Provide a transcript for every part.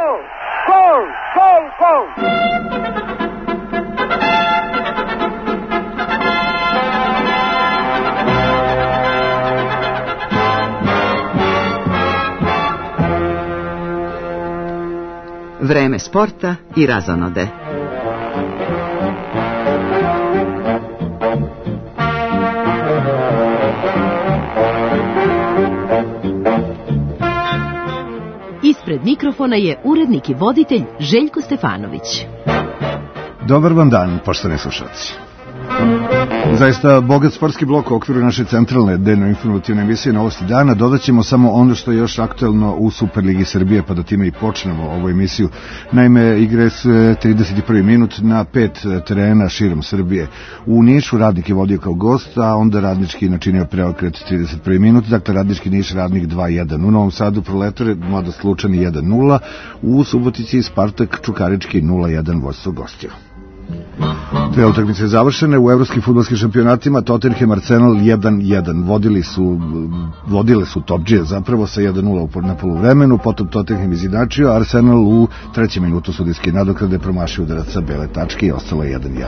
Gol! Gol! Gol! Vreme sporta i razonode. Ispred mikrofona je urednik i voditelj Željko Stefanović. Dobar vam dan, poštovani slušalci. Zaista bogat sportski blok u okviru naše centralne dnevno-informativne emisije Novosti dana. Dodat ćemo samo ono što je još aktuelno u Superligi Srbije, pa da time i počnemo ovu emisiju. Naime, igre su 31. minut na 5 terena širom Srbije. U Nišu Radnik je vodio kao gost, a onda Radnički načinio preokret 31. minut, dakle Radnički Niš Radnik 2-1. U Novom Sadu Proletare Mladost Lučani 1-0, u Subotici Spartak Čukarički 0-1 vodstvo gostio. Dve utakmice završene u evropskim fudbalskim šampionatima. Tottenham Arsenal 1-1. Vodile su topdžije zapravo sa 1-0 na poluvremenu, potom Tottenham izjednačio, Arsenal u 3. minutu sudijske nadoknade promašio udarac sa bele tačke i ostalo je 1-1.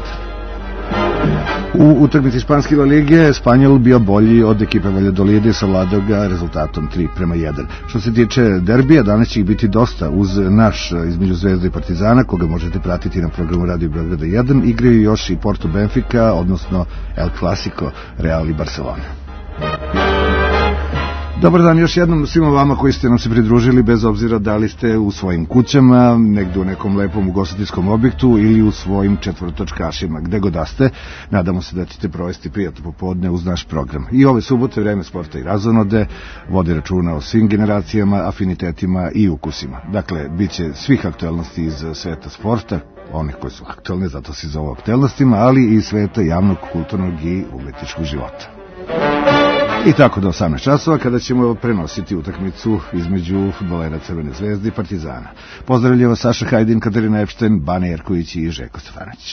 U utakmici španske La Lige Španjol bio bolji od ekipe Valladolida i savladao ga rezultatom 3-1. Što se tiče derbija, danas će ih biti dosta uz naš između Zvezde i Partizana, koga možete pratiti na programu Radio Beograda 1. Igraju još i Porto Benfica, odnosno El Clasico Real i Barcelona. Dobar dan još jednom svima vama koji ste nam se pridružili, bez obzira da li ste u svojim kućama, negde u nekom lepom ugostiteljskom objektu ili u svojim četvrtočkašima, gde god da ste. Nadamo se da ćete provesti prijatno popodne uz naš program. I ove subote Vreme sporta i razonode vodi računa o svim generacijama, afinitetima i ukusima. Dakle, bit će svih aktuelnosti iz sveta sporta, onih koji su aktuelne, zato se zovu aktuelnostima, ali i sveta javnog, kulturnog i umetničkog života. I tako do 18 časova kada ćemo prenositi utakmicu između fudbalera Crvene zvezde i Partizana. Pozdravljamo Saša Hajdin, Katarina Epšten, Bane Jerković i Željko Stefanović.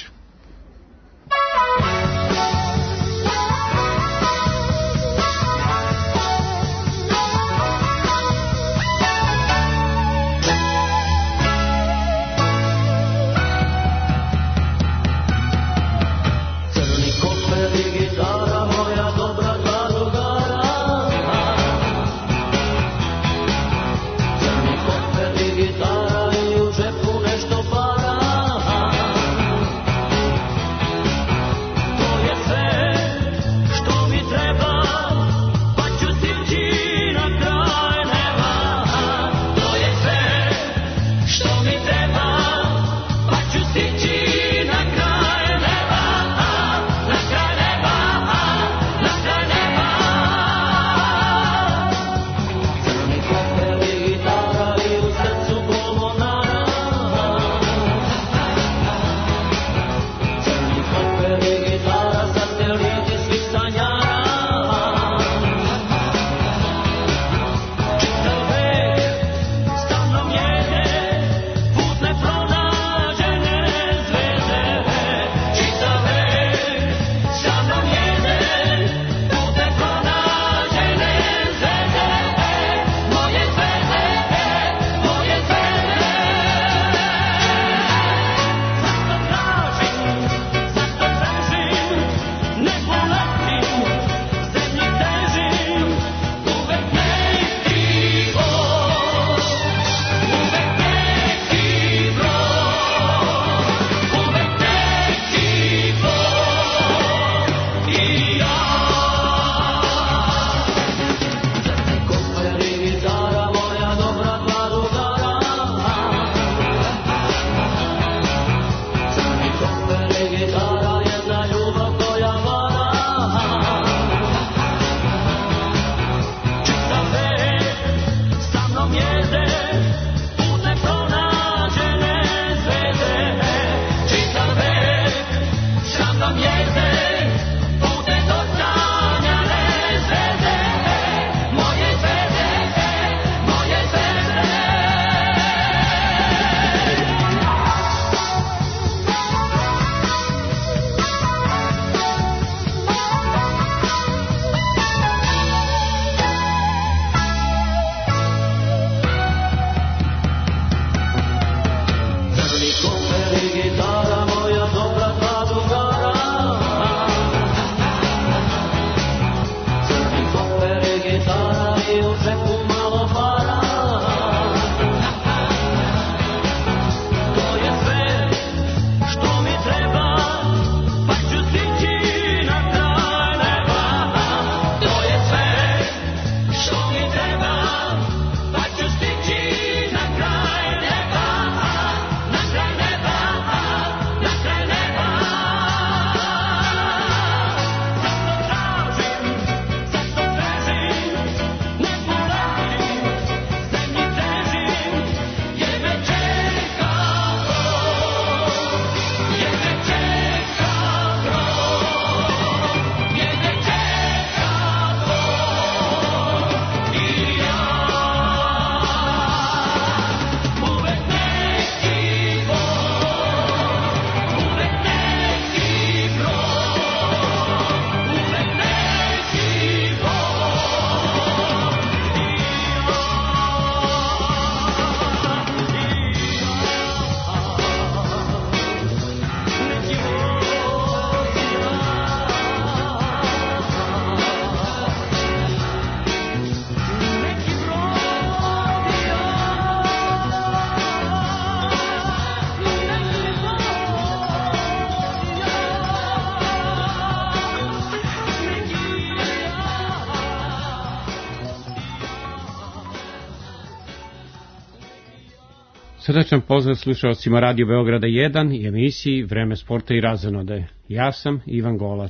Srdačan pozdrav slušalcima Radio Beograda 1 i emisiji Vreme sporta i razonode. Ja sam Ivan Golac.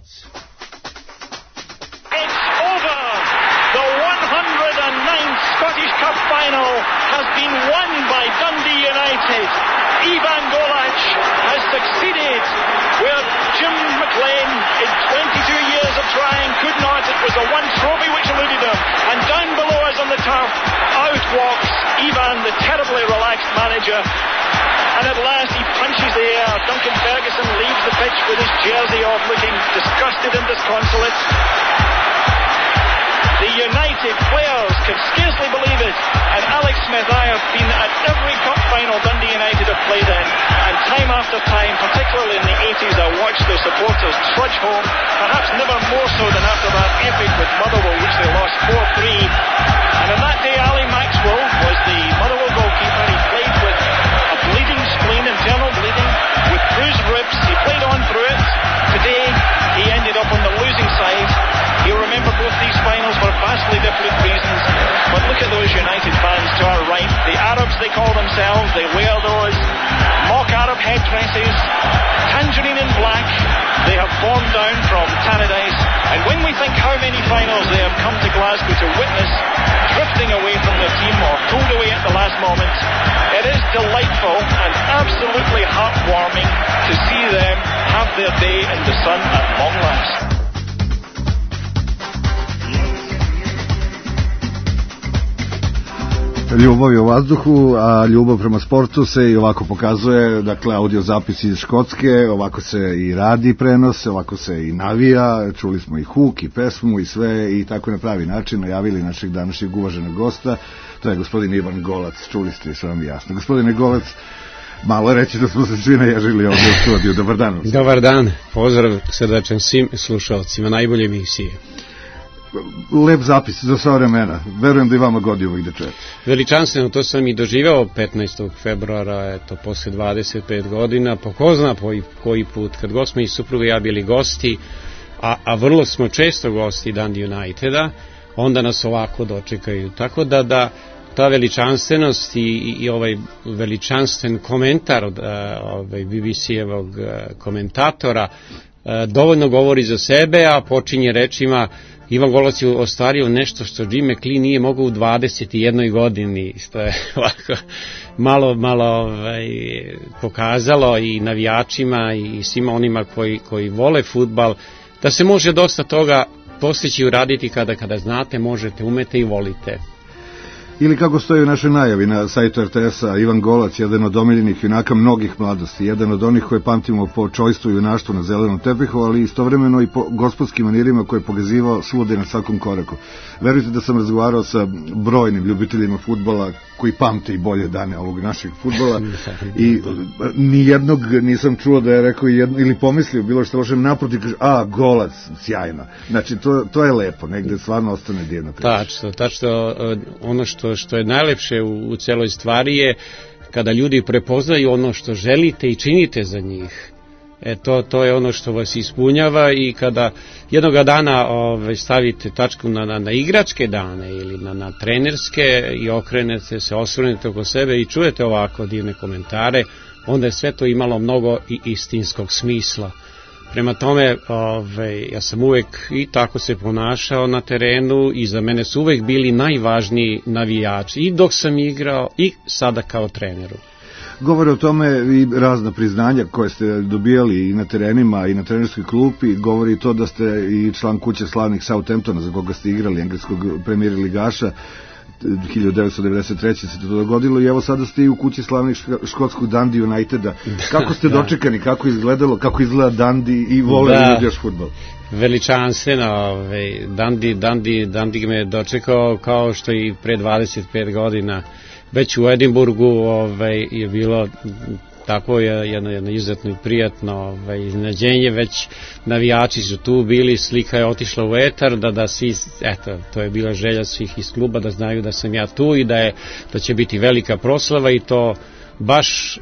It's over. The 109th Scottish Cup final has been won by Dundee United. Ivan Golac has succeeded where Jim McLean in 22 years of trying could not. It was the one trophy which eluded him. And down below us on the turf, out walks Ivan, the terribly relaxed manager. And at last he punches the air. Duncan Ferguson leaves the pitch with his jersey off, looking disgusted and disconsolate. The United players can scarcely believe it. And Alex Smith, I have been at every cup final Dundee United have played in. And time after time, particularly in the 80s, I watched the supporters trudge home. Perhaps never more so than after that epic with Motherwell, which they lost 4-3. And on that day, Ali Maxwell was the Motherwell goalkeeper. He played with a bleeding spleen, internal bleeding, with bruised ribs. He played on through it. Today, he ended up on the losing side. You'll remember both these finals for vastly different reasons. But look at those United fans to our right. The Arabs, they call themselves. They wear those mock Arab headdresses, tangerine and black. They have formed down from Tannadice. And when we think how many finals they have come to Glasgow to witness, drifting away from their team or pulled away at the last moment, it is delightful and absolutely heartwarming to see them have their day in the sun at long last. Ljubav je u vazduhu, a ljubav prema sportu se i ovako pokazuje, dakle audio zapis iz Škotske, ovako se i radi prenos, ovako se i navija, čuli smo i huk i pesmu i sve i tako na pravi način najavili našeg današnjeg uvaženog gosta, to je gospodin Ivan Golac, čuli ste i sve vam jasno. Gospodine Golac, malo reći da smo se svi naježili ovdje u studiju, dobar dan. Dobar dan, pozdrav srdačan svim slušalcima najbolje emisije. Lep zapis za sva vremena. Verujem da i vama godi uvijek da čujete. Veličanstveno, to sam i doživeo 15. februara, eto, posle 25 godina, po ko zna koji put, kad god smo i supruga i ja bili gosti, a vrlo smo često gosti Dundee Uniteda, onda nas ovako dočekaju. Tako da ta veličanstvenost i ovaj veličanstven komentar od BBC-evog komentatora dovoljno govori za sebe, a počinje rečima Ivan Golac je ostvario nešto što Jim McLean nije mogao u 21 godini, što je ovako malo pokazalo i navijačima i svima onima koji vole fudbal, da se može dosta toga postići i uraditi kada znate, možete, umete i volite. Ili kako stoji u našoj najavi na sajtu RTS-a, Ivan Golac, jedan od omiljenih junaka mnogih mladosti, jedan od onih koje pamtimo po čojstvu i junaštvu na zelenom tepihu, ali istovremeno i po gospodskim manirima koje je pogazivao svude na svakom koraku. Verujte da sam razgovarao sa brojnim ljubiteljima fudbala koji pamte i bolje dane ovog našeg fudbala i nijednog nisam čuo da je rekao ili pomislio bilo što loše, naprotiv kaže, Golac, sjajno. Znači, to je lepo, negde stvarno ostane divna priča. Tačno, ono što je najlepše u celoj stvari je kada ljudi prepoznaju ono što želite i činite za njih. To je ono što vas ispunjava i kada jednoga dana stavite tačku na igračke dane ili na trenerske i okrenete se, osvrnete oko sebe i čujete ovako divne komentare, onda je sve to imalo mnogo i istinskog smisla. Prema tome, ja sam uvek i tako se ponašao na terenu i za mene su uvek bili najvažniji navijači i dok sam igrao i sada kao treneru. Govore o tome i razna priznanja koje ste dobijali i na terenima i na trenerskoj klupi, govori i to da ste i član kuće slavnih Southamptona za koga ste igrali, engleskog premijer ligaša, 1993. se to dogodilo i evo sada ste i u kući slavnih škotskog Dundee Uniteda. Kako ste dočekani, kako izgledalo, kako izgleda Dundee i vole li još fudbal? Veličanstveno, Dundee me dočekao kao što i pre 25 godina. Već u Edinburgu je bilo tako jedno izuzetno i prijatno iznenađenje, već navijači su tu bili, slika je otišla u etar, da svi, to je bila želja svih iz kluba da znaju da sam ja tu i da će biti velika proslava i to baš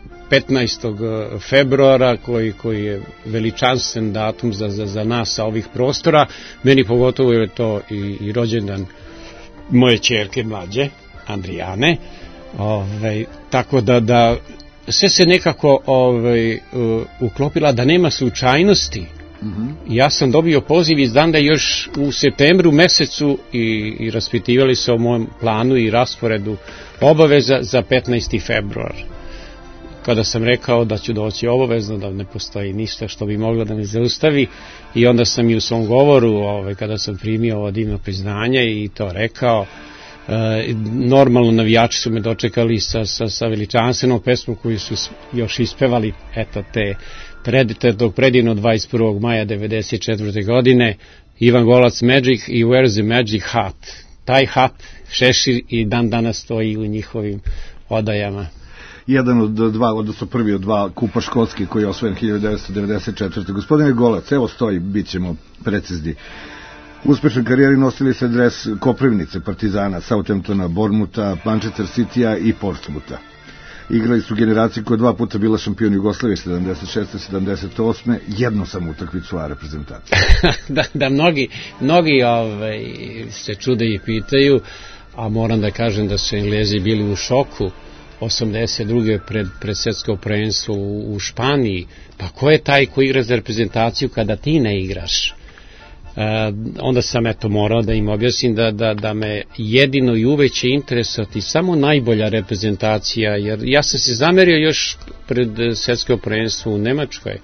15. februara koji je veličanstven datum za nas sa ovih prostora. Meni pogotovo je to i rođendan moje ćerke mlađe, Andrijane, Tako da sve se nekako uklopila, da nema slučajnosti. Ja sam dobio poziv iz Danda još u septembru mesecu i raspitivali se o mojem planu i rasporedu obaveza za 15. februar. Kada sam rekao da ću doći obavezno, da ne postoji ništa što bi moglo da me zaustavi, i onda sam i u svom govoru, kada sam primio ovo divno priznanje i to rekao, normalno navijači su me dočekali sa veličanstvenom pesmom koju su još ispevali, eto tog predivno 21. maja 1994. godine, Ivan Golac Magic i Where's the Magic Hat. Taj hat, šešir, i dan danas stoji u njihovim odajama. Jedan od dva, odnosno prvi od dva kupa škotski koji je osvojen 1994. Gospodine Golac, evo stoji, bit ćemo precizni. Uspešan karijeri nosili se dres Koprivnice, Partizana, Southamptona, Bournemoutha, Manchester Citya i Portsmoutha. Igrali su generaciji koja 2 puta bila šampion Jugoslavije, 76. 78. Jednu sam utakmicu A reprezentacije. Da, mnogi se čude i pitaju, a moram da kažem da su Englezi bili u šoku 82. pred svetsko prvenstvo u Španiji. Pa ko je taj ko igra za reprezentaciju kada ti ne igraš? Onda sam morao da im objasnim da me jedino i uvek će interesovati samo najbolja reprezentacija, jer ja sam se zamerio još pred svetsko prvenstvo u Nemačkoj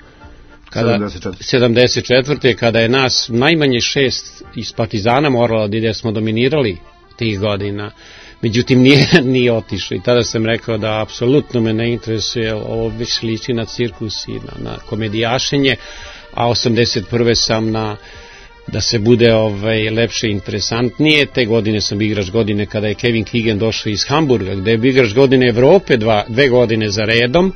74. kada je nas najmanje 6 iz Partizana moralo da ide, smo dominirali tih godina. Međutim, nije otišao, i tada sam rekao da apsolutno me ne interesuje, ovo već liči na cirkus i na komedijašenje, a 81. sam da se bude lepše i interesantnije. Te godine sam igrač godine kada je Kevin Keegan došao iz Hamburga, gde je igrač godine Evrope 2 godine za redom.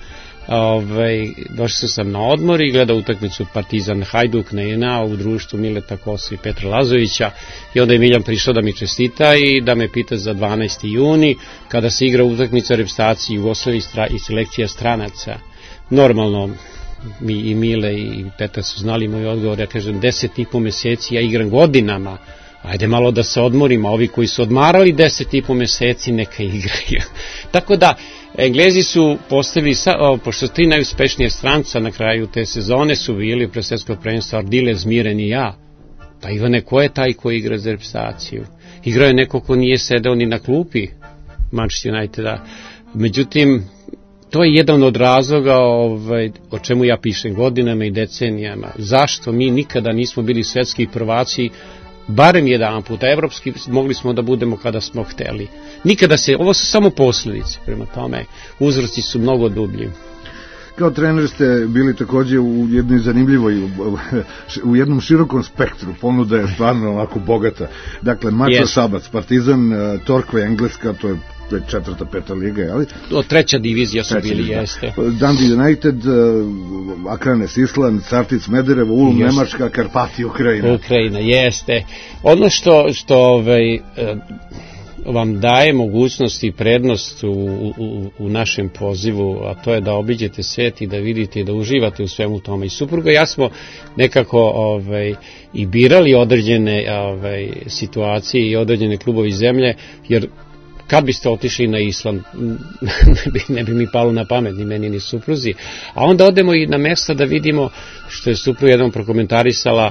Došao sam na odmor i gledao utakmicu Partizan Hajduk na u društvu Mileta Kosa i Petra Lazovića, i onda je Miljan prišao da mi čestita i da me pita za 12. juni kada se igra utakmica reprezentacije Jugoslavije i selekcija stranaca. Normalno mi i Mile i Petar su znali moj odgovor, ja kažem 10,5 meseci ja igram godinama, ajde malo da se odmorimo, ovi koji su odmarali 10,5 meseci neka igraju. Tako da Englezi su postavili, pošto 3 najuspešnije stranca na kraju te sezone su bili pre svetskog prvenstva Ardiles, Miren i ja. Pa Ivane, ko je taj ko igra za reprezentaciju? Igrao je neko ko nije sedeo ni na klupi Manchester Uniteda. Međutim, to je jedan od razloga o čemu ja pišem godinama i decenijama. Zašto mi nikada nismo bili svetski prvaci, barem jedan put, a evropski mogli smo da budemo kada smo hteli. Nikada ovo su samo posljedice, prema tome uzroci su mnogo dublji. Kao trener ste bili takođe u jednoj zanimljivoj, u jednom širokom spektru, ponuda je stvarno ovako bogata. Dakle, Mačva Šabac, Partizan, Torkve, Engleska, to je 4., 5. liga, ali? 3. divizija su bili, jeste. Dundee United, Akranes Island, Sartic Mederevo, Ulm Nemačka, Karpati Ukrajina. Ukrajina, jeste. Ono što vam daje mogućnost i prednost u našem pozivu, a to je da obiđete svet i da vidite i da uživate u svemu tome. I supruga i ja smo nekako i birali određene situacije i određene klubovi zemlje, jer kad biste otišli na Island, ne bi mi palo na pamet, ni meni ni supruzi. A onda odemo i na mesta da vidimo, što je supruga jednom prokomentarisala,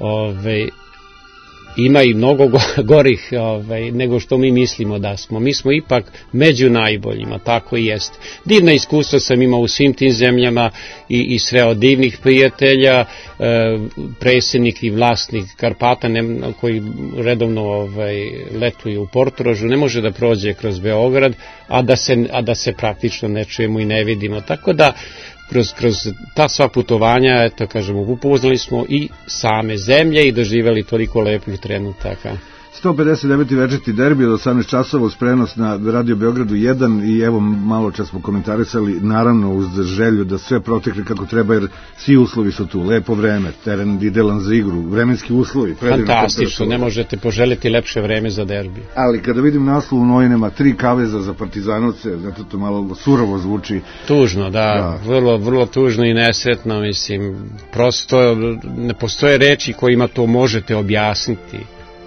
ima i mnogo gorih nego što mi mislimo da smo. Mi smo ipak među najboljima, tako i jest. Divna iskustva sam imao u svim tim zemljama i sreo divnih prijatelja, predsjednik i vlasnik Karpata koji redovno letuje u Portorožu, ne može da prođe kroz Beograd, a da se praktično ne čujemo i ne vidimo. Tako da kroz ta sva putovanja, eto kažemo, upoznali smo i same zemlje i doživjeli toliko lepih trenutaka. 159. večeti derbi od 18 časova uz prenos na Radio Beogradu 1 i evo malo čas smo komentarisali, naravno uz želju da sve protekne kako treba, jer svi uslovi su tu, lepo vreme, teren idealan za igru, vremenski uslovi, fantastično, ne možete poželjeti lepše vreme za derbi. Ali kada vidim naslov u novinama 3 kaveza za Partizanovce, zato to malo surovo zvuči. Tužno, da. Vrlo, vrlo tužno i nesretno, mislim, prosto ne postoje reči kojima to možete objasniti.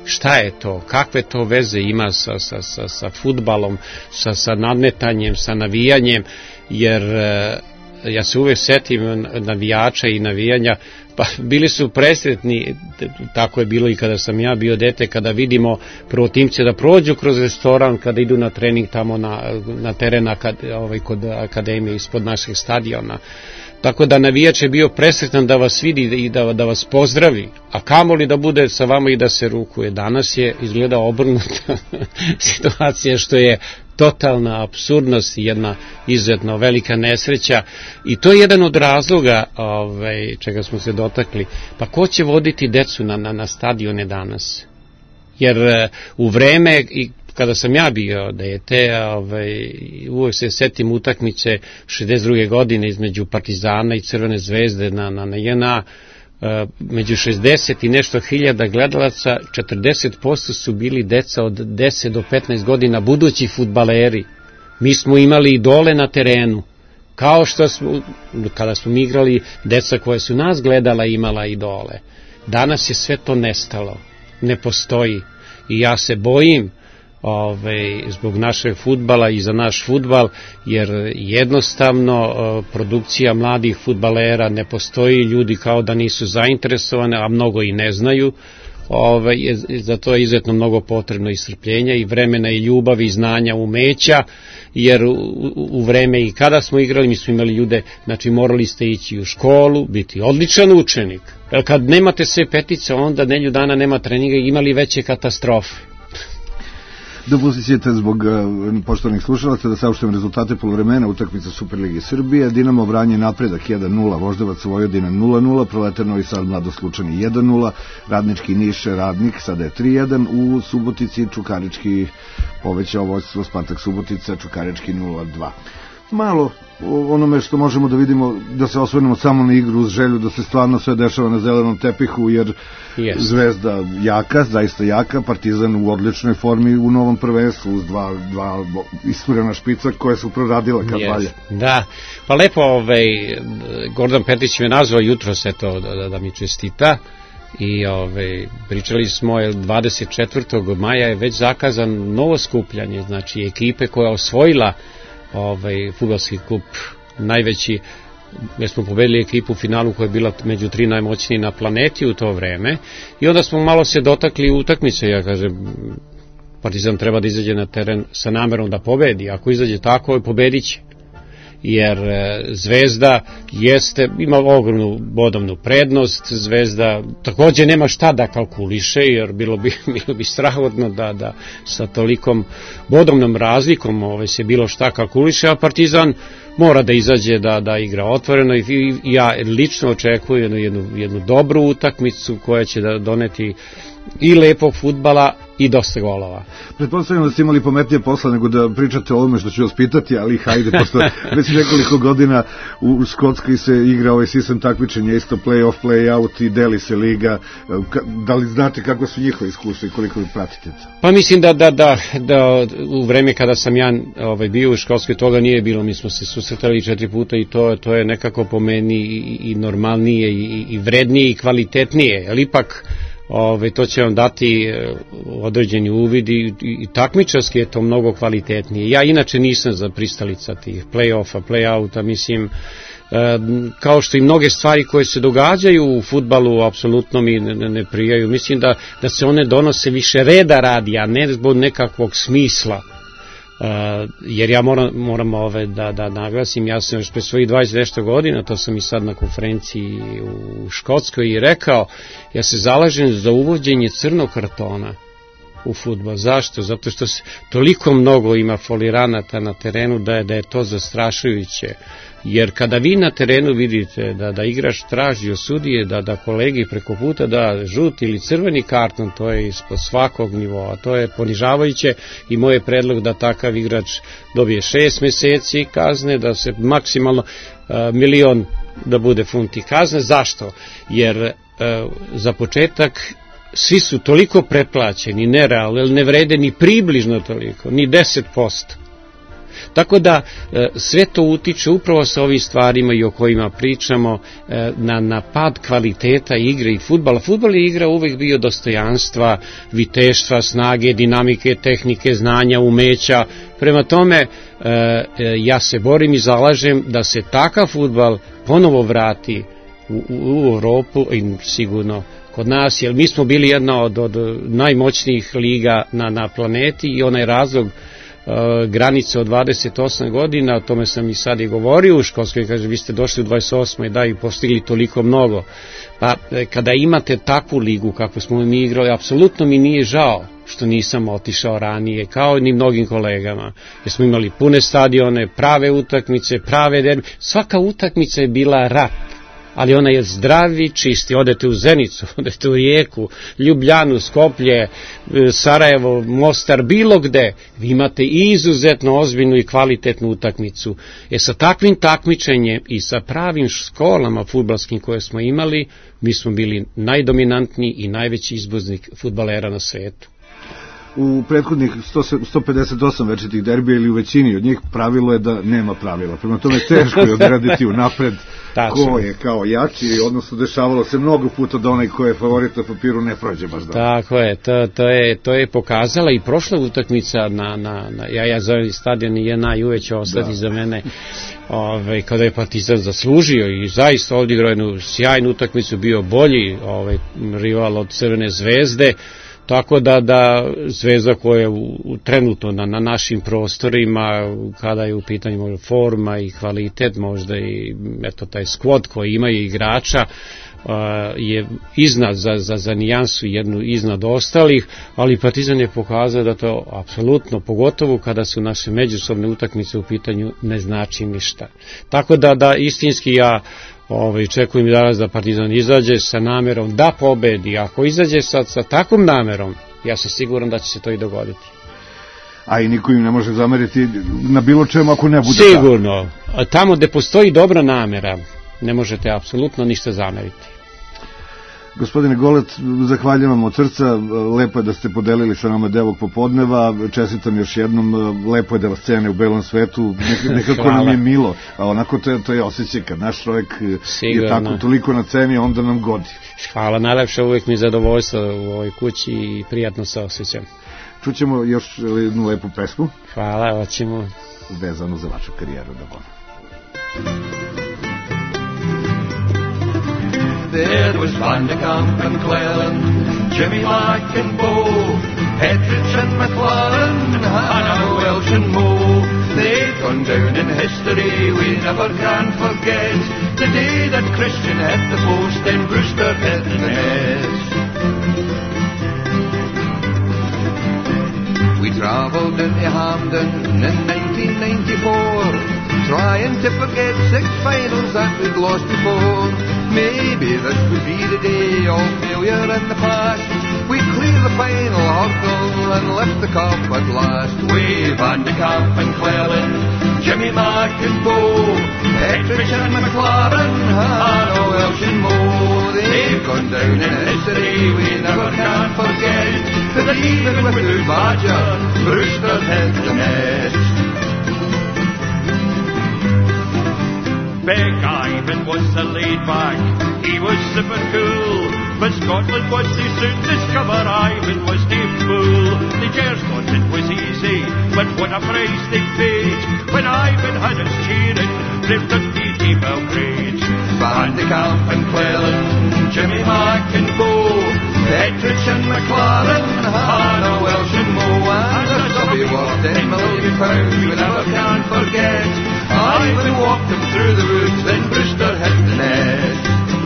šta je to, kakve to veze ima sa fudbalom, sa nadmetanjem, sa navijanjem, jer ja se uvek setim navijača i navijanja, pa bili su presretni, tako je bilo i kada sam ja bio dete, kada vidimo prvotimce da prođu kroz restoran, kada idu na trening tamo na teren kod akademije ispod našeg stadiona. Tako da navijač je bio presretan da vas vidi i da vas pozdravi, a kamoli da bude sa vama i da se rukuje. Danas je izgleda obrnuta situacija, što je totalna apsurdnost i jedna izuzetno velika nesreća, i to je jedan od razloga čega smo se dotakli. Pa ko će voditi decu na stadione danas? Jer u vreme kada sam ja bio dete, uvek se setim utakmice 62. godine između Partizana i Crvene zvezde na JNA, među 60 i nešto hiljada gledalaca, 40% su bili deca od 10 do 15 godina, budući fudbaleri. Mi smo imali idole na terenu, kao što smo, kada smo igrali, deca koje su nas gledala imala idole. Danas je sve to nestalo, ne postoji, i ja se bojim zbog našeg fudbala i za naš fudbal, jer jednostavno produkcija mladih fudbalera ne postoji, ljudi kao da nisu zainteresovane, a mnogo i ne znaju. Za to je izuzetno mnogo potrebno i strpljenja i vremena i ljubavi i znanja, umeća, jer u vreme i kada smo igrali, mi smo imali ljude, znači morali ste ići u školu, biti odličan učenik, jer kad nemate sve petice, onda nedelju dana nema treninga i imali veće katastrofe. Dopustit ćete zbog poštovanih slušalaca da saopštem rezultate poluvremena utakmica Superligi Srbije. Dinamo Vranje Napredak 1-0, Voždovac Vojvodina 0-0, Proletar Novi Sad Mladost Lučani 1-0, Radnički Niš Radnik sada je 3-1, u Subotici Čukarički povećao vođstvo Spartak Subotica, Čukarički 0-2. Malo onome što možemo da vidimo, da se osvrnemo samo na igru uz želju da se stvarno sve dešava na zelenom tepihu, jer Zvezda jaka, zaista jaka, Partizan u odličnoj formi u novom prvenstvu uz dva isturena špica koje su proradila kad valje. Da, pa lepo, Gordon Petrić me nazvao jutros da mi čestita, i pričali smo, 24. maja je već zakazan novo skupljanje, znači ekipe koja je osvojila fudbalski kup najveći, jer smo pobedili ekipu u finalu koja je bila među 3 najmoćniji na planeti u to vreme, i onda smo malo se dotakli utakmice. Ja kažem, Partizan treba da izađe na teren sa namerom da pobedi, ako izađe tako, pobedit će, jer Zvezda ima ogromnu bodovnu prednost. Zvezda takođe nema šta da kalkuliše, jer bilo bi strahotno da sa tolikom bodovnom razlikom se bilo šta kalkuliše, a Partizan mora da izađe da igra otvoreno, i ja lično očekujem jednu dobru utakmicu koja će da doneti i lepog fudbala i dosta golova. Pretpostavljam da ste imali pametnije posla nego da pričate o ovome što ću vas pitati, ali hajde, pošto već nekoliko godina u Škotskoj se igra ovaj sistem takmičenja, isto play-off, play-out i deli se liga. Da li znate kako su njihove iskustva i koliko vi pratite to? Pa mislim da u vreme kada sam ja bio u Škotskoj toga nije bilo, mi smo se susretali 4 puta i to je nekako po meni i normalnije i vrednije i kvalitetnije, ali ipak to će vam dati određeni uvid i takmičarski je to mnogo kvalitetnije. Ja inače nisam za pristalica tih play-offa, play-outa, mislim, kao što i mnoge stvari koje se događaju u fudbalu apsolutno mi ne prijaju. Mislim da se one donose više reda radi, a ne zbog nekakvog smisla. Jer ja moram da naglasim, ja sam još pre svojih 20 nešto godina, to sam i sad na konferenciji u Škotskoj i rekao, ja se zalažem za uvođenje crnog kartona u fudbal. Zašto? Zato što se toliko mnogo ima foliranata na terenu da je to zastrašujuće. Jer kada vi na terenu vidite da igrač traži od sudije da kolegi preko puta da žuti ili crveni karton, to je ispod svakog nivoa, to je ponižavajuće, i moj je predlog da takav igrač dobije 6 meseci kazne, da se maksimalno 1.000.000 da bude funti kazne. Zašto? Jer za početak svi su toliko preplaćeni, nerealno, ne vrede ni približno toliko, ni 10%. Tako da sve to utiče upravo sa ovim stvarima i o kojima pričamo na pad kvaliteta igre i fudbala. Fudbal je igra uvek bio dostojanstva, viteštva, snage, dinamike, tehnike, znanja, umeća. Prema tome, ja se borim i zalažem da se takav fudbal ponovo vrati u Europu i sigurno kod nas, jer mi smo bili jedna od najmoćnijih liga na planeti i onaj razlog granice od 28 godina, o tome sam i sad i govorio u školskoj, kaže vi ste došli u 28. i postigli toliko mnogo. Pa kada imate takvu ligu kako smo mi igrali, apsolutno mi nije žao što nisam otišao ranije, kao ni mnogim kolegama, jer smo imali pune stadione, prave utakmice, prave derbi, svaka utakmica je bila rat. Ali ona je zdravi, čisti, odete u Zenicu, odete u Rijeku, Ljubljanu, Skoplje, Sarajevo, Mostar, bilo gde, vi imate izuzetno ozbiljnu i kvalitetnu utakmicu. Sa takvim takmičenjem i sa pravim školama fudbalskim koje smo imali, mi smo bili najdominantniji i najveći izvoznik fudbalera na svetu. U prethodnih 158 večitih derbija ili u većini od njih pravilo je da nema pravila. Prema tome teško je odrediti unapred ko je kao jači, odnosno dešavalo se mnogo puta da onaj ko je favorit na papiru ne prođe baš da. Tako je, to je pokazala i prošla utakmica ja zovem stadion i JNA i uvek će ostati za mene. Kada je Partizan zaslužio i zaista odigrao jednu sjajnu utakmicu, bio bolji rival od Crvene zvezde. Tako da Zvezda koja je trenutno na našim prostorima, kada je u pitanju forma i kvalitet, možda i taj skvod koji imaju igrača, je iznad za nijansu jednu iznad ostalih, ali Partizan je pokazao da to apsolutno, pogotovo kada su naše međusobne utakmice u pitanju, ne znači ništa. Tako da istinski ja čekujem i danas da Partizan izađe sa namerom da pobedi. Ako izađe sa takvom namerom, ja sam siguran da će se to i dogoditi. A i niko im ne može zameriti na bilo čemu ako ne bude sigurno. Tamo gde postoji dobra namera, ne možete apsolutno ništa zameriti. Gospodine Golet, zahvaljujem vam od srca, lepo je da ste podelili sa nama deo ovog popodneva, čestitam još jednom, lepo je da vas cene u belom svetu, nekako nam je milo, a onako to je osjećaj kad naš čovjek je tako toliko na ceni, onda nam godi. Hvala, najlepše, uvijek mi je zadovoljstvo u ovoj kući i prijatno se osjećam. Čućemo još jednu lepu pesmu. Hvala, hoćemo. Vezano za vašu karijeru, da bon. There was Van de Kamp and Cleland, Jimmy Mack and Bo, Petrich and McLaren, Hannah Welsh and Moe. They've gone down in history, we never can forget the day that Christian hit the post and Brewster hit the net. We travelled into Hampden in 1994, trying to forget 6 finals that we'd lost before. Maybe this would be the day of failure in the past. We clear the final hurdle and lift the cup at last. We Van de Kamp and Cleland, Jimmy Mack and Bo, Petrich and McLaren, Hannah Welsh and Moe. They've gone down in history, we never can forget that even with Blue Badger, Brewster hit the net. Big Ivan was the laid back, he was super cool, but Scotland was they soon discover Ivan was no fool. The Gers thought it was easy, but what a price they paid when Ivan had us cheering, they've done D.D. Belgrade. Van de Kamp and Cleland, Jimmy Mack and Bo, Petrich and McLaren, Hannah Welsh and Moe. And the subby worth £10 million we never can forget. Ivan walked him through the woods, then Brewster hit the net.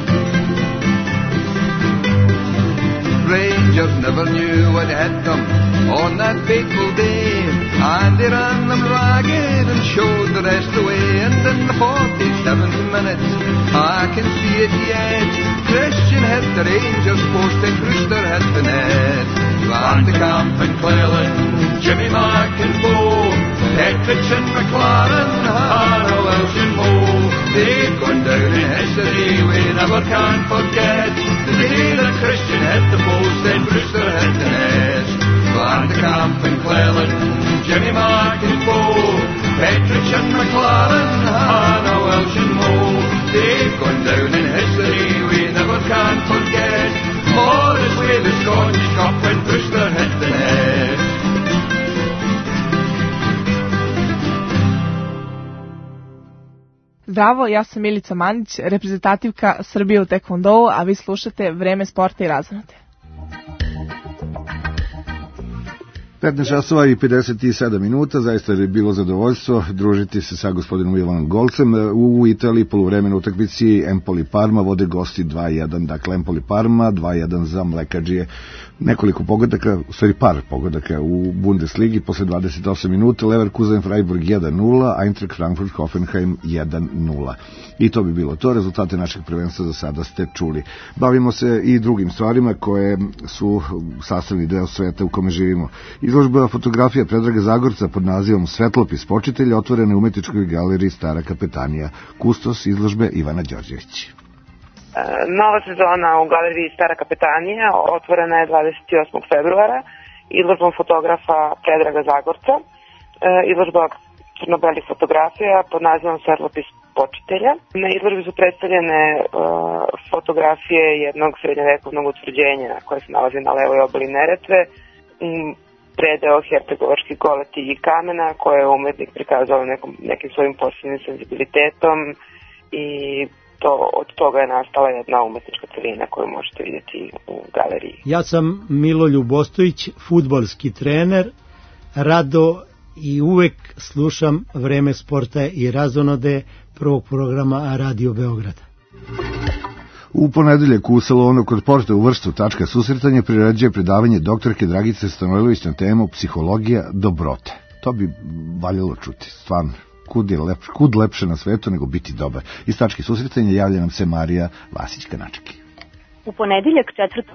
Rangers never knew what hit them on that fateful day, and they ran them ragged and showed the rest away. And in the 47th minute, I can see it yet, Christian hit the Rangers post and Brewster hit the net. Van de Kamp and Cleland, Jimmy Mack and Bo, Petrich and McLaren, Hannah Welsh and Moe. They've gone down in history, we never can forget the day that Christian hit the post and Brewster hit the net. Van de Kamp and Cleland, Jimmy Mack and Bo, Petrich Zdravo, ja sam Milica Mandić, reprezentativka Srbije u tekvondou, a vi slušate Vreme sporta i razonode. 15 časova i 57 minuta, zaista je bilo zadovoljstvo družiti se sa gospodinom Ivanom Golcem. U Italiji poluvremenu utakmici Empoli Parma vode gosti 2-1, dakle Empoli Parma 2-1 za mlekadžije. Nekoliko pogodaka, u stvari par pogodaka u Bundesligi posle 28 minuta, Leverkusen Freiburg 1-0, Eintracht Frankfurt Hoffenheim 1-0. I to bi bilo to, rezultate našeg prvenstva za sada ste čuli. Bavimo se i drugim stvarima koje su sastavni deo sveta u kome živimo. Izložba fotografija Predraga Zagorca pod nazivom Svetlopis počitelja otvorena u umetničkoj galeriji Stara kapetanija. Kustos izložbe Ivana Đorđević. Nova sezona u galeriji Stara kapetanija otvorena je 28. februara izložbom fotografa Predraga Zagorca. Izložba crno-belih fotografija pod nazivom Svetlopis počitelja. Na izložbi su predstavljene fotografije jednog srednjovekovnog utvrđenja koje se nalazi na levoj obali Neretve, predeo hercegovačkih goleti i kamena koje je umetnik prikazao nekim svojim posebnim senzibilitetom i od toga je nastala jedna umetnička celina koju možete vidjeti u galeriji. Ja sam Miloljub Ostojić, fudbalski trener, rado i uvek slušam Vreme sporta i razonode prvog programa Radio Beograda. U ponedeljak u salonu kod porta u Vršcu tačka susretanja priređuje predavanje doktorke Dragice Stanojlović na temu psihologija dobrote. To bi valjalo čuti, stvarno. Kud lepše na svetu nego biti dobar. Iz tačke susretanja javlja nam se Marija Vasić-Kanački. U ponedeljak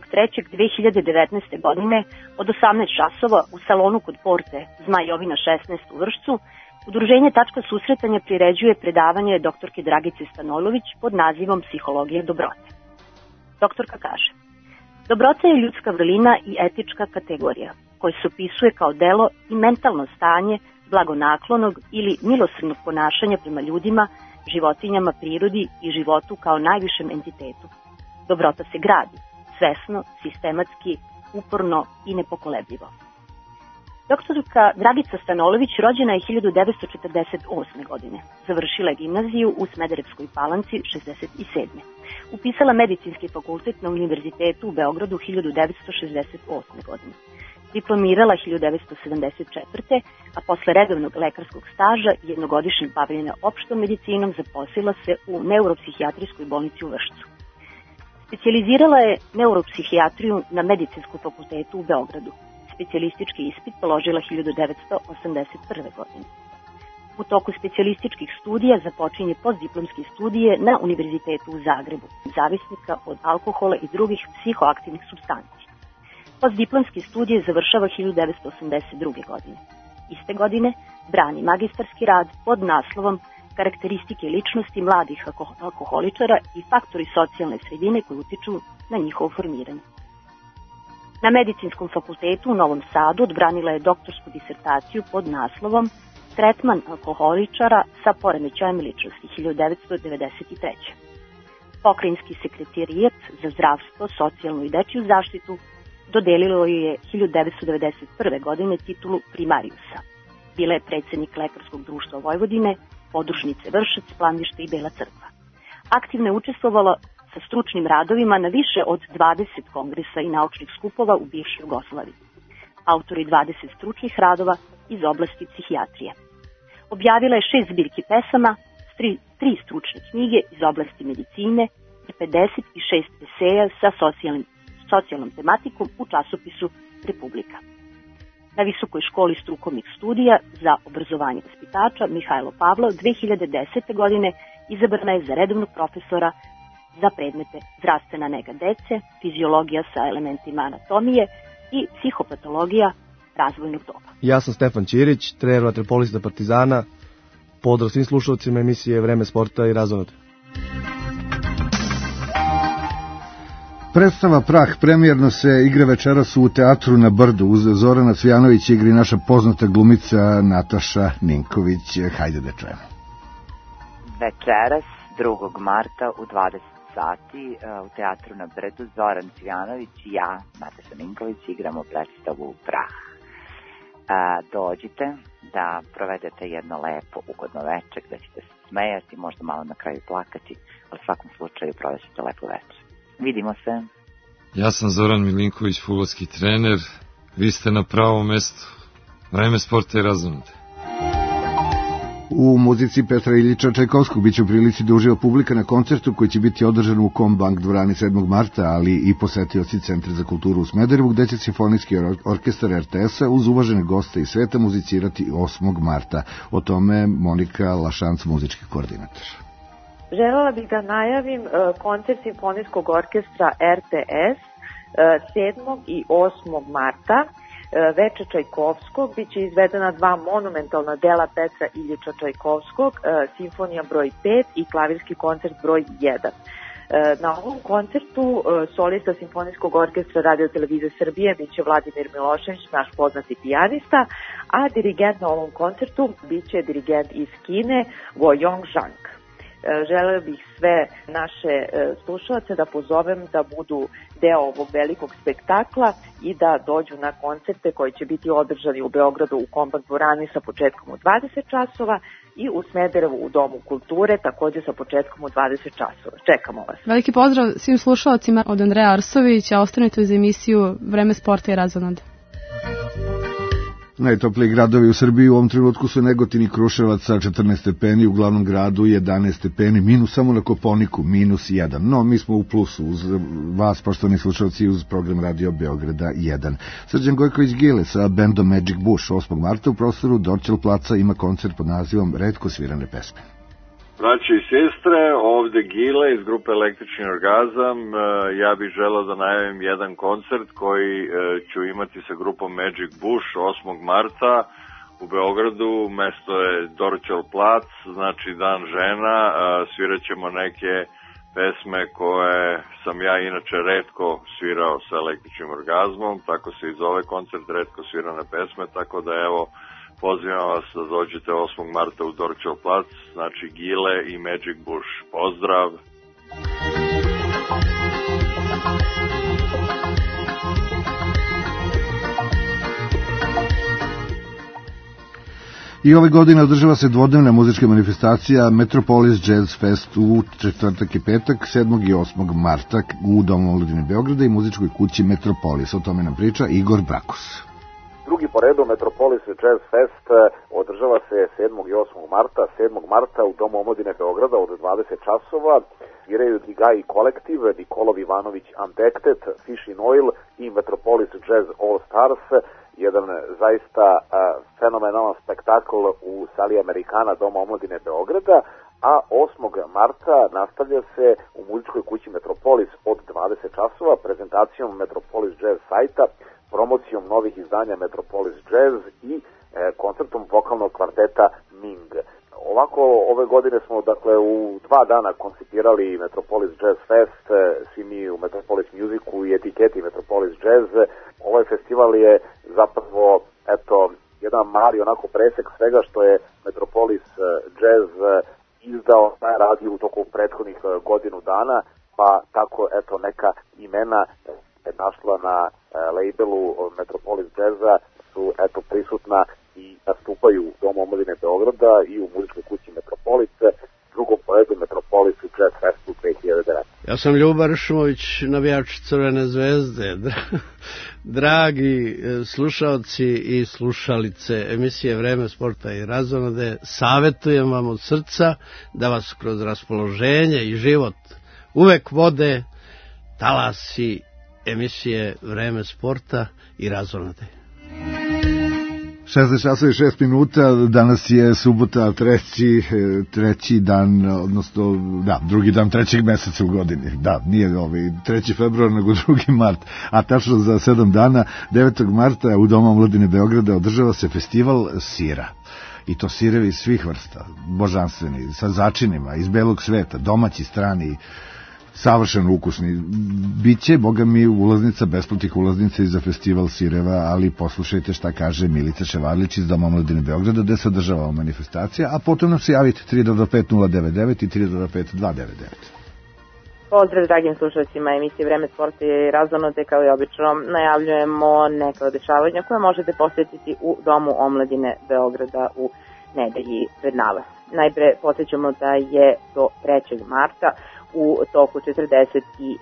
4.3.2019. godine od 18 časova u salonu kod porte Zmaj Jovina 16 u Vršcu Udruženje Tačka susretanja priređuje predavanje doktorke Dragice Stanojlović pod nazivom Psihologija dobrote. Doktorka kaže: dobrota je ljudska vrlina i etička kategorija koja se opisuje kao delo i mentalno stanje blagonaklonog ili milosrdnog ponašanja prema ljudima, životinjama, prirodi i životu kao najvišem entitetu. Dobrota se gradi, svesno, sistematski, uporno i nepokolebljivo. Doktorka Dragica Stanojlović rođena je 1948. godine. Završila je gimnaziju u Smederevskoj Palanci 67. Upisala medicinski fakultet na Univerzitetu u Beogradu 1968. godine. Diplomirala 1974. a posle redovnog lekarskog staža i jednogodišnjeg bavljenja opštom medicinom zaposlila se u neuropsihijatrijskoj bolnici u Vršcu. Specijalizirala je neuropsihijatriju na Medicinskom fakultetu u Beogradu. Specijalistički ispit položila 1981. godine. U toku specijalističkih studija započinje postdiplomske studije na Univerzitetu u Zagrebu, zavisnika od alkohola i drugih psihoaktivnih supstanci. Postdiplomske studije završava 1982. godine. Iste godine brani magistarski rad pod naslovom Karakteristike ličnosti mladih alkoholičara i faktori socijalne sredine koji utiču na njihovo formiranje. Na Medicinskom fakultetu u Novom Sadu odbranila je doktorsku disertaciju pod naslovom Tretman alkoholičara sa poremećajem ličnosti 1993. Pokrajinski sekretarijat za zdravstvo, socijalnu i dečiju zaštitu dodelilo je 1991. godine titulu primariusa. Bila je predsjednik Lekarskog društva Vojvodine, podružnice Vršac, Plandište i Bela Crkva. Aktivno je učestvovala sa stručnim radovima na više od 20 kongresa i naučnih skupova u bivšoj Jugoslaviji. Autor je 20 stručnih radova iz oblasti psihijatrije. Objavila je 6 zbirki pesama, 3 stručne knjige iz oblasti medicine i 56 eseja sa socijalnom tematikom u časopisu Republika. Na Visokoj školi strukovnih studija za obrazovanje vaspitača Mihajlo Pavlov 2010. godine izabrana je za redovnog profesora za predmete zdravstvena nega dece, fiziologija sa elementima anatomije i psihopatologija razvojnog doba. Ja sam Stefan Ćirić, trener vaterpolista Partizana. Pozdrav svim slušalcima emisije Vreme sporta i razonode. Predstava Prah premijerno se igra večeras u Teatru na Brdu. Uz Zorana Cvijanović igri naša poznata glumica Nataša Ninković. Hajde da čujemo. Večeras 2. marta u 20 sati u Teatru na Brdu Zoran Cvijanović i ja, Nataša Ninković, igramo predstavu Prah. Dođite da provedete jedno lepo, ugodno večer, da ćete nasmejati, možda malo na kraju plakati, ali u svakom slučaju provećete lepo večer. Vidimo se. Ja sam Zoran Milinković, fudbalski trener. Vi ste na pravom mestu. Vreme sporta i razonode. U muzici Petra Iljiča Čajkovskog biće u prilici da uživa publika na koncertu koji će biti održan u Kombank dvorani 7. marta, ali i posetioci Centra za kulturu u Smederevu, gde će simfonijski orkestar RTS-a uz uvažene goste iz sveta muzicirati 8. marta. O tome Monika Lašanc, muzički koordinator. Želela bih da najavim koncert simfonijskog orkestra RTS 7. i 8. marta. Veče Čajkovskog biće izvedena 2 monumentalna dela Petra Iljiča Čajkovskog, simfonija broj 5 i klavirski koncert broj 1. Na ovom koncertu solista simfonijskog orkestra Radio Televizije Srbije biće Vladimir Milošević, naš poznati pijanista, a dirigent na ovom koncertu biće dirigent iz Kine Wo Yong-zhang. Želeo bih sve naše slušalce da pozovem da budu deo ovog velikog spektakla i da dođu na koncerte koji će biti održani u Beogradu u Kombank dvorani sa početkom u 20 časova i u Smederevu u Domu kulture takođe sa početkom u 20 časova. Čekamo vas. Veliki pozdrav svim slušalcima od Andreja Arsovića. Ostanite uz emisiju Vreme sporta i razonode. Najtopliji gradovi u Srbiji u ovom trenutku su Negotin i Kruševac sa 14 stepeni, u glavnom gradu 11 stepeni, minus samo na Kopaoniku, -1. No, mi smo u plusu uz vas, poštovani slušalci, uz program Radio Beograda 1. Srđan Gojković-Gile sa bendom Magic Bush 8. marta u prostoru Dorćol placa ima koncert pod nazivom Retko svirane pesme. Braće i sestre, ovde Gile iz grupe Električni orgazam. Ja bih želeo da najavim jedan koncert koji ću imati sa grupom Magic Bush 8. marta u Beogradu. Mesto je Dorćol plac, znači Dan žena. Svirat ćemo neke pesme koje sam ja inače retko svirao sa Električnim orgazmom, tako se i zove koncert Retko svirane pesme, tako da evo, pozivam vas da dođete 8. marta u Dorćol plac, znači Gile i Magic Bush. Pozdrav! I ove godine održava se dvodnevna muzička manifestacija Metropolis Jazz Fest u četvrtak i petak, 7. i 8. marta u Domu omladine Beograda i muzičkoj kući Metropolis. O tome nam priča Igor Brakos. Drugi po redu Metropolis Jazz Fest održava se 7. i 8. marta. 7. marta u Domu omladine Beograda od 20 časova sviraju Digai kolektiv, Nikolov Ivanović Undected, Fish in Oil i Metropolis Jazz All Stars. Jedan zaista fenomenalan spektakl u sali Amerikana Doma omladine Beograda, a 8. marta nastavlja se u muzičkoj kući Metropolis od 20 časova prezentacijom Metropolis Jazz sajta, promocijom novih izdanja Metropolis Jazz i koncertom vokalnog kvarteta Ming. Ovako, ove godine smo dakle u 2 dana koncipirali Metropolis Jazz Fest, svi mi u Metropolis Musicu i etiketi Metropolis Jazz. Ovaj festival je zapravo, eto, jedan mali onako presek svega što je Metropolis Jazz izdao, radio u toku prethodnih godinu dana, pa tako, eto, neka imena je našla na labelu Metropolis Jazza su, eto, prisutna i nastupaju u Domu omladine Beograda i u muzičkoj kući Metropolis, drugo po redu Metropolis Jazz Festu 2009. Ja sam Ljubar Šumović, navijač Crvene zvezde. Dragi slušalci i slušalice emisije Vreme sporta i razonode, savjetujem vam od srca da vas kroz raspoloženje i život uvek vode talasi emisije Vreme sporta i razonode. 16 časova i 6 minuta, danas je subota, treći dan, odnosno, da, drugi dan trećeg meseca u godini. Da, nije 3. februar, nego 2. mart. A tačno za 7 dana, 9. marta u Domu omladine Beograda održava se festival sira. I to sirevi svih vrsta, božanstveni, sa začinima, iz belog sveta, domaći, strani, savršeno ukusni. Biće, boga mi, ulaznica, besplatnih ulaznica i za festival sireva, ali poslušajte šta kaže Milica Ševarlić iz Doma omladine Beograda, gde se održava manifestacija, a potom nam se javite 325-099 i 325-299. Pozdrav dragim slušalcima emisije Vreme sporta i razonode, kao i obično najavljujemo neke odešavanja koje možete posjetiti u Domu omladine Beograda u nedelji pred nama. Najpre podsjećamo da je do 3. marta u toku 47.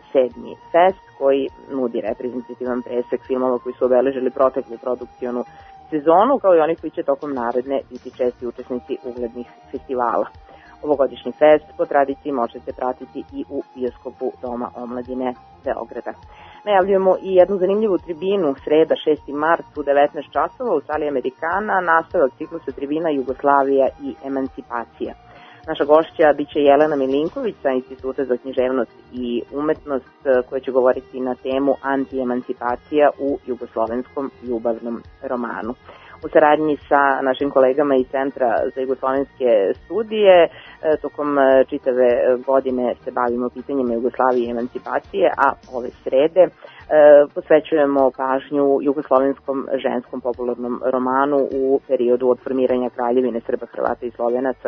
fest koji nudi reprezentativan presek filmova koji su obeležili proteklu produkcionu sezonu, kao i oni koji će tokom naredne biti česti učesnici uglednih festivala. Ovogodišnji fest po tradiciji možete pratiti i u bioskopu Doma omladine Beograda. Najavljujemo i jednu zanimljivu tribinu, sreda 6. mart u 19 časova u sali Amerikana, nastavak ciklusa tribina Jugoslavija i emancipacija. Naša gošća biće Jelena Milinković sa Instituta za književnost i umetnost koja će govoriti na temu anti-emancipacija u jugoslovenskom ljubavnom romanu. U saradnji sa našim kolegama iz Centra za jugoslovenske studije tokom čitave godine se bavimo pitanjima Jugoslavije i emancipacije, a ove srede posvećujemo pažnju jugoslovenskom ženskom popularnom romanu u periodu od formiranja Kraljevine Srba, Hrvata i Slovenaca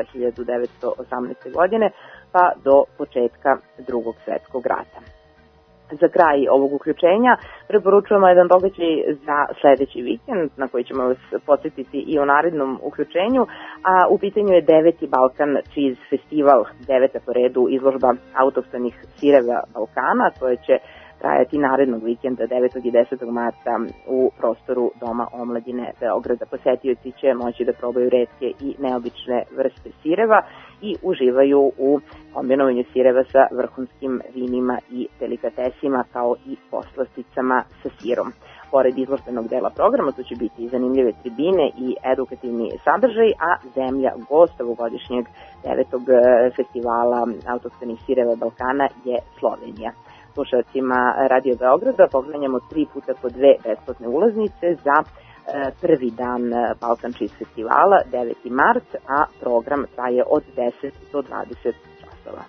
1918. godine pa do početka Drugog svetskog rata. Za kraj ovog uključenja preporučujemo jedan događaj za sledeći vikend na koji ćemo vas podsjetiti i u narednom uključenju, a u pitanju je 9. Balkan Cheese Festival, 9. po redu izložba autohtonih sireva Balkana koja će trajati narednog vikenda 9. i 10. marta u prostoru Doma omladine Beograda. Posetioci će moći da probaju retke i neobične vrste sireva i uživaju u kombinovanju sireva sa vrhunskim vinima i delikatesima kao i poslasticama sa sirom. Pored izložbenog dela programa tu će biti i zanimljive tribine i edukativni sadržaj, a zemlja gost ovogodišnjeg 9. festivala autohtonih sireva Balkana je Slovenija. Slušalcima Radio Beograda poklanjamo 3 puta po 2 besplatne ulaznice za prvi dan Balkan Cheese Festivala, 9. mart, a program traje od 10 do 20 časova.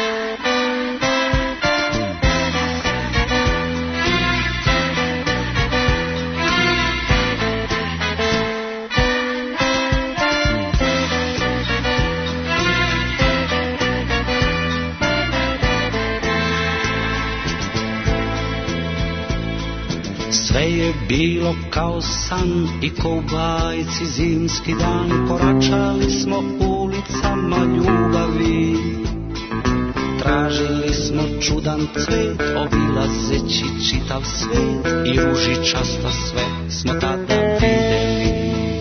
Sve je bilo kao san i ko u bajci zimski dan. Koračali smo ulicama ljubavi, tražili smo čudan cvet, obilazeći čitav svet i ružičasto sve smo tada videli.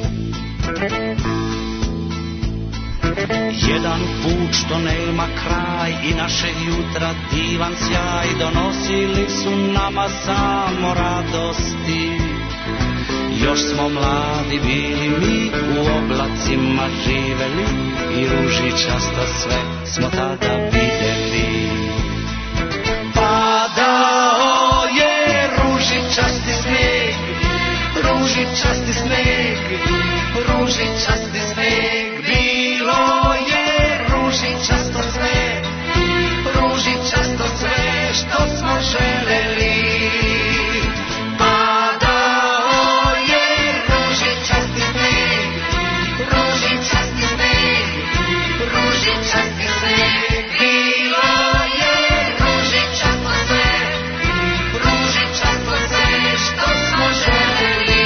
Jedan put što nema kraj i našeg jutra divan sjaj donosili su nama samo radosti. Još smo mladi bili mi, u oblacima živeli i ružičasto sve smo tada videli. Padao je ružičasti sneg, ružičasti sneg, ružičasti sneg. Bilo je ružičasto sve, ružičasto sve što smo želeli. Padao je ružičasti sneg, ružičasti sneg, ružičasti sneg. Bilo je ružičasto sve, ružičasto sve što smo želeli.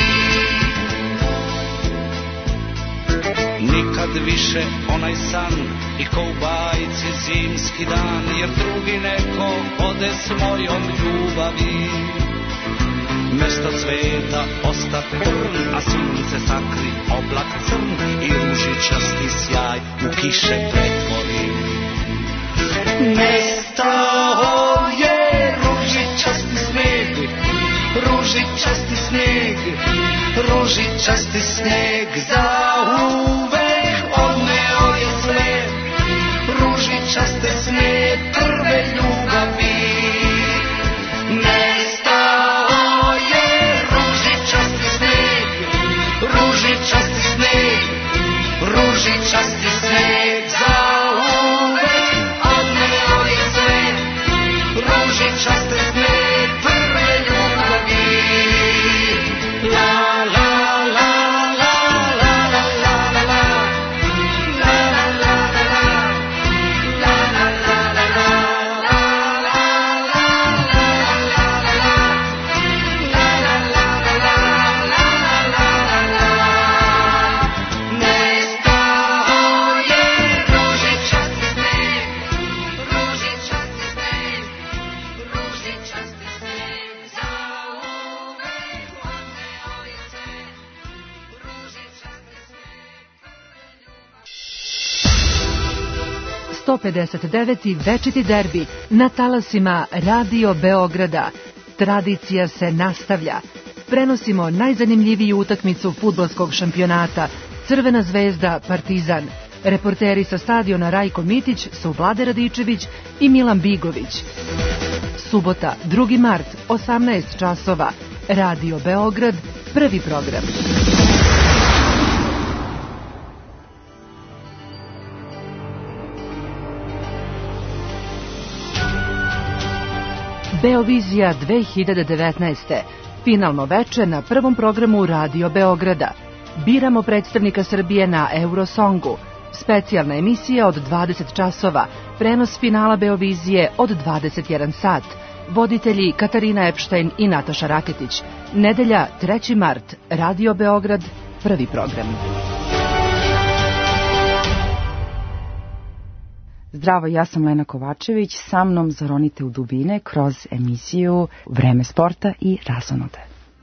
Nikad više onaj san i ko u bajci zimski dan, jer drugi neko ode s mojom ljubavi. Mesto cveta osta trn, a sunce sakri oblak crn i ružičasti sjaj u kiše pretvori. Nestao je ružičasti sneg, ružičasti sneg, ružičasti sneg. Zauvek odneo je sled ružičaste sneg prve ljubavi. Nestao je ružičasti sneg, ružičasti sneg, ružičasti sneg. Zauvek odneo je sled ružičaste sneg prve ljubavi. La la la la la la la la la. La la la la la la la la la la. 159. večiti derbi na talasima Radio Beograda. Tradicija se nastavlja. Prenosimo najzanimljiviju utakmicu fudbalskog šampionata Crvena zvezda Partizan. Reporteri sa stadiona Rajko Mitić su Vlade Radičević i Milan Bigović. Subota, 2. mart, 18 časova. Radio Beograd, prvi program. Beovizija 2019. Finalno veče na prvom programu Radio Beograda. Biramo predstavnika Srbije na Eurosongu. Specijalna emisija od 20 časova. Prenos finala Beovizije od 21 sat. Voditelji Katarina Epštajn i Nataša Raketić. Nedelja, 3. mart. Radio Beograd, prvi program. Zdravo, ja sam Lena Kovačević, sa mnom zaronite u dubine kroz emisiju Vreme sporta i razonode.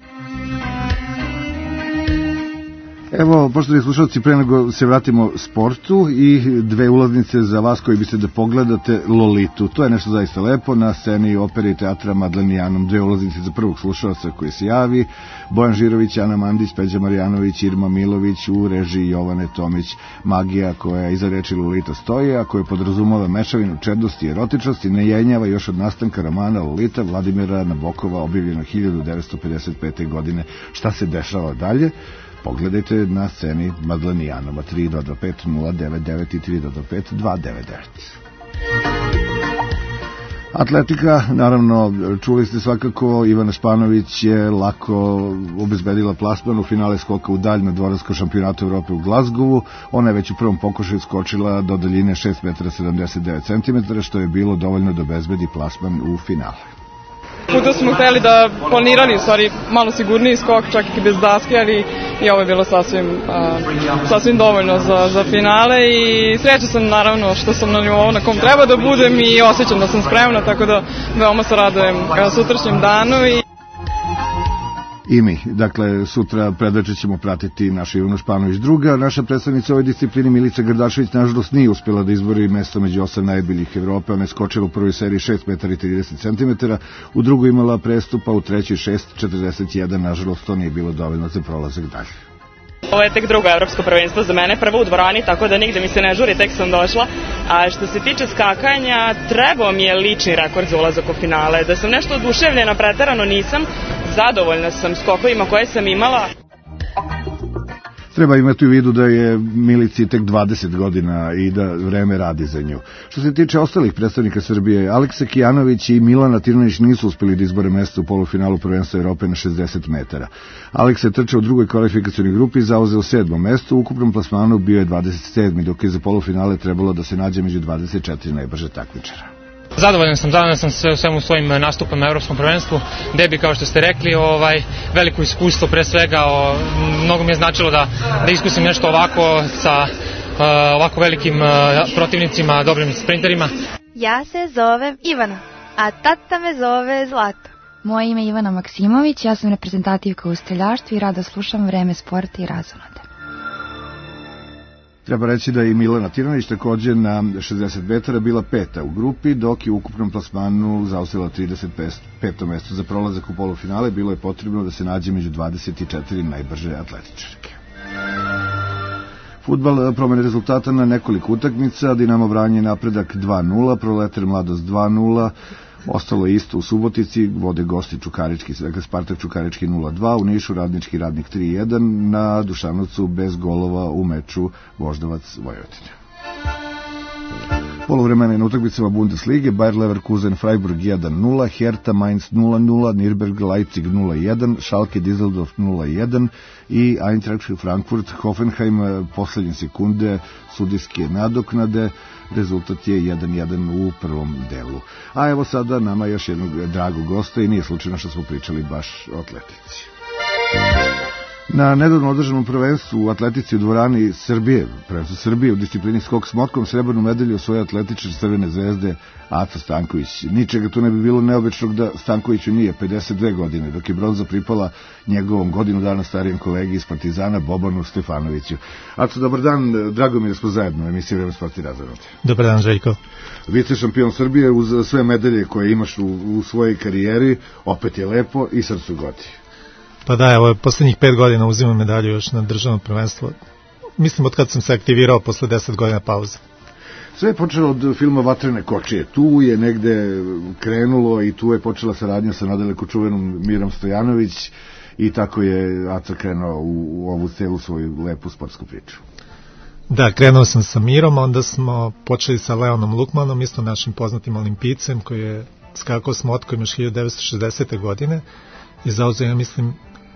Evo, poštovani slušalci, pre nego se vratimo sportu i 2 ulaznice za vas koji biste da pogledate Lolitu. To je nešto zaista lepo, na sceni opere i teatra Madlenijanom. 2 ulaznice za prvog slušalca koji se javi, Bojan Žirović, Ana Mandić, Peđa Marjanović, Irma Milović, u režiji Jovane Tomić. Magija koja iza reči Lolita stoji, a koja podrazumava mešavinu čednosti i erotičnosti, ne jenjava još od nastanka romana Lolita Vladimira Nabokova, objavljeno 1955. godine. Šta se dešava dalje? Pogledajte na sceni Madlenijanoma. 325-099 i 325-299. Atletika, naravno, čuli ste svakako, Ivana Španović je lako obezbedila plasman u finale skoka u dalj na dvoransko šampionatu Evrope u Glazgovu. Ona je već u prvom pokušaju skočila do daljine 6,79 cm, što je bilo dovoljno da obezbedi plasman u finale. Puta smo hteli da planirali, u stvari, malo sigurniji skok, čak i bez daske, ali i ovo je bilo sasvim dovoljno za finale i sreća sam naravno što sam na nivou na kom treba da budem i osjećam da sam spremna, tako da veoma se radujem sutrašnjem danu. I mi, dakle, sutra predveče ćemo pratiti našu Ivanu Španović. Druga, naša predstavnica u ovoj disciplini Milica Grdašević, nažalost nije uspjela da izbori mesto među 8 najboljih Evrope. Ona je skočila u prvoj seriji 6,30 cm, u drugoj imala prestupa, u trećoj 6,41, nažalost to nije bilo dovoljno za prolazak dalje. Ovo je tek drugo evropsko prvenstvo za mene, prvo u dvorani, tako da nigde mi se ne žuri, tek sam došla. A što se tiče skakanja, trebao mi je lični rekord za ulazak u finale. Da sam nešto oduševljena, preterano nisam, zadovoljna sam skokovima koje sam imala. Treba imati u vidu da je Milici tek 20 godina i da vreme radi za nju. Što se tiče ostalih predstavnika Srbije, Aleksa Kijanović i Milana Tirnanić nisu uspeli da izbore mesto u polufinalu prvenstva Evrope na 60 metara. Aleksa je trčao u drugoj kvalifikacionoj grupi i zauzeo 7. mesto, u ukupnom plasmanu bio je 27. dok je za polufinale trebalo da se nađe među 24 najbrže takmičara. Zadovoljan sam sve u svemu svojim nastupom na Evropskom prvenstvu. Debi, kao što ste rekli, veliko iskustvo pre svega, mnogo mi je značilo da iskusim nešto ovako sa ovako velikim protivnicima, dobrim sprinterima. Ja se zovem Ivana, a tata me zove Zlata. Moje ime je Ivana Maksimović, ja sam reprezentativka u streljaštvu i rado slušam Vreme sporta i razonode. Treba reći da je i Milana Tirnanić takođe na 60 metara bila 5. u grupi, dok je u ukupnom plasmanu zauzela 35. mesto. Za prolazak u polufinale bilo je potrebno da se nađe među 24 najbrže atletičarke. Fudbal, promene rezultata na nekoliko utakmica, Dinamo Vranje napredak 2-0, Proletar Mladost 2-0, ostalo je isto u Subotici, vode gosti Čukarički, dakle Spartak Čukarički 0-2, u Nišu Radnički Radnik 3-1, na Dušanovcu bez golova u meču Voždovac Vojvodina. Poluvremena na utakmicama Bundeslige, Bayer Leverkusen Freiburg 1-0, Hertha Mainz 0-0, Nürnberg Leipzig 0-1, Schalke Düsseldorf 0-1 i Eintracht Frankfurt Hoffenheim poslednje sekunde sudijske nadoknade. Rezultat je 1-1 u prvom delu. A evo sada nama još jednog dragog gosta i nije slučajno što smo pričali baš o atletici. Na nedavno održanom prvenstvu u atletici u dvorani Srbije, prvenstvu Srbije u disciplini skok s motkom, srebrnu medalju osvojio atletičar Crvene zvezde Aca Stanković. Ničega tu ne bi bilo neobičnog da Stankoviću nije 52 godine, dok je bronza pripala njegovom godinu dana starijem kolegi iz Partizana Bobanu Stefanoviću. Aco, dobar dan, drago mi da smo zajedno u emisiji Vreme sporta i razonode. Dobar dan, Željko. Vice šampion Srbije uz sve medalje koje imaš u svojoj karijeri, opet je lepo i srcu godi. Pa da, evo, poslednjih 5 godina uzimam medalju još na državno prvenstvo. Mislim od kad sam se aktivirao posle 10 godina pauze. Sve je počelo od filma Vatrene kočije. Tu je negde krenulo i tu je počela saradnja sa nadaleko čuvenom Mirom Stojanović i tako je Aca krenuo u ovu celu svoju lepu sportsku priču. Da, krenuo sam sa Mirom, onda smo počeli sa Leonom Lukmanom, isto našim poznatim olimpijcem koji je skakao s motkom još 1960. godine i zauzeo, ja mislim,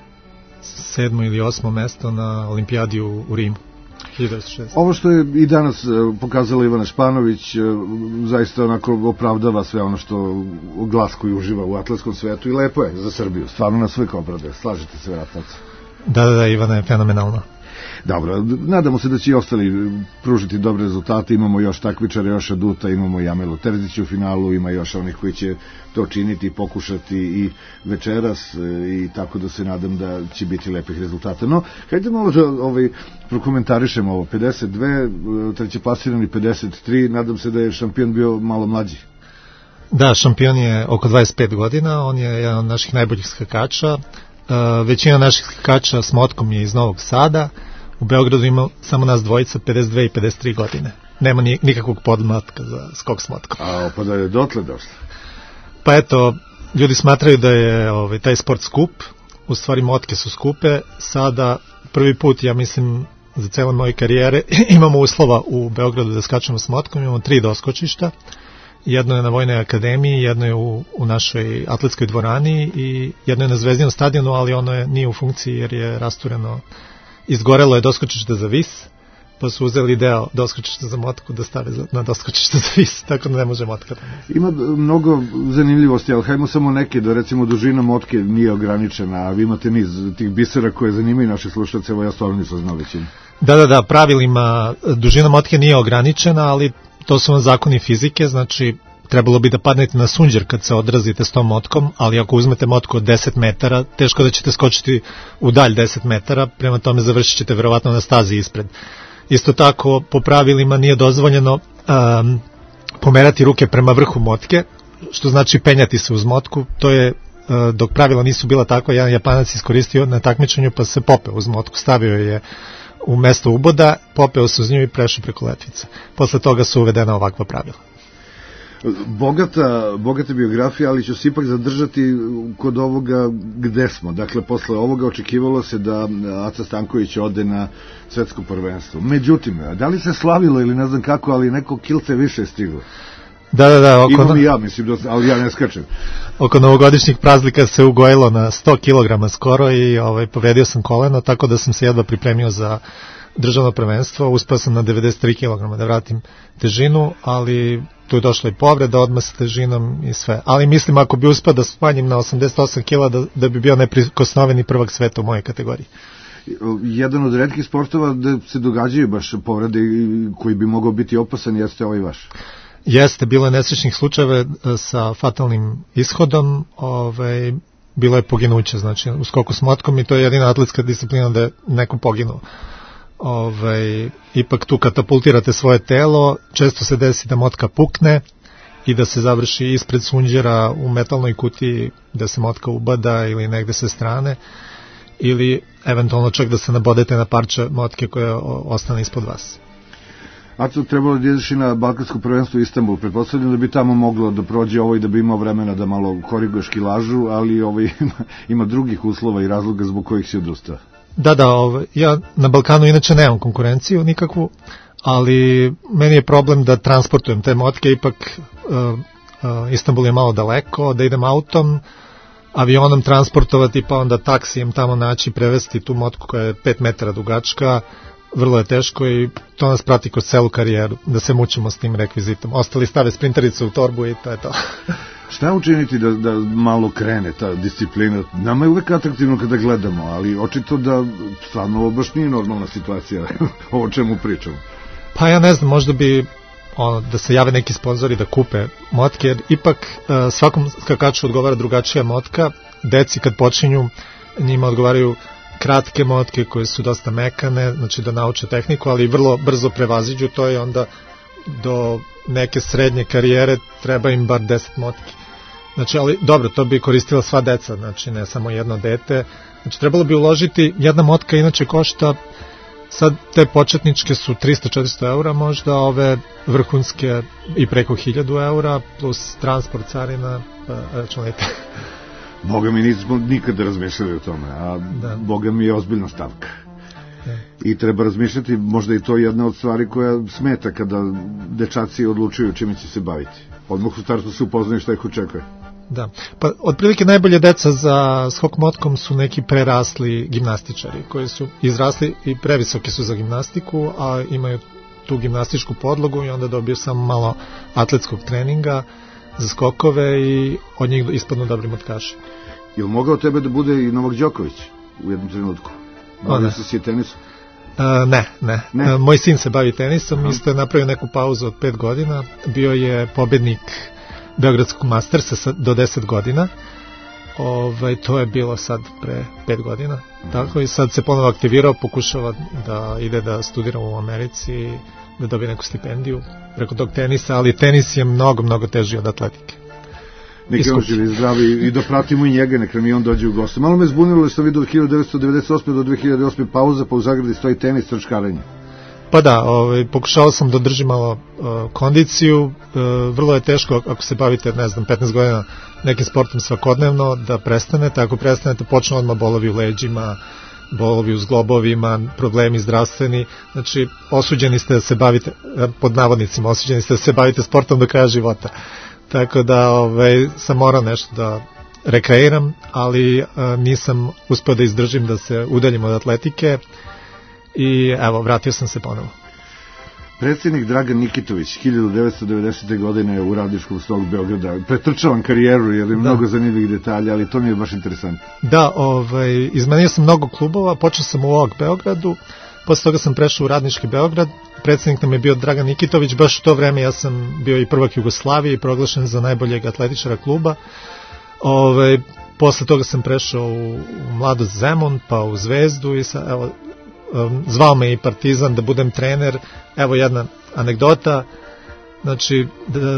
7. ili 8. mesto na olimpijadi u Rimu. 1960. Ovo što je i danas pokazala Ivana Španović zaista onako opravdava sve ono što glas koji uživa u atletskom svetu i lepo je za Srbiju. Stvarno nas uvijek opravdava. Slažete se, vratno? Da, Ivana je fenomenalna. Dobro, nadamo se da će i ostali pružiti dobre rezultate, imamo još takmičare, još aduta, imamo i Amelu Terzića u finalu, ima još onih koji će to činiti, pokušati i večeras i tako da se nadam da će biti lepih rezultata. No, hajde malo da prokomentarišemo ovo, 52, treće plasirani 53, nadam se da je šampion bio malo mlađi. Da, šampion je oko 25 godina, on je jedan od naših najboljih skakača. Većina naših skakača s motkom je iz Novog Sada. U Beogradu ima samo nas dvojica, 52 i 53 godine. Nema nikakvog podmlatka za skok s motkom. A pa da je dotle došlo? Pa eto, ljudi smatraju da je taj sport skup. U stvari motke su skupe. Sada prvi put, ja mislim, za cele moje karijere imamo uslova u Beogradu da skačemo s motkom. Imamo 3 doskočišta. Jedno je na Vojnoj akademiji, jedno je u našoj atletskoj dvorani i jedno je na Zvezdinom stadionu, ali ono nije u funkciji jer je rastureno. Izgorelo je doskočište za vis, pa su uzeli deo doskočišta za motku da stave na doskočište za vis, tako da ne može motka. Ima mnogo zanimljivosti, ali hajmo samo neke, da recimo dužina motke nije ograničena, a vi imate niz tih bisera koje zanimaju naše slušalce, evo ja stvarno nisam znao većinu. Da, pravilima dužina motke nije ograničena, ali to su vam zakoni fizike, znači trebalo bi da padnete na sunđer kad se odrazite s tom motkom, ali ako uzmete motku od 10 metara, teško da ćete skočiti u dalj 10 metara, prema tome završit ćete verovatno na stazi ispred. Isto tako, po pravilima nije dozvoljeno pomerati ruke prema vrhu motke, što znači penjati se uz motku, to je, dok pravila nisu bila takva, jedan Japanac iskoristio na takmičenju pa se popeo uz motku, stavio je u mesto uboda, popeo se uz nju i prešao preko letvice. Posle toga su uvedena ovakva pravila. Bogata biografija, ali ću se ipak zadržati kod ovoga gde smo. Dakle, posle ovoga očekivalo se da Aca Stanković ode na svetsko prvenstvo. Međutim, da li se slavilo ili ne znam kako, ali neko kilce više je stiglo? Da. Imam i ja, mislim, ali ja ne skačem. Oko novogodišnjih praznika se ugojilo na 100 kg skoro i povredio sam koleno, tako da sam se jedva pripremio za državno prvenstvo. Uspeo sam na 93 kg da vratim težinu, ali tu je došla i povreda odmah sa težinom i sve. Ali mislim, ako bi uspeo da smanjim na 88 kg, da bi bio neprikosnoveni prvak sveta u mojej kategoriji. Jedan od retkih sportova da se događaju baš povrede koji bi mogao biti opasan, jeste ovaj vaš. Jeste, bilo je nesrećnih slučajeva sa fatalnim ishodom, bilo je poginuće, znači u skoku s motkom i to je jedina atletska disciplina da je neko poginuo. Ipak tu katapultirate svoje telo, često se desi da motka pukne i da se završi ispred sunđera u metalnoj kutiji, da se motka ubada ili negde sa strane, ili eventualno čak da se nabodete na parče motke koje ostane ispod vas. Aco, trebalo da ideš i na balkansko prvenstvo u Istanbul. Pretpostavljam da bi tamo moglo da prođe ovo i da bi imao vremena da malo koriguješ kilažu, ali ima drugih uslova i razloga zbog kojih si odustao. Da, ja na Balkanu inače nemam konkurenciju nikakvu, ali meni je problem da transportujem te motke, ipak Istanbul je malo daleko, da idem autom, avionom transportovati, pa onda taksijem tamo naći, prevesti tu motku koja je 5 metara dugačka, vrlo je teško i to nas prati kroz celu karijeru, da se mučimo s tim rekvizitom. Ostali stave sprinterice u torbu i to je to. Šta učiniti da malo krene ta disciplina? Nama je uvek atraktivno kada gledamo, ali očito da stvarno ovo baš nije normalna situacija, o čemu pričamo. Pa ja ne znam, možda bi da se jave neki sponzori da kupe motke, jer ipak svakom skakaču odgovara drugačija motka. Deci kad počinju, njima odgovaraju kratke motke koje su dosta mekane, znači da nauče tehniku, ali vrlo brzo prevaziđu to i onda do neke srednje karijere treba im bar 10 motki. Znači, ali dobro, to bi koristila sva deca, znači ne samo jedno dete. Znači, trebalo bi uložiti, jedna motka inače košta, sad te početničke su 300-400 eura možda, ove vrhunske i preko 1000 eura, plus transport, carina, računajte. Boga mi nismo nikada razmišljali o tome, a Boga mi je ozbiljna stavka. I treba razmišljati, možda i to je jedna od stvari koja smeta kada dečaci odlučuju čime će se baviti. Odmah u startu se upoznaju šta ih očekuje. Da, pa otprilike najbolje deca za skok motkom su neki prerasli gimnastičari koji su izrasli i previsoki su za gimnastiku, a imaju tu gimnastičku podlogu i onda dobiju samo malo atletskog treninga za skokove i od njih ispadnu dobri motkaši. Je li mogao tebe da bude i Novak Đoković u jednom trenutku? Bavio se si tenisom? Ne. Moj sin se bavi tenisom, isto je napravio neku pauzu od 5 godina, bio je pobednik Beogradskog Mastersa do 10 godina, to je bilo sad pre 5 godina, tako i sad se ponovo aktivirao, pokušava da ide da studira u Americi, da dobije neku stipendiju preko tog tenisa, ali tenis je mnogo teži od atletike. Neka on živi zdravi i da pratimo i njega, neka mi on dođe u goste. Malo me zbunilo da sam vidio od 1998. do 2008. pauza, pa u Zagradi stoji tenis, trčkarenje. Pa da, pokušao sam da držim malo kondiciju, vrlo je teško ako se bavite, 15 godina nekim sportom svakodnevno, da prestanete, ako prestanete počnu odmah bolovi u leđima, bolovi u zglobovima, problemi zdravstveni, znači osuđeni ste da se bavite, pod navodnicima, osuđeni ste da se bavite sportom do kraja života. Tako da sam morao nešto da rekreiram, ali nisam uspio da izdržim da se udaljim od atletike i evo, vratio sam se ponovo. Predsjednik Dragan Nikitović 1990. godine u Radničkom Stogu Beograda, pretrčavam karijeru jer je mnogo zanimljivih detalja, ali to mi je baš interesantno. Da, izmenio sam mnogo klubova, počeo sam u OAK Beogradu, posle toga sam prešao u Radnički Beograd, predsjednik nam je bio Dragan Nikitović, baš u to vreme ja sam bio i prvak Jugoslavije i proglašen za najboljeg atletičara kluba. Posle toga sam prešao u Mladost Zemun, pa u Zvezdu i zvao me i Partizan da budem trener. Evo jedna anegdota, znači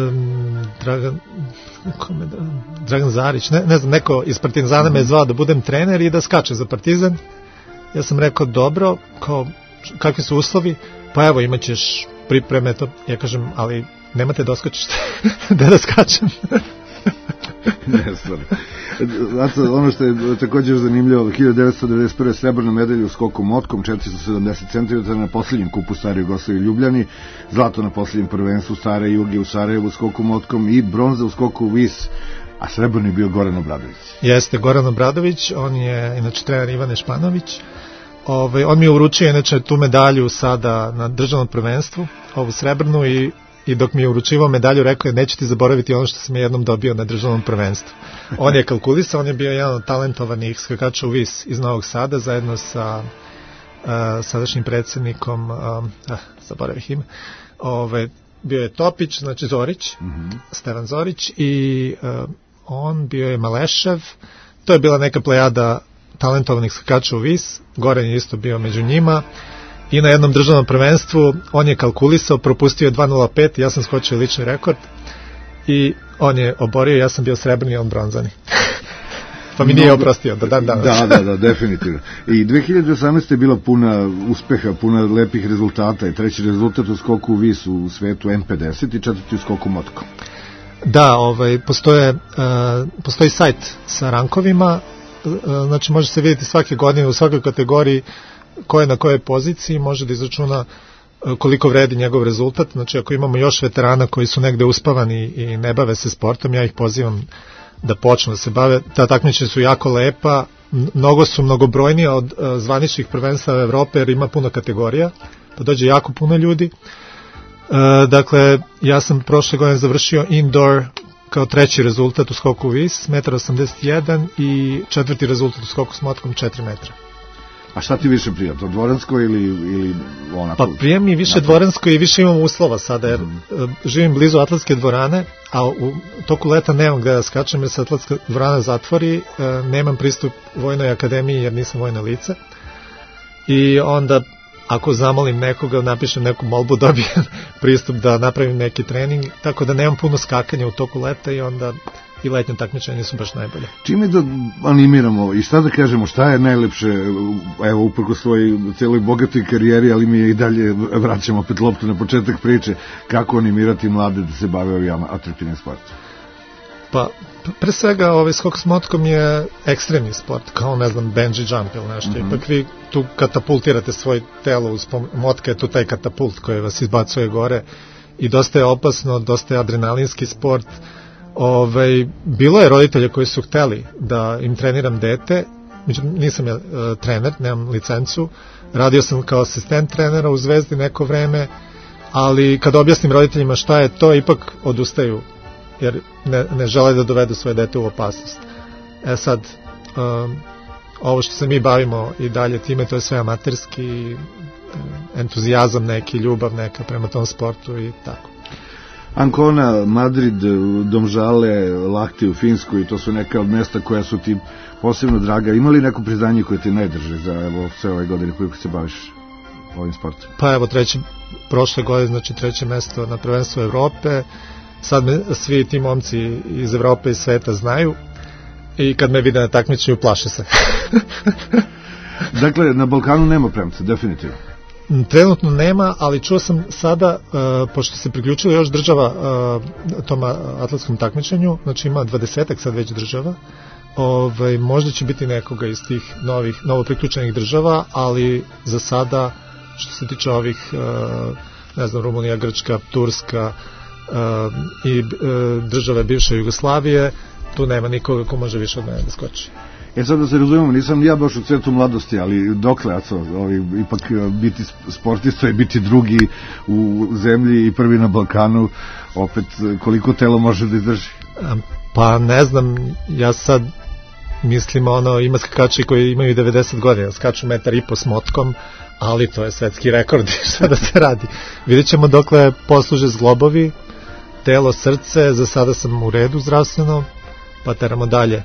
Dragan Zarić, ne znam, neko iz Partizana me je zvao da budem trener i da skačem za Partizan. Ja sam rekao dobro, kakvi su uslovi, pa evo imat ćeš pripreme, to ja kažem, ali nemate da oskačeš da skačem. Ne, stvarno. Zato, ono što je također zanimljivo, 1991. srebrna medalja u skoku motkom, 470 cm na posljednjem kupu Stare Jugoslavije Ljubljani, zlato na posljednjem prvenstvu Stare Juge u Sarajevu u skoku motkom i bronza u skoku vis, a srebrni bio Goran Obradović. Jeste, Goran Obradović, on je inače trener Ivane Španović. On mi je uručio inače tu medalju sada na državnom prvenstvu, ovu srebrnu, i dok mi je uručivao medalju rekao je neću ti zaboraviti ono što sam je jednom dobio na državnom prvenstvu. On je kalkulisao, on je bio jedan od talentovanih skakača u vis iz Novog Sada zajedno sa sadašnjim predsjednikom, zaboravih ime, bio je Topić, znači Zorić, Stevan Zorić, i on bio je Malešev, to je bila neka plejada talentovanih skakača u vis, Goran je isto bio među njima. I na jednom državnom prvenstvu on je kalkulisao, propustio je 2.05, ja sam skočio lični rekord i on je oborio, ja sam bio srebrni, on bronzani. Pa mi nije oprostio do dan danas. Da, definitivno. I 2018. je bila puna uspeha, puna lepih rezultata i treći rezultat u skoku u vis u svetu M50 i četvrti u skoku motkom. Da, postoji sajt sa rankovima, znači može se vidjeti svake godine u svakoj kategoriji ko je na kojoj poziciji, može da izračuna koliko vredi njegov rezultat. Znači ako imamo još veterana koji su negde uspavani i ne bave se sportom, ja ih pozivam da počnu da se bave. Ta takmičenja su jako lepa, mnogobrojnija od zvaničnih prvenstva Evrope jer ima puno kategorija, pa dođe jako puno ljudi. Dakle, ja sam prošle godine završio indoor kao treći rezultat u skoku vis, 1,81 m i četvrti rezultat u skoku s motkom 4 metra. A šta ti više prija, to dvoransko ili onako? Pa prija mi više dvoransko i više imam uslova sada, jer živim blizu atletske dvorane, a u toku leta nemam gde da skačem, jer se atletska dvorana zatvori, nemam pristup Vojnoj akademiji jer nisam vojno lice, i onda ako zamolim nekoga, napišem neku molbu, dobijem pristup da napravim neki trening, tako da nemam puno skakanja u toku leta i onda i letnje takmičenje su baš najbolje. Čime da animiramo i šta da kažemo, šta je najlepše, evo uprkos svojoj celoj bogatoj karijeri, ali mi je i dalje vraćamo opet loptu na početak priče, kako animirati mlade da se bave ovim atraktivnim sportom? Pa, pre svega skok s motkom je ekstremni sport, kao ne znam bungee jump ili nešto, ipak vi tu katapultirate svoje telo, motka je tu taj katapult koji vas izbacuje gore i dosta je opasno, dosta je adrenalinski sport. Bilo je roditelja koji su hteli da im treniram dete, međutim nisam ja trener, nemam licencu, radio sam kao asistent trenera u Zvezdi neko vreme, ali kad objasnim roditeljima šta je to, ipak odustaju, jer ne žele da dovedu svoje dete u opasnost. Sad, ovo što se mi bavimo i dalje time, to je sve amaterski, entuzijazam neki, ljubav neka prema tom sportu i tako. Ancona, Madrid, Domžale, Lahti u Finskoj, to su neka od mesta koja su ti posebno draga. Ima li neko priznanje koje ti ne drži za sve ove godine koliko se baviš ovim sportom? Pa evo, prošle godine, znači treće mesto na prvenstvu Evrope. Sad me svi ti momci iz Evrope i sveta znaju i kad me vide na takmičenju plaše se. Dakle, na Balkanu nema premca, definitivno. Trenutno nema, ali čuo sam sada, pošto se priključilo još država tom atletskom takmičenju, znači ima 20-ak sad već država, možda će biti nekoga iz tih novo priključenih država, ali za sada, što se tiče ovih, ne znam, Rumunija, Grčka, Turska i države bivše Jugoslavije, tu nema nikoga ko može više od mene da skoči. Sad da se razumemo, nisam ja baš u cvetu mladosti, ali dokle, ipak biti sportista i biti drugi u zemlji i prvi na Balkanu, opet koliko telo može da izdrži? Pa ne znam, ja sad mislim, ima skakači koji imaju 90 godina, skaču 1,5 m s motkom, ali to je svetski rekord, šta da se radi. Vidjet ćemo dokle posluže zglobovi, telo, srce, za sada sam u redu zdravstveno, pa teramo dalje.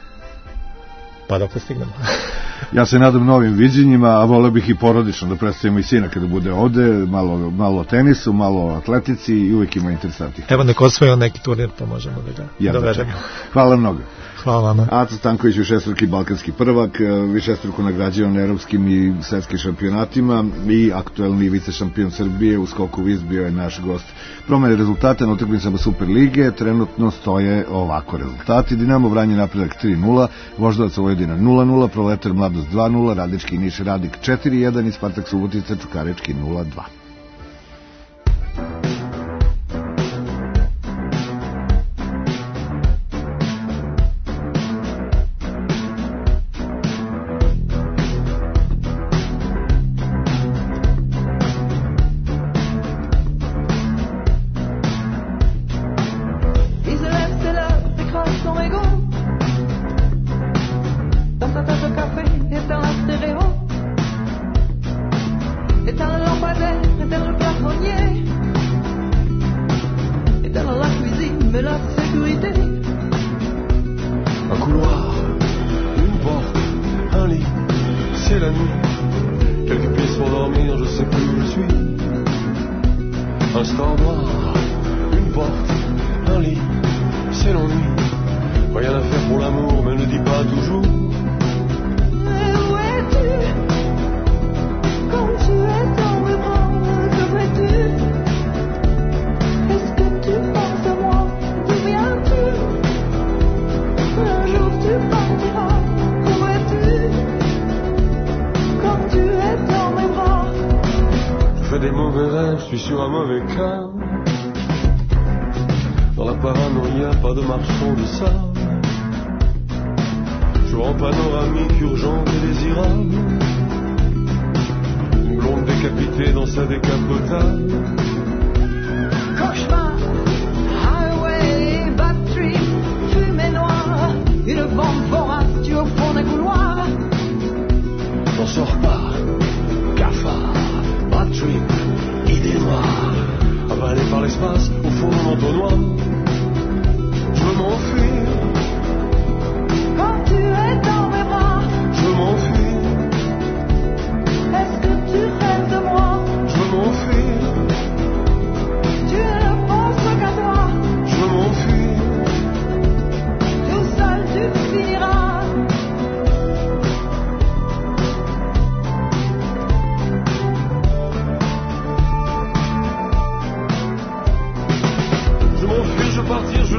Pa dok ne stignemo. Ja se nadam novim viđenjima, a voleo bih i porodično da predstavimo i sina kada bude ovde, malo o tenisu, malo o atletici i uvijek ima interesantih. Evo neko osvojio neki turnir, pa možemo da ga dovedemo. Hvala mnogo. Hvala vama. Aca Stanković, višestruki balkanski prvak, višestruko nagrađivan na evropskim i svetskim šampionatima i aktuelni vice šampion Srbije u skoku vis bio je naš gost. Promene rezultate na utakmicama Superlige trenutno stoje ovako rezultati: Dinamo Vranje Napredak 3-0, Voždovac Vojvodina 0-0, Proletar Mladost 2-0, Radnički Niš Radik 4-1 i Spartak Subotica Čukarički 0-2. Cauchemar, highway, battery.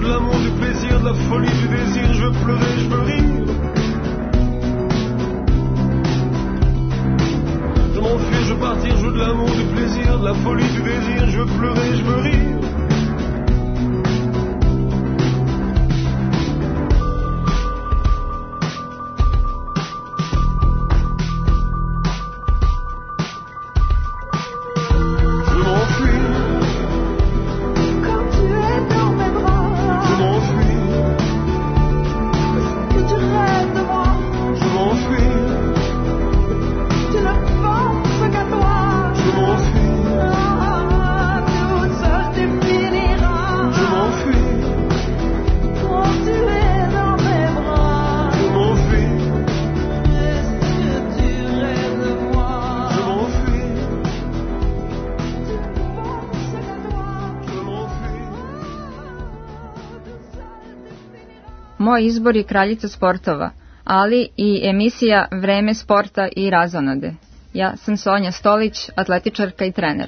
de l'amour, du plaisir, de la folie, du désir. Je veux pleurer, je veux rire. Je m'enfuis, je veux partir, je veux de l'amour, du plaisir, de la folie, du désir. Je veux pleurer, je veux rire. Moj izbor je Kraljica sportova, ali i emisija Vreme sporta i razonode. Ja sam Sonja Stolić, atletičarka i trener.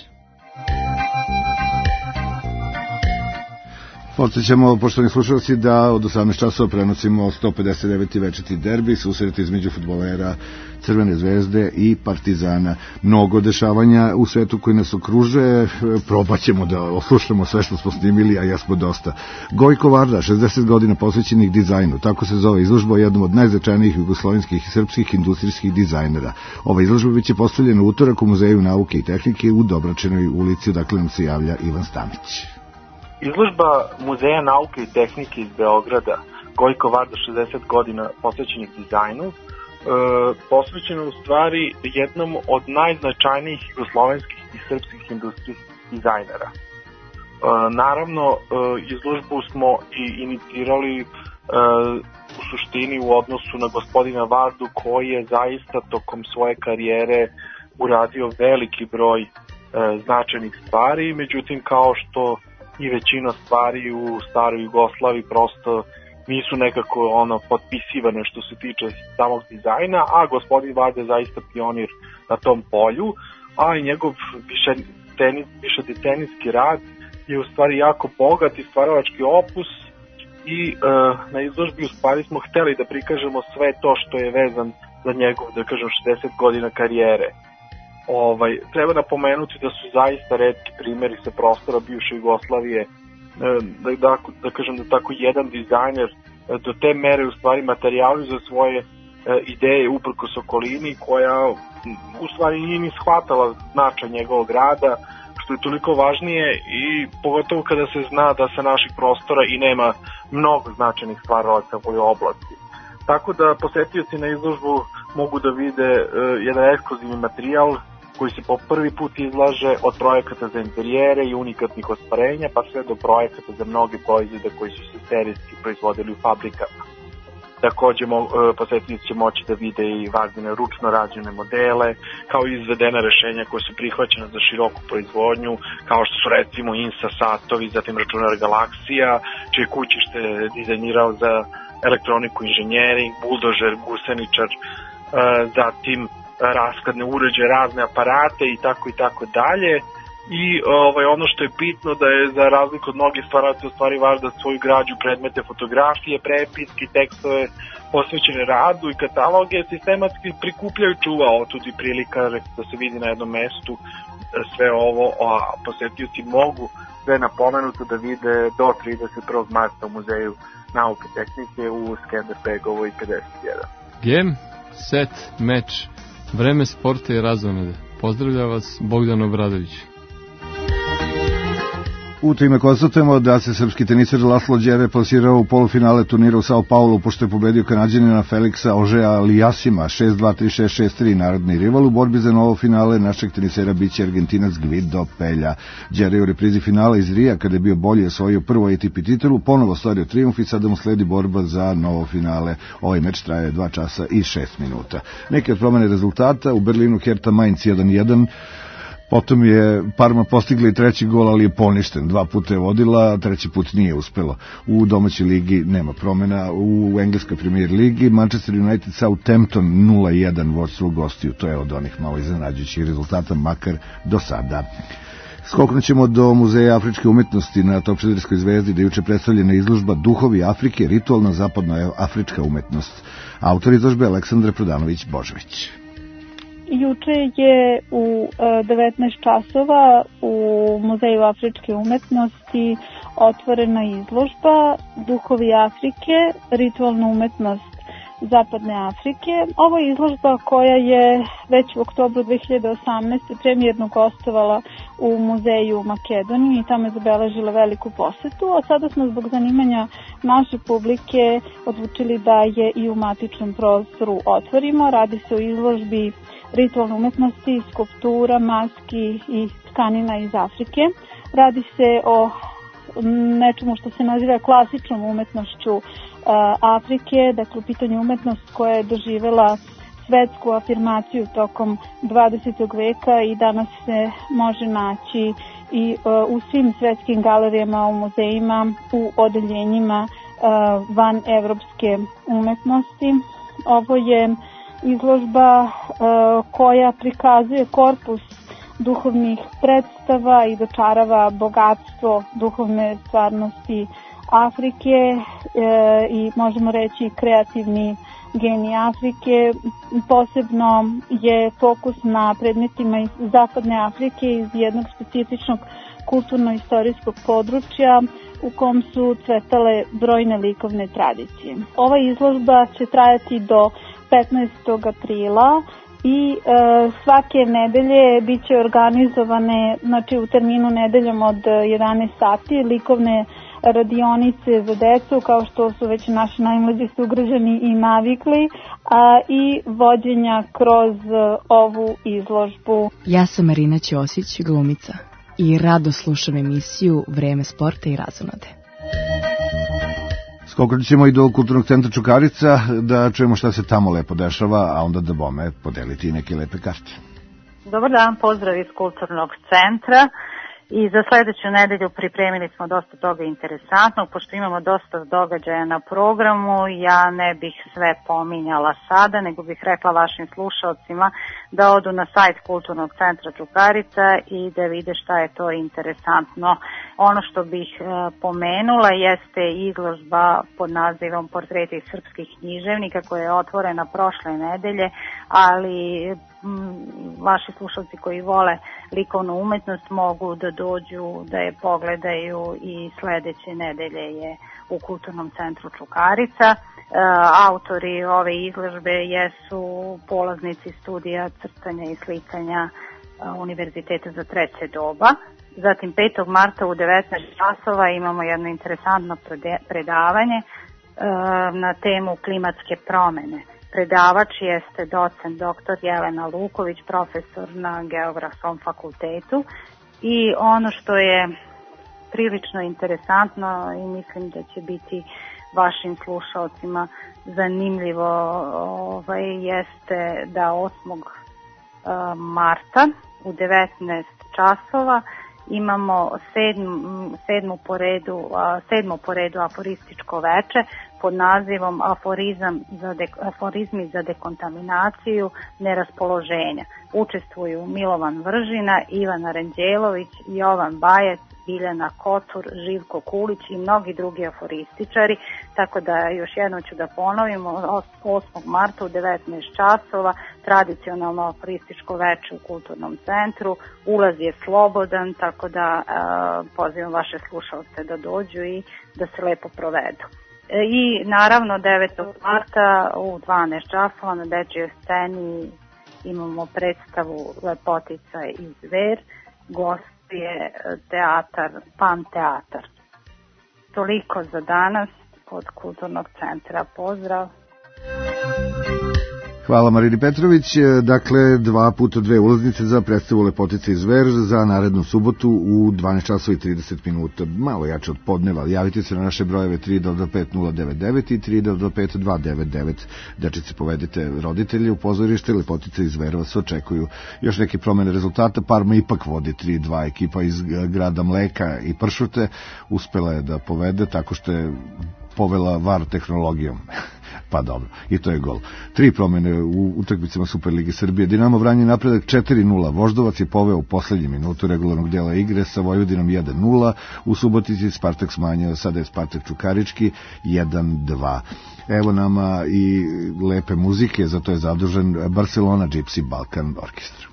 Podsećamo, poštovani slušalci, da od 18 časova prenosimo 159. večiti derbi, susret između fudbalera Crvene zvezde i Partizana. Mnogo dešavanja u svetu koji nas okružuje, probaćemo da oslušamo sve što smo snimili, a jesmo dosta. Gojko Varda, 60 godina posvećenih dizajnu, tako se zove izložba, jednom od najznačajnijih jugoslovenskih i srpskih industrijskih dizajnera. Ova izložba biće postavljena u utorak u Muzeju nauke i tehnike u Dobračenoj ulici, odakle nam se javlja Ivan Stanić. Izložba Muzeja nauke i tehnike iz Beograda, Gojko Varda, 60 godina posvećenih dizajnu, posvećena u stvari jednom od najznačajnijih jugoslovenskih i srpskih industrijskih dizajnera. Naravno, izložbu smo i inicirali u suštini u odnosu na gospodina Vardu, koji je zaista tokom svoje karijere uradio veliki broj značajnih stvari, međutim kao što i većina stvari u staroj Jugoslaviji prosto nisu nekako potpisivane što se tiče samog dizajna, a gospodin Varda je zaista pionir na tom polju, a i njegov višedecenijski rad je u stvari jako bogat i stvaralački opus i na izložbi u stvari smo hteli da prikažemo sve to što je vezan za njegov, da kažem, 60 godina karijere. Treba napomenuti da su zaista retki primjeri sa prostora bivše Jugoslavije, da kažem da tako jedan dizajner do te mere u stvari materializuje svoje ideje uprkos okolini, koja u stvari nije ni shvatala značaj njegovog rada, što je toliko važnije i pogotovo kada se zna da sa naših prostora i nema mnogo značajnih stvaralaca u ovoj oblasti. Tako da posetioci na izložbu mogu da vide jedan ekskluzivni materijal koji se po prvi put izlaže od projekata za interijere i unikatnih ostvarenja, pa sve do projekata za mnoge proizvode koji su se serijski proizvodili u fabrikama. Takođe, posetioci će moći da vide i Vardine ručno rađene modele, kao i izvedena rešenja koje su prihvaćena za široku proizvodnju, kao što su recimo Insa satovi, zatim računar Galaksija, čije kućište je dizajnirao za elektroniku, inženjering, buldožer, guseničar, zatim raskladne uređaje, razne aparate i tako dalje. I ono što je bitno da je za razliku od mnogih stvaraca u stvari Varda svoju građu, predmete, fotografije, prepiske, tekstove posvećene radu i kataloge sistematski prikuplja i čuva. Otud i prilika da se vidi na jednom mestu sve ovo, a posetioci mogu sve napomenuto da vide do 31. marta u Muzeju nauke i tehnike u Skenderbegovoj 51. Game, set, meč, vreme sporta i razonode. Pozdravlja vas Bogdan Obradović. U time konstatujemo da se srpski teniser Laslo Đere plasirao u polufinale turnira u Sao Paulo, pošto je pobedio Kanadjanina Felixa Auger-Aliassima 6-2, 3-6, 6-3. Narodni rival u borbi za novo finale našeg tenisera biće Argentinac Gvido Pelja. Đere je u reprizi finala iz Rija, kada je bio bolji, osvojio prvo ATP titulu, ponovo stvario trijumf i sada mu sledi borba za novo finale. Ovaj meč traje 2 časa i 6 minuta. Neke od promene rezultata: u Berlinu Hertha Mainz 1-1, potom je Parma postigla i treći gol, ali je poništen. 2 puta je vodila, treći put nije uspelo. U domaćoj ligi nema promena. U engleskoj premier ligi Manchester United Southampton 0-1 vodstvo gostiju. To je od onih malo iznenađujućih rezultata, makar do sada. Skoknut ćemo do Muzeja afričke umetnosti na Topčiderskoj zvezdi, gde juče predstavljena izložba Duhovi Afrike, ritualna zapadnoafrička umetnost. Autor izložbe Aleksandra Prodanović-Božović. Juče je u 19 časova u Muzeju afričke umetnosti otvorena izložba Duhovi Afrike, ritualna umetnost Zapadne Afrike. Ovo je izložba koja je već u oktobru 2018. premijerno gostovala u Muzeju Makedoniji i tamo je zabeležila veliku posetu, a sada smo zbog zanimanja naše publike odlučili da je i u matičnom prostoru otvorimo. Radi se o izložbi ritualne umetnosti, skulptura, maski i tkanina iz Afrike. Radi se o nečemu što se naziva klasičnom umetnošću Afrike, dakle u pitanju umetnost koja je doživela svetsku afirmaciju tokom 20. veka i danas se može naći i u svim svetskim galerijama, u muzejima, u odeljenjima van evropske umetnosti. Ovo je izložba koja prikazuje korpus duhovnih predstava i dočarava bogatstvo duhovne stvarnosti Afrike i možemo reći kreativni genij Afrike. Posebno je fokus na predmetima iz Zapadne Afrike iz jednog specifičnog kulturno-istorijskog područja u kom su cvetale brojne likovne tradicije. Ova izložba će trajati do 15. aprila i svake nedelje bit će organizovane, znači u terminu nedeljom od 11 sati, likovne radionice za decu, kao što su već naši najmlađi sugrađani i navikli, i vođenja kroz ovu izložbu. Ja sam Marina Ćosić, glumica, i rado slušam emisiju Vreme sporta i razonode. Skokrat ćemo i do Kulturnog centra Čukarica da čujemo šta se tamo lepo dešava, a onda da bome podeliti neke lepe karte. Dobar dan, pozdrav iz Kulturnog centra. I za sledeću nedelju pripremili smo dosta toga interesantnog, pošto imamo dosta događaja na programu. Ja ne bih sve pominjala sada, nego bih rekla vašim slušalcima da odu na sajt Kulturnog centra Čukarica i da vide šta je to interesantno. Ono što bih pomenula jeste izložba pod nazivom Portreti srpskih književnika koja je otvorena prošle nedelje, ali vaši slušalci koji vole likovnu umetnost mogu da dođu da je pogledaju i sledeće nedelje je u Kulturnom centru Čukarica. Autori ove izložbe jesu polaznici studija crtanja i slikanja Univerziteta za treće doba. Zatim 5. marta u 19 časova imamo jedno interesantno predavanje na temu klimatske promene. Predavač jeste docent dr. Jelena Luković, profesor na Geografskom fakultetu, i ono što je prilično interesantno i mislim da će biti vašim slušalcima zanimljivo jeste da 8. marta u 19 časova imamo sedmo po redu aforističko veče pod nazivom Aforizmi za dekontaminaciju neraspoloženja. Učestvuju Milovan Vržina, Ivan Aranđelović, Jovan Bajec, Biljana Kotur, Živko Kulić i mnogi drugi aforističari, tako da još jednom ću da ponovimo, 8. marta u 19 časova tradicionalno aforističko veče u Kulturnom centru, ulaz je slobodan, tako da pozivam vaše slušalce da dođu i da se lepo provedu. I naravno 9. marta u 12 časova na dečjoj sceni imamo predstavu Lepotica i Zver, gost je teatar, Pan teatar. Toliko za danas od Kulturnog centra. Pozdrav! Hvala Marini Petrović. Dakle, 2x2 ulaznice za predstavu Lepotica i Zver za narednu subotu u 12 časova i 30 minuta. Malo jače od podneva. Javite se na naše brojeve 325-099 i 325-299. Dečice, povedite roditelje u pozorište. Lepotica i Zver vas očekuju. Još neke promene rezultata. Parma ipak vodi 3-2. Ekipa iz grada Mleka i Pršute uspela je da povede tako što je povela VAR tehnologijom. pa dobro, i to je gol. 3 promene u utakmicama Superligi Srbije. Dinamo Vranje napredak 4-0. Voždovac je poveo u poslednjem minutu regularnog dela igre sa Vojvodinom 1-0. U Subotici Spartak smanjio, sada je Spartak Čukarički 1-2. Evo nama i lepe muzike, zato je zadužen Barcelona Gypsy Balkan Orkestra.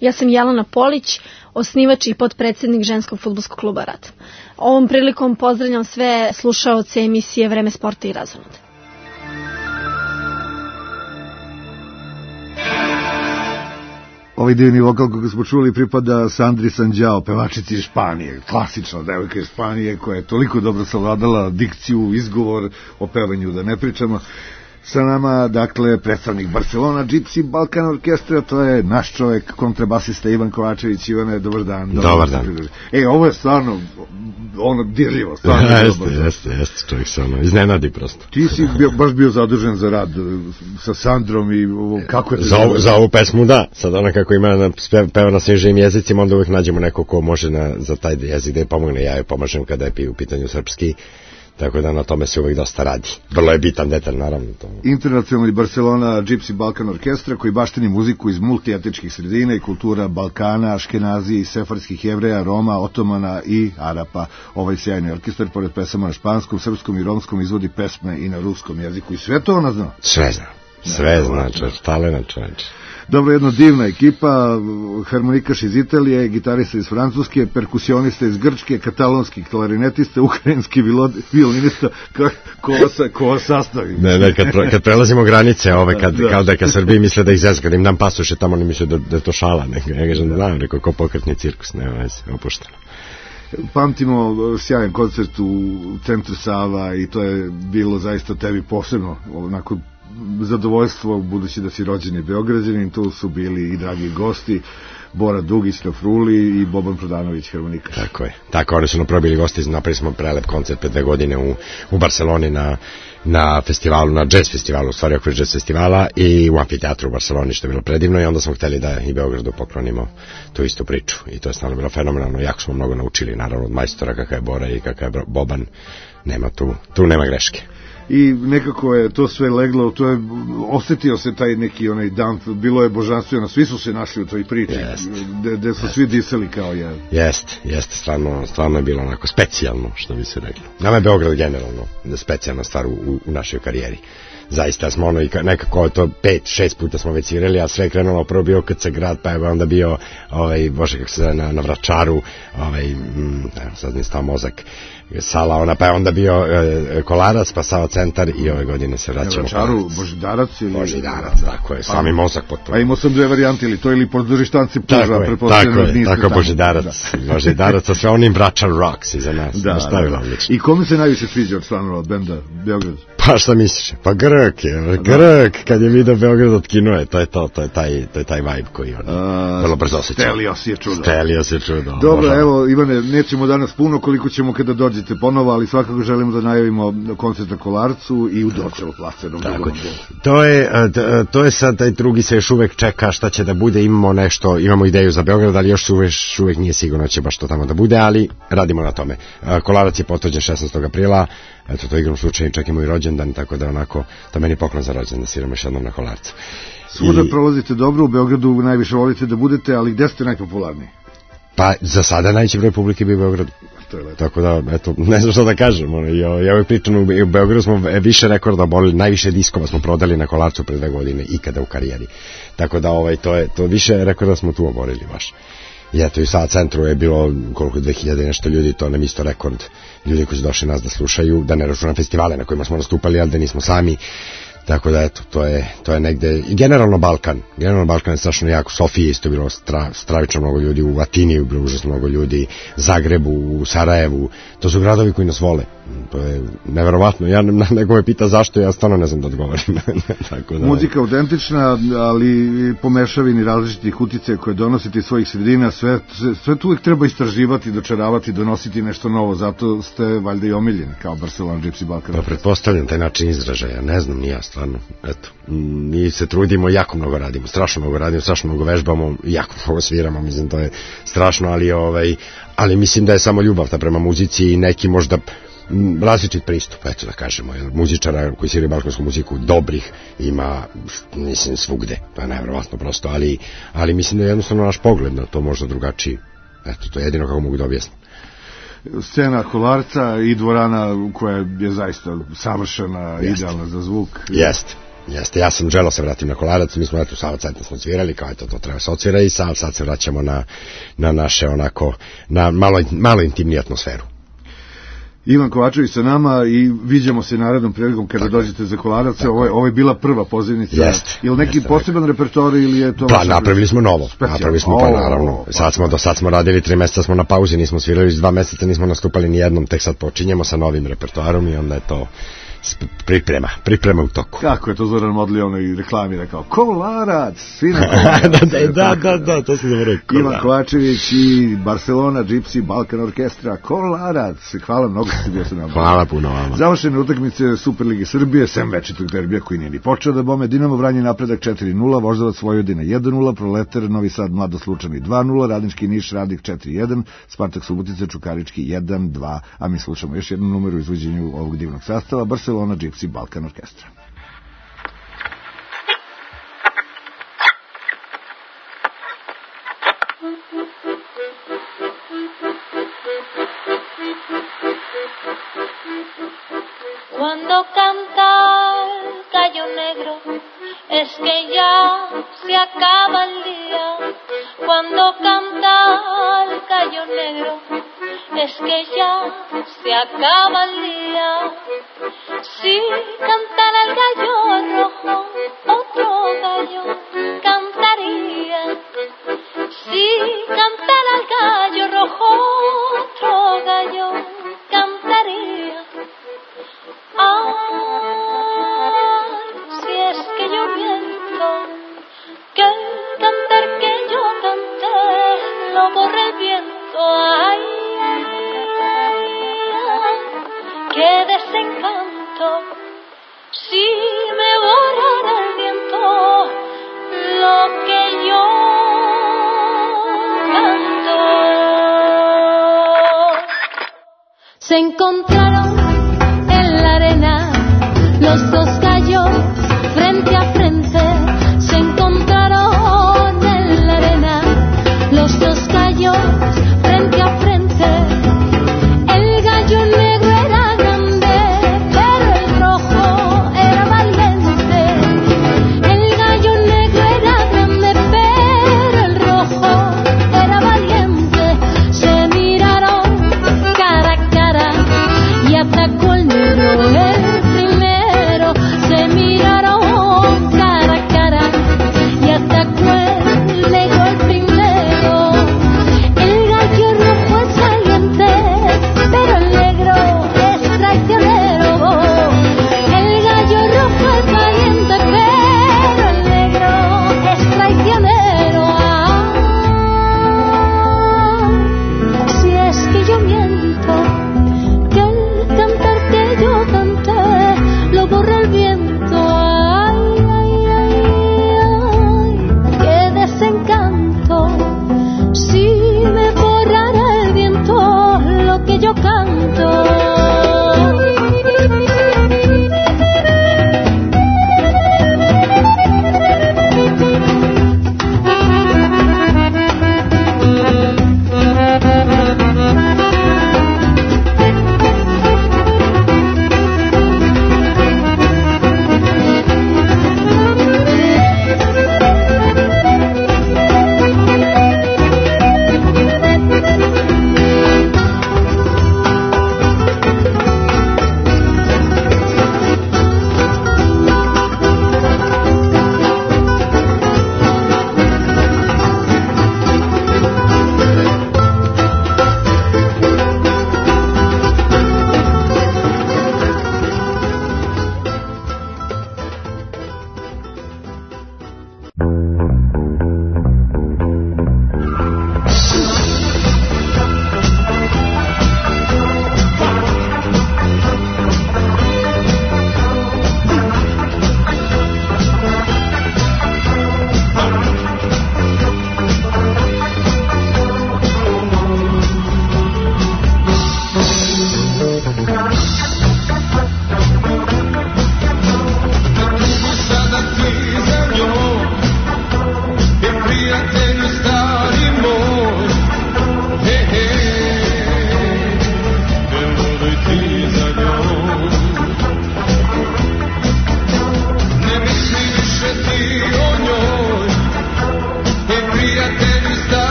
Ja sam Jelena Polić, osnivač i potpredsednik ženskog fudbalskog kluba Rad. Ovom prilikom pozdravljam sve slušaoce emisije Vreme sporta i razonode. Ovaj divni vokal koga smo čuli pripada Sandri Sanđao, pevačici iz Španije, klasična devojka iz Španije koja je toliko dobro savladala dikciju, izgovor, o pevanju da ne pričamo. Sa nama, dakle, predstavnik Barcelona Gypsy Balkan Orkestra, to je naš čovjek, kontrabasista Ivan Kovačević. Ivane, dobar dan. Dobar dan. Ovo je stvarno, dirljivo, stvarno. Jeste, čovjek se iznenadi prosto. Ti si baš bio zadužen za rad sa Sandrom i kako je to? Za ovu pesmu da, sad ona kako ima peva na svim živim jezicima, onda uvijek nađemo neko ko može za taj jezik da je pomogne, ja joj pomažem kada je u pitanju srpski. Tako da na tome se uvijek dosta radi. Vrlo je bitan detalj, naravno. Internacionalni Barcelona Gypsy Balkan Orkestra koji baštini muziku iz multietničkih sredina i kultura Balkana, Aškenazije, sefarskih Jevreja, Roma, Otomana i Arapa. Ovaj sjajni orkestar, pored pesama na španskom, srpskom i romskom, izvodi pesme i na ruskom jeziku. I sve to ona zna? Sve zna, talent čovječ. Dobro, jedna divna ekipa, harmonikaš iz Italije, gitarista iz Francuske, perkusionista iz Grčke, katalonski klarinetista, ukrajinski violinista, ko vas sastavi? Ne, kad prelazimo granice, kao da je ka Srbiji misle da ih zezga, da im dam pasoše tamo, oni misle da je to šala, ja kažem, rekao, ko pokretni cirkus, nema veze, opušteno. Pamtimo sjajan koncert u centru Sava i to je bilo zaista tebi posebno, onako zadovoljstvo, budući da si rođeni Beograđanin. Tu su bili i dragi gosti, Bora Dugić na fruli i Boban Prodanović, harmonikaš. Tako, oni su napravili gosti, napravili smo prelep koncert pre 2 godine u Barceloni na festivalu, na jazz festivalu, u stvari okvir jazz festivala i u amfiteatru u Barceloni, što je bilo predivno, i onda smo hteli da i Beogradu poklonimo tu istu priču i to je stvarno bilo fenomenalno. Jako smo mnogo naučili, naravno, od majstora kakav je Bora i kakav je Boban, nema tu nema greške. I nekako je to sve leglo, to je, osetio se taj neki onaj dan, bilo je božanstveno, svi su se našli u toj priči, gde su svi disali kao jedan. Jeste, stvarno je bilo onako specijalno, što bi se reklo. Nama je Beograd generalno specijalna stvar u našoj karijeri. Zaista smo ono i nekako to 5-6 puta smo već svirali, a sve je krenulo, prvo bio KC Grad, pa je onda bio, bože kako se zove, na Vračaru, sad mi stao mozak, sala ona, pa je onda bio Kolarac, pa Sava centar i ove godine se vraćamo. Na Vračaru, Božidarac ili... Božidarac, tako je, sami mozak potpuno. A imao sam 2 varijante, ili to ili podrži štanci puža, pretpostavljeno. Tako je, Božidarac, sa sve onim Vračar Rocks iza nas. Da. I kome se najviše sviđa od članova od benda Beograd? Pa šta misliš? Pa Grk, kad je vidio Beograd od kinoje, to je taj vibe koji vrlo brzo osjeća. Stelios je čudo. Dobro, evo Ivane, nećemo danas puno, koliko ćemo kada dođete ponovo, ali svakako želimo da najavimo koncert na Kolarcu i u Dorčelu placenom. To je sad, taj drugi se još uvek čeka šta će da bude, imamo ideju za Beograd, ali još uvek nije sigurno će baš to tamo da bude, ali radimo na tome. Kolarac je potvrđen 16. aprila, eto to igram slučaju, čekamo i rođendan, tako da onako, to meni poklon za rođendan, da sviramo još jednom na Kolarcu. Svuda prolazite dobro, u Beogradu najviše volite da budete, ali gde ste najpopularniji? Pa za sada najveći broj publike bi u Beogradu. Tako da, eto, ne znam što da kažem. Ja uvijek pričam, u Beogradu smo više rekorda oborili, najviše diskova smo prodali na Kolarcu pre 2 godine, ikada u karijeri. Tako da, to više rekorda smo tu oborili baš. I eto, i sad centru je bilo koliko 2000 nešto ljudi, to nam isto rekord ljudi koji su došli nas da slušaju, da ne računam festivale na kojima smo nastupali, ali da nismo sami. Tako da, eto, to je negde, i generalno Balkan je strašno jak, u Sofiji isto bilo stravično mnogo ljudi, u Atini je bilo užasno mnogo ljudi, Zagrebu, u Sarajevu, to su gradovi koji nas vole, to je neverovatno, neko me pita zašto, ja stvarno ne znam da odgovorim. Tako da, muzika autentična, ali pomešavini različitih uticaja koje donosite iz svojih sredina, sve tu uvijek treba istraživati, dočaravati, donositi nešto novo, zato ste valjda i omiljeni kao Barcelona Gypsy Balkan. Pa pretpostavljam taj način izražaja, ne znam, nije stvarno, eto, mi se trudimo, jako mnogo radimo, strašno mnogo vežbamo, jako mnogo sviramo, mislim, to je strašno, ali mislim da je samo ljubav ta prema muzici i neki možda različit pristup, eto da kažemo, muzičara koji sviraju balkansku muziku dobrih ima, mislim, svugde, to je nevjerovatno prosto, ali mislim da je jednostavno naš pogled na to možda drugačiji, eto, to je jedino kako mogu da objasnim. Scena Kolarca i dvorana koja je zaista savršena, idealna za zvuk. Jeste, ja sam želeo se vratim na Kolarac, mi smo eto u Sava centru smo svirali, kao eto to treba se odsvira i sad se vraćamo na naše onako, na malo intimniju atmosferu. Ivan Kovačević sa nama i viđamo se narednom prilikom kada dođete za Kolarac. Ovo je bila prva pozivnica. Ili neki poseban repertoar ili je to... Pa napravili smo novo. Napravili smo pa naravno. Do sad smo radili 3 meseca, smo na pauzi, nismo svirali 2 meseca, nismo nastupali ni jednom, tek sad počinjemo sa novim repertoarom i onda je to priprema u toku. Kako je to Zoran Modli onoj reklami rekao? Kolarac, svi na Kolarac. Da, to si dobro rekao. Ivan Kovačević i Barcelona, Gypsy, Balkan Orkestra, Kolarac. Hvala mnogo što ste bio sa nama. Hvala puno vama. Završene utakmice Superlige Srbije, sem večitog derbija koji nije ni počeo da bome. Dinamo Vranje napredak 4-0, Voždovac Vojvodina 1-0, Proletar Novi Sad Mladost Lučani 2-0, Radnički Niš Radnik 4-1, Spartak Subotica Čukarički 1-2, a mi slušamo još jednu numeru u izvođenju ovog divnog sastava, Barcelona, Gypsy, Balkan Orkestra. Cuando canta el gallo negro es que ya se acaba el día. Cuando canta el gallo negro es que ya se acaba el día. Si cantara el gallo rojo, otro gallo cantaría. Si cantara el gallo rojo, otro gallo cantaría. Ay, si es que yo miento, que el cantar que yo canté lo borra el viento. Ay, ay, ay, ay, qué desencanto. Si me borrara el viento lo que yo canto. Se encontraron en la arena los dos gallos frente a frente. Se encontraron en la arena los dos gallos frente a frente. El gallo negro era grande, pero el rojo era valiente. El gallo negro era grande, pero el rojo era valiente. Se miraron cara a cara y a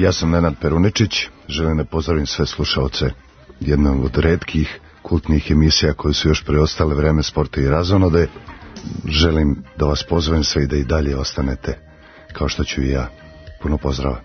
Ja sam Nenad Peruničić, želim da pozdravim sve slušaoce jednog od retkih kultnih emisija koje su još preostale, Vreme sporta i razonode. Želim da vas pozovem sve i da i dalje ostanete, kao što ću i ja. Puno pozdrava.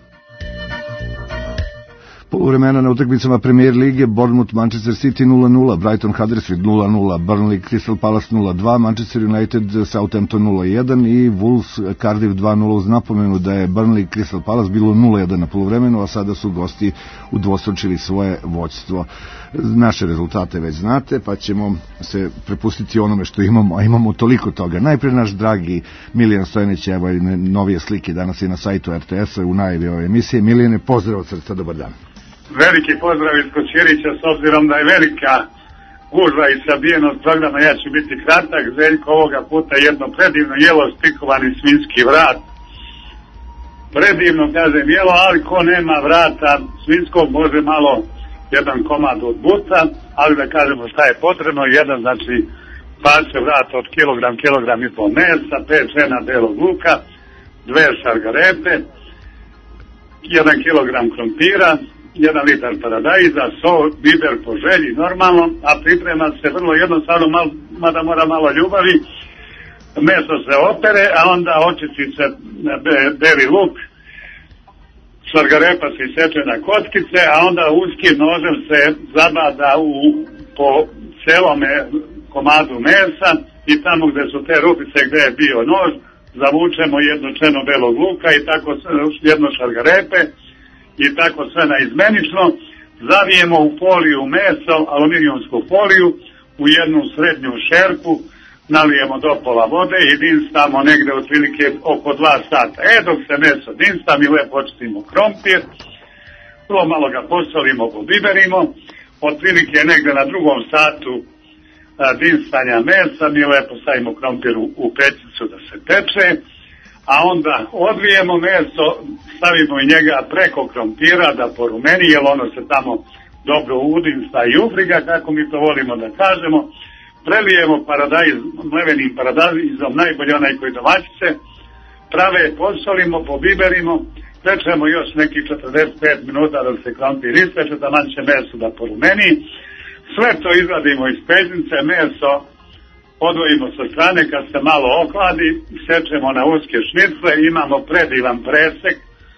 Poluvremena na utakmicama Premier lige: Bournemouth Manchester City 0-0, Brighton Huddersfield 0-0, Burnley Crystal Palace 0-2, Manchester United Southampton 0-1 i Wolves Cardiff 2-0, uz napomenu da je Burnley Crystal Palace bilo 0-1 na poluvremenu, a sada su gosti udvostručili svoje vođstvo. Naše rezultate već znate, pa ćemo se prepustiti onome što imamo, a imamo toliko toga. Najpre naš dragi Milijan Stojanić, evo novije slike danas i na sajtu RTS-a u najavi ove emisije. Milijane, pozdrav od srca, dobar dan. Veliki pozdrav iz Koćirića, s obzirom da je velika gužva i sabijenost programa, ja ću biti kratak. Željko, ovoga puta jedno predivno jelo, spikovani svinjski vrat. Predivno, kažem, jelo, ali ko nema vrata svinjskog, može malo jedan komad od buta, ali da kažemo šta je potrebno: jedan, znači, pače vrata od kilogram i pol mesa, 5 žena belog luka, 2 šargarepe, 1 kilogram krompira, 1 litar paradajza, sol, biber po želji normalno, a priprema se vrlo jednostavno, mada mora malo ljubavi. Meso se opere, a onda očisti se beli luk, šargarepa se iseče na kockice, a onda uskim nožem se zabada po celome komadu mesa i tamo gde su te rupice gde je bio nož, zavučemo jednu čeno belog luka i tako jedno šargarepe i tako sve naizmenično, zavijemo u foliju meso, aluminijumsku foliju, u jednu srednju šerpu, nalijemo do pola vode i dinstamo negde otprilike oko 2 sata. Dok se meso dinsta, mi lepo očistimo krompir, vrlo malo ga posolimo, pobiberimo, otprilike negde na 2. satu dinstanja mesa, mi lepo stavimo krompir u pećnicu da se peče, a onda odlijemo meso, stavimo i njega preko krompira da porumeni, jer ono se tamo dobro udinsta i ufriga, kako mi to volimo da kažemo. Prelijemo paradajz, mlevenim paradajzom, najbolje onaj koji domaćice, prave posolimo, pobiberimo, pečemo još nekih 45 minuta da se krompir ispeče, da manće meso da porumeni. Sve to izvadimo iz pećnice, meso odvojimo sa strane, kad se malo ohladi, sečemo na uske šnicle, imamo predivan presek,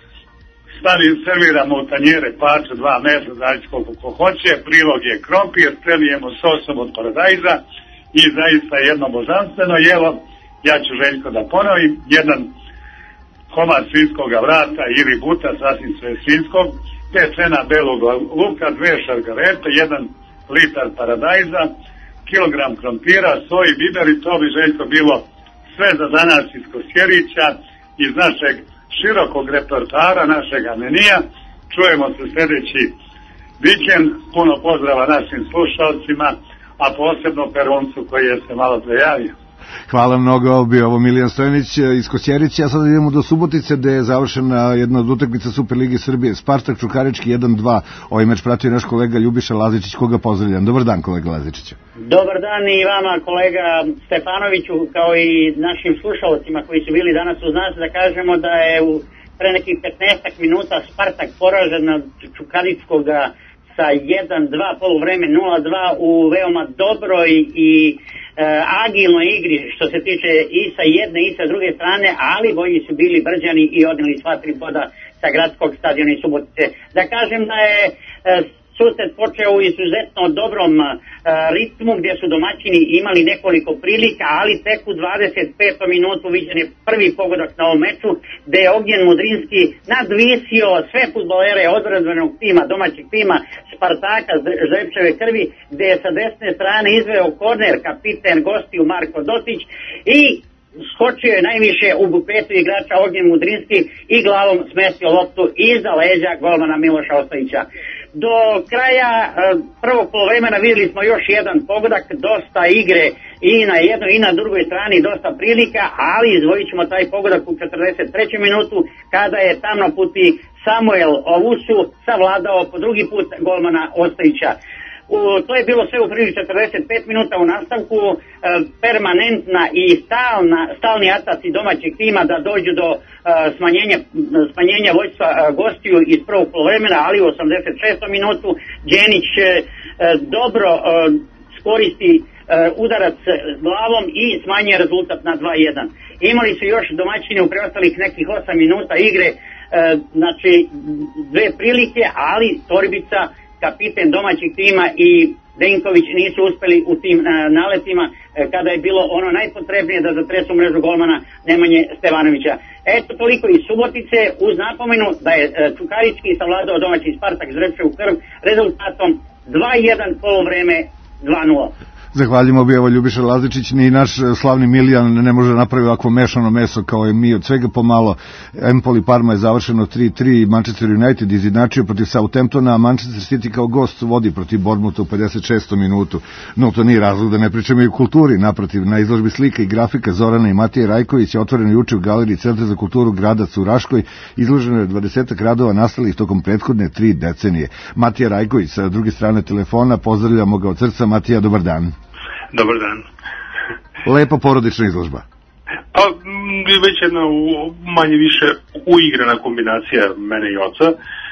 serviramo u tanjere pače 2 mesa, zavisi koliko ko hoće, prilog je krompir, prelijemo sosom od paradajza i zaista jedno božanstveno jelo. Ja ću, Željko, da ponovim: jedan komad svinjskog vrata ili buta, sasvim sve svinjskog, 5 čena belog luka, 2 šargarepe, 1 litar paradajza, kilogram krompira, soj, biber, i to bi, Željko, bilo sve za danas iz Kosjerića, iz našeg širokog repertoara, našeg menija. Čujemo se sljedeći vikend. Puno pozdrava našim slušalcima, a posebno Peruncu koji je se malo prejavio. Hvala mnogo, bio ovo Milijan Stojanić iz Kosjerića. A sada idemo do Subotice, gde je završena jedna od utakmica Superlige Srbije. Spartak Čukarički 1-2. Ovaj meč pratio naš kolega Ljubiša Lazičić, koga pozdravljam. Dobar dan, kolega Lazičiću. Dobar dan i vama, kolega Stefanoviću, kao i našim slušalcima koji su bili danas uz nas. Da kažemo da je pre nekih 15 minuta Spartak poražen od Čukaričkog sa 1-2, poluvreme 0-2 u veoma dobroj i agilnoj igri što se tiče i sa jedne i sa druge strane, ali bolji su bili Brđani i odneli sva 3 boda sa gradskog stadiona iz Subotice. Da kažem da je susret počeo u izuzetno dobrom ritmu, gdje su domaćini imali nekoliko prilika, ali tek u 25. minutu viđen je prvi pogodak na ovom meču, gde je Ognjen Mudrinski nadvisio sve fudbalere odbrambenog tima, domaćeg tima Spartaka Žepčeve krvi, gde je sa desne strane izveo korner kapiten gostiju Marko Docić i skočio je najviše u bupetu igrača Ognjen Mudrinski i glavom smestio loptu iza leđa golmana Miloša Ostojića. Do kraja prvog polovremena vidjeli smo još jedan pogodak, dosta igre i na jednoj i na drugoj strani, dosta prilika, ali izdvojit ćemo taj pogodak u 43. minutu kada je tamnoputi Samuel Ovusu savladao po drugi put golmana Ostojića. To je bilo sve u prvih 45 minuta u nastavku, permanentna i stalni ataci domaćeg tima da dođu do smanjenja vođstva gostiju iz prvog poluvremena, ali u 86. minutu Đenić dobro skoristi udarac glavom i smanjuje rezultat na 2-1. Imali su još domaćini u preostalih nekih 8 minuta igre, znači dve prilike, ali Torbica, kapiten domaćeg tima, i Denković nisu uspeli u tim naletima kada je bilo ono najpotrebnije da zatresu mrežu golmana Nemanje Stevanovića. Eto, toliko iz Subotice, uz napomenu da je Čukarički savladao domaći Spartak Zrepče u krv rezultatom 2-1, polovreme 2-0. Zahvaljujemo bi, evo, Ljubiša Lazičić, ni naš slavni Milijan ne može napraviti ovako mešano meso kao i mi, od svega pomalo. Empoli Parma je završeno 3-3, Manchester United izjednačio protiv Southamptona, a Manchester City kao gost vodi protiv Bournemoutha u 56. minutu. No, to nije razlog da ne pričamo i o kulturi, naprotiv, na izložbi slika i grafika Zorana i Matije Rajković je otvoreno juče u galeriji Centra za kulturu Gradac u Raškoj, izloženo je 20 radova nastalih tokom prethodne 3 decenije. Matija Rajković sa druge strane telefona, pozdravljamo ga od srca. Matija, dobar dan. Dobar dan. Lepa porodična izložba. Pa, već jedna manje više uigrana kombinacija mene i oca.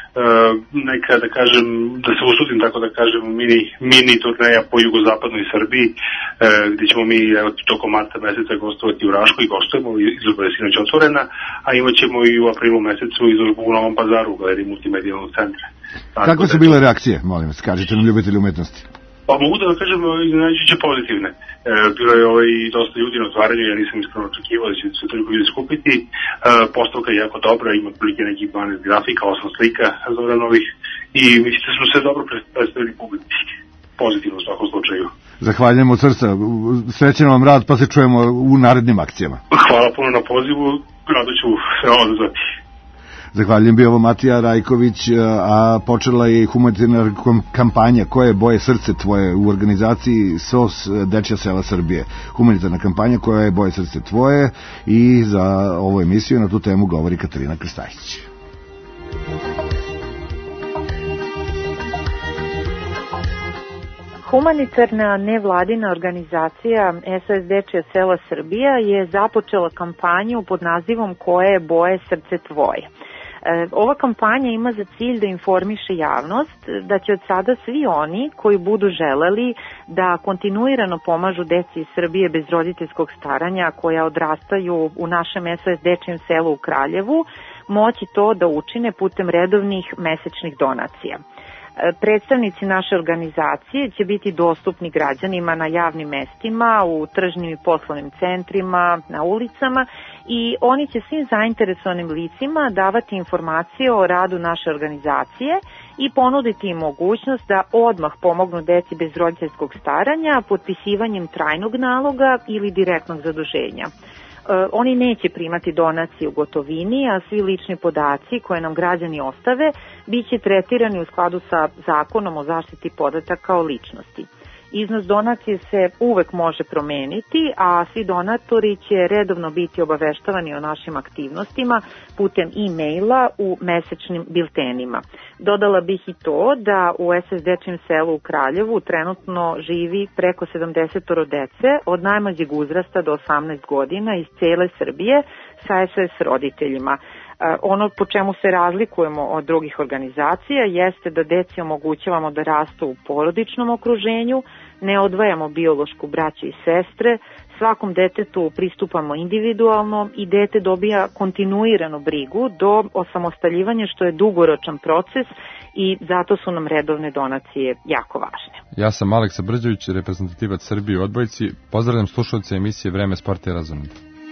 Neka, da kažem, da se usudim tako da kažem, mini turneja po jugozapadnoj Srbiji, gdje ćemo mi tokom marta meseca gostovati u Raškoj, gostujemo, izložba je sinoć otvorena, a imat ćemo i u aprilu mesecu izložbu u Novom Pazaru u galeriji multimedijalnog centra. Kakve su bile reakcije, molim vas, kažete nam ljubitelji umetnosti? Pa mogu da kažem iznenađujuće pozitivne. Bilo je dosta ljudi na otvaranju, ja nisam iskreno očekivao da će se toliko ljudi skupiti. Postavka je jako dobra, ima prilike nekih 12 grafika, 8 slika Zoranovih i mislim da smo se dobro predstavili publici. Pozitivno u svakom slučaju. Zahvaljujemo od srca. Srećan vam rad, pa se čujemo u narednim akcijama. Hvala puno na pozivu, rado ću se odazvati. Zahvaljujem, bio ovo Matija Rajković, a počela je humanitarna kampanja Koje je boje srce tvoje u organizaciji SOS Dečja sela Srbije. Humanitarna kampanja Koja je boje srce tvoje, i za ovu emisiju na tu temu govori Katarina Krstajić. Humanitarna nevladina organizacija SOS Dečja sela Srbija je započela kampanju pod nazivom Koje je boje srce tvoje. Ova kampanja ima za cilj da informiše javnost da će od sada svi oni koji budu želeli da kontinuirano pomažu deci iz Srbije bez roditeljskog staranja koja odrastaju u našem SOS Dečjem selu u Kraljevu moći to da učine putem redovnih mesečnih donacija. Predstavnici naše organizacije će biti dostupni građanima na javnim mestima, u tržnim i poslovnim centrima, na ulicama, i oni će svim zainteresovanim licima davati informacije o radu naše organizacije i ponuditi im mogućnost da odmah pomognu deci bez roditeljskog staranja potpisivanjem trajnog naloga ili direktnog zaduženja. Oni neće primati donacije u gotovini, a svi lični podaci koje nam građani ostave bit će tretirani u skladu sa Zakonom o zaštiti podataka o ličnosti. Iznos donacije se uvek može promeniti, a svi donatori će redovno biti obaveštavani o našim aktivnostima putem e-maila u mesečnim biltenima. Dodala bih i to da u SOS Dečjem selu u Kraljevu trenutno živi preko 70 dece od najmlađeg uzrasta do 18 godina iz cele Srbije sa SOS roditeljima. Ono po čemu se razlikujemo od drugih organizacija jeste da deci omogućavamo da rastu u porodičnom okruženju, ne odvajamo biološku braću i sestre, svakom detetu pristupamo individualno i dete dobija kontinuiranu brigu do osamostaljivanja, što je dugoročan proces i zato su nam redovne donacije jako važne. Ja sam Aleksa Brđević, reprezentativac Srbije u odbojci. Pozdravljam slušalce emisije Vreme sporta i razonode.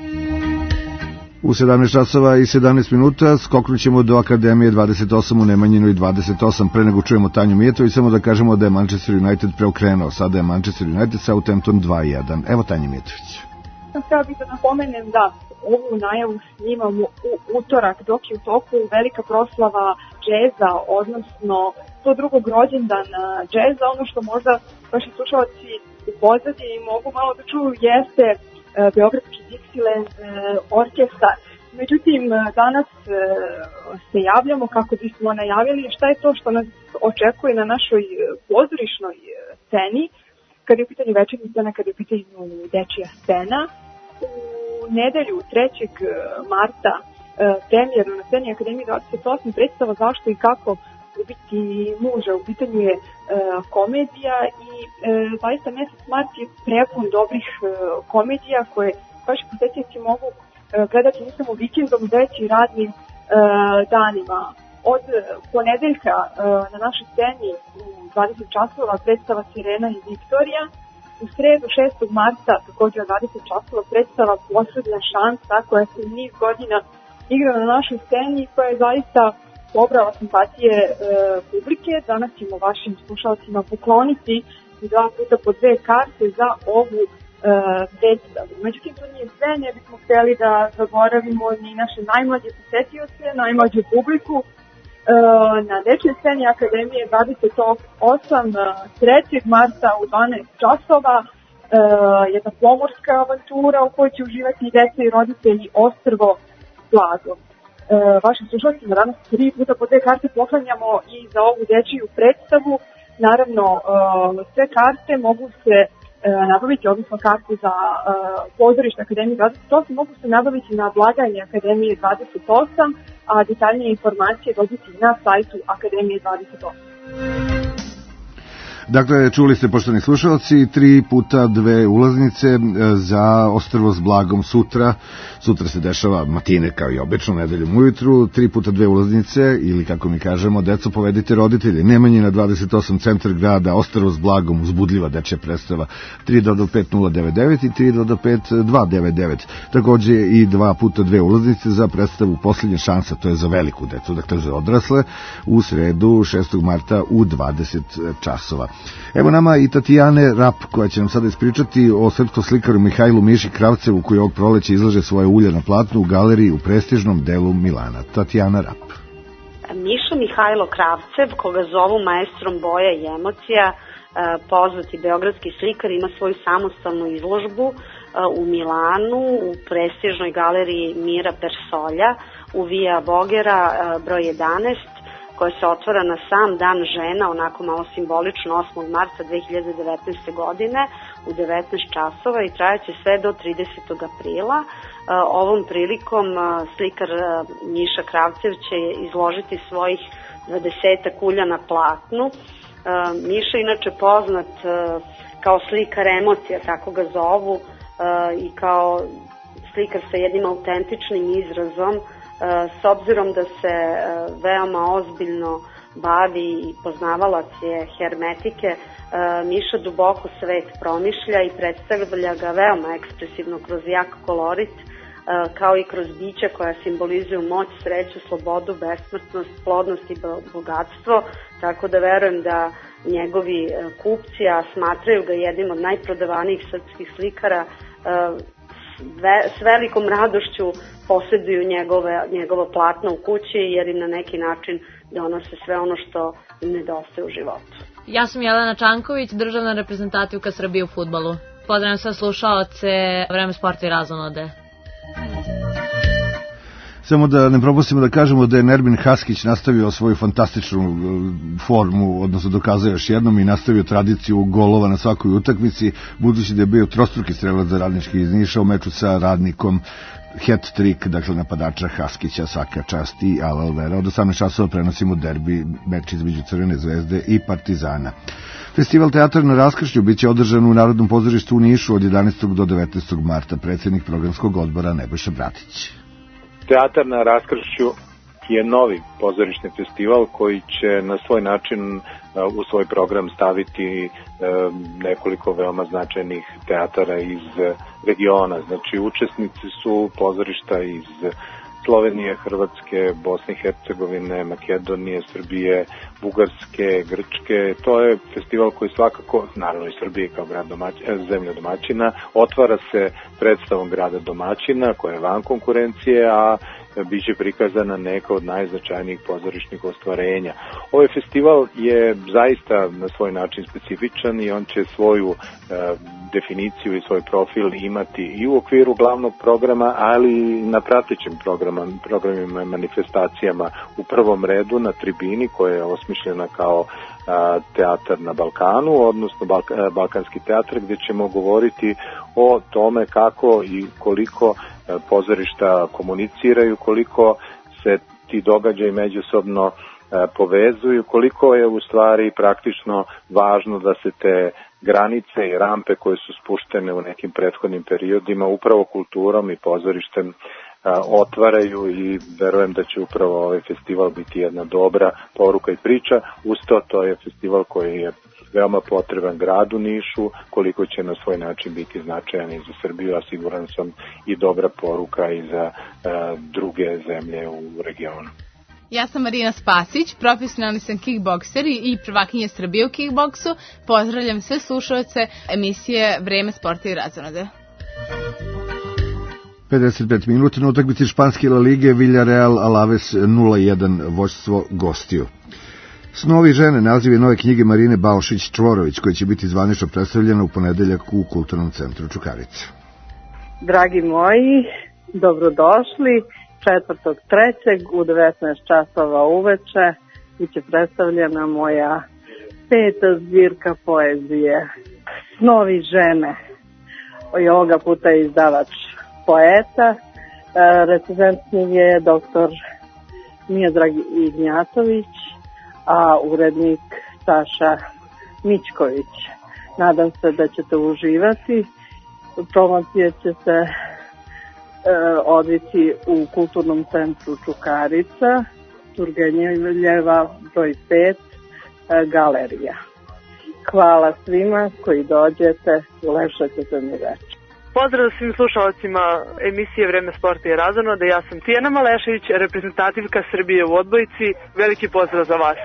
U 17 časova i 17 minuta skoknućemo do Akademije 28 u Nemanjinu i 28. Pre nego čujemo Tanju Mijetović, samo da kažemo da je Manchester United preokrenuo. Sada je Manchester United Southampton 2-1. Evo Tanja Mijetović. Htela bih da napomenem da ovu najavu snimamo u utorak, dok je u toku velika proslava džeza, odnosno 102. rođendana džeza. Ono što možda vaši slušalci u pozadini mogu malo da čuju jeste Beogradski Dixieland orkestar Međutim, danas se javljamo kako bismo najavili šta je to što nas očekuje na našoj pozorišnoj sceni, kada je u pitanju večernja scena, kada je u pitanju dečija scena. U nedelju 3. marta premijerno na sceni Akademije 28 predstava Zašto i kako ubiti muža. U pitanju je komedija i zaista mesec mart je prepun dobrih komedija koje vaši posetioci mogu gledati ne samo vikendom, već i radnim danima. Od ponedeljka na našoj sceni u 20 časova predstava Sirena i Viktorija. U sredu 6. marta također 20 časova predstava Poslednja šansa koja se niz godina igra na našoj sceni koja je zaista pobrala simpatije publike. Danas ćemo vašim slušalcima pokloniti 2 puta po 2 karte za ovu predstavu. Međutim, to nije sve, ne bismo htjeli da zaboravimo ni naše najmlađe posetioce, najmlađu publiku. Na dečjoj sceni Akademije 28. 3. marta u 12 časova jedna pomorska avantura u kojoj će uživati i deca i roditelji Ostrvo Blago. Vašim slušalcima danas 3 puta po 2 karte poklanjamo i za ovu dečiju predstavu. Naravno, sve karte mogu se nabaviti, odnosno karte za pozorište Akademije 28 mogu se nabaviti na blagajni Akademije 28, a detaljnije informacije dobiti na sajtu Akademije 28. Dakle, čuli ste, poštovani slušalci, 3 puta 2 ulaznice za Ostrvo s Blagom sutra. Sutra se dešava matine kao i obično, nedeljom ujutru. 3 puta 2 ulaznice, ili kako mi kažemo, deco povedite roditelje. Nemanjina 28, centar grada, Ostrvo s Blagom, uzbudljiva dečja predstava. 325-099 i 325-299. Takođe i 2 puta 2 ulaznice za predstavu Poslednja šansa, to je za veliku decu, dakle za odrasle, u sredu 6. marta u 20 časova. Evo nama i Tatjane Rap, koja će nam sada ispričati o srpskom slikaru Mihajlu Miši Kravcevu, koji ovog proleća izlaže svoje ulje na platnu u galeriji u prestižnom delu Milana. Tatjana Rap. Miša Mihajlo Kravcev, koga zovu maestrom boja i emocija, poznati beogradski slikar, ima svoju samostalnu izložbu u Milanu, u prestižnoj galeriji Mira Persolja, u Via Vogera, broj 11, koja se otvara na sam dan žena, onako malo simbolično, 8. marta 2019. godine u 19 časova i trajaće sve do 30. aprila. Ovom prilikom slikar Miša Kravcev će izložiti svojih 20 ulja na platnu. Miša je inače poznat kao slikar emocija, tako ga zovu, i kao slikar sa jednim autentičnim izrazom. S obzirom da se veoma ozbiljno bavi i poznavalac je hermetike, Miša duboko svet promišlja i predstavlja ga veoma ekspresivno kroz jak kolorit, kao i kroz bića koja simbolizuju moć, sreću, slobodu, besmrtnost, plodnost i bogatstvo, tako da verujem da njegovi kupci, a smatraju ga jednim od najprodavanijih srpskih slikara, s velikom radošću posjeduju njegovo platno u kući, jer im na neki način donose sve ono što im nedostaje u životu. Ja sam Jelena Čanković, državna reprezentativka Srbije u fudbalu. Pozdravljam sve slušaoce Vreme sporta i razonode. Samo da ne propustimo da kažemo da je Nerbin Haskić nastavio svoju fantastičnu formu, odnosno dokazao još jednom i nastavio tradiciju golova na svakoj utakmici, budući da je bio trostruki strelac za Radnički iz Niša u meču sa Radnikom, hat-trick, dakle napadača Haskića, svaka čast i alal vera. Od 18 časova prenosimo derbi, meč između Crvene zvezde i Partizana. Festival Teatar na raskršću biće održan u Narodnom pozorištu u Nišu od 11. do 19. marta. Predsjednik programskog odbora Nebojša Bratić. Teatar na raskršću je novi pozorišni festival koji će na svoj način u svoj program staviti nekoliko veoma značajnih teatara iz regiona. Znači, učesnici su pozorišta iz Slovenije, Hrvatske, Bosne i Hercegovine, Makedonije, Srbije, Bugarske, Grčke. To je festival koji svakako, naravno i Srbije kao zemlja domaćina, otvara se predstavom grada domaćina koja je van konkurencije, a biće prikazana neka od najznačajnijih pozorišnih ostvarenja. Ovaj festival je zaista na svoj način specifičan i on će svoju definiciju i svoj profil imati i u okviru glavnog programa, ali i na pratećim programima i manifestacijama u prvom redu na tribini koja je osmišljena kao teatar na Balkanu, odnosno Balkanski teatr, gde ćemo govoriti o tome kako i koliko pozorišta komuniciraju, koliko se ti događaji međusobno povezuju, koliko je u stvari praktično važno da se te granice i rampe koje su spuštene u nekim prethodnim periodima upravo kulturom i pozorištem otvaraju i verujem da će upravo ovaj festival biti jedna dobra poruka i priča. Usto to je festival koji je veoma potreban gradu Nišu, koliko će na svoj način biti značajan i za Srbiju, a siguran sam i dobra poruka i za druge zemlje u regionu. Ja sam Marina Spasić, profesionalni sam kickbokser i prvakinja Srbije u kickboksu. Pozdravljam sve slušalce emisije Vreme sporta i razonode. 55 minuta na utakmici španske La Lige, Villarreal Alaves 0-1 vođstvo gostiju. Snovi žene, naziv je nove knjige Marine Baušić-Čvorović, koja će biti zvanično predstavljena u ponedeljak u Kulturnom centru Čukarica. Dragi moji, dobrodošli. 4.3. u 19 časova uveče biće predstavljena moja 5. zbirka poezije Snovi žene. I ovoga puta je izdavač poeta. Recenzent knjige je dr. Miodrag Ignjatović, a urednik Saša Mićković. Nadam se da ćete uživati. Promocija će se odviti u Kulturnom centru Čukarica, Turgenjeva broj 5, galerija. Hvala svima koji dođete, ulepšat ćete mi večer. Pozdrav svim slušalcima emisije Vreme sporta i razonode. Ja sam Tijana Malešević, reprezentativka Srbije u odbojci. Veliki pozdrav za vas.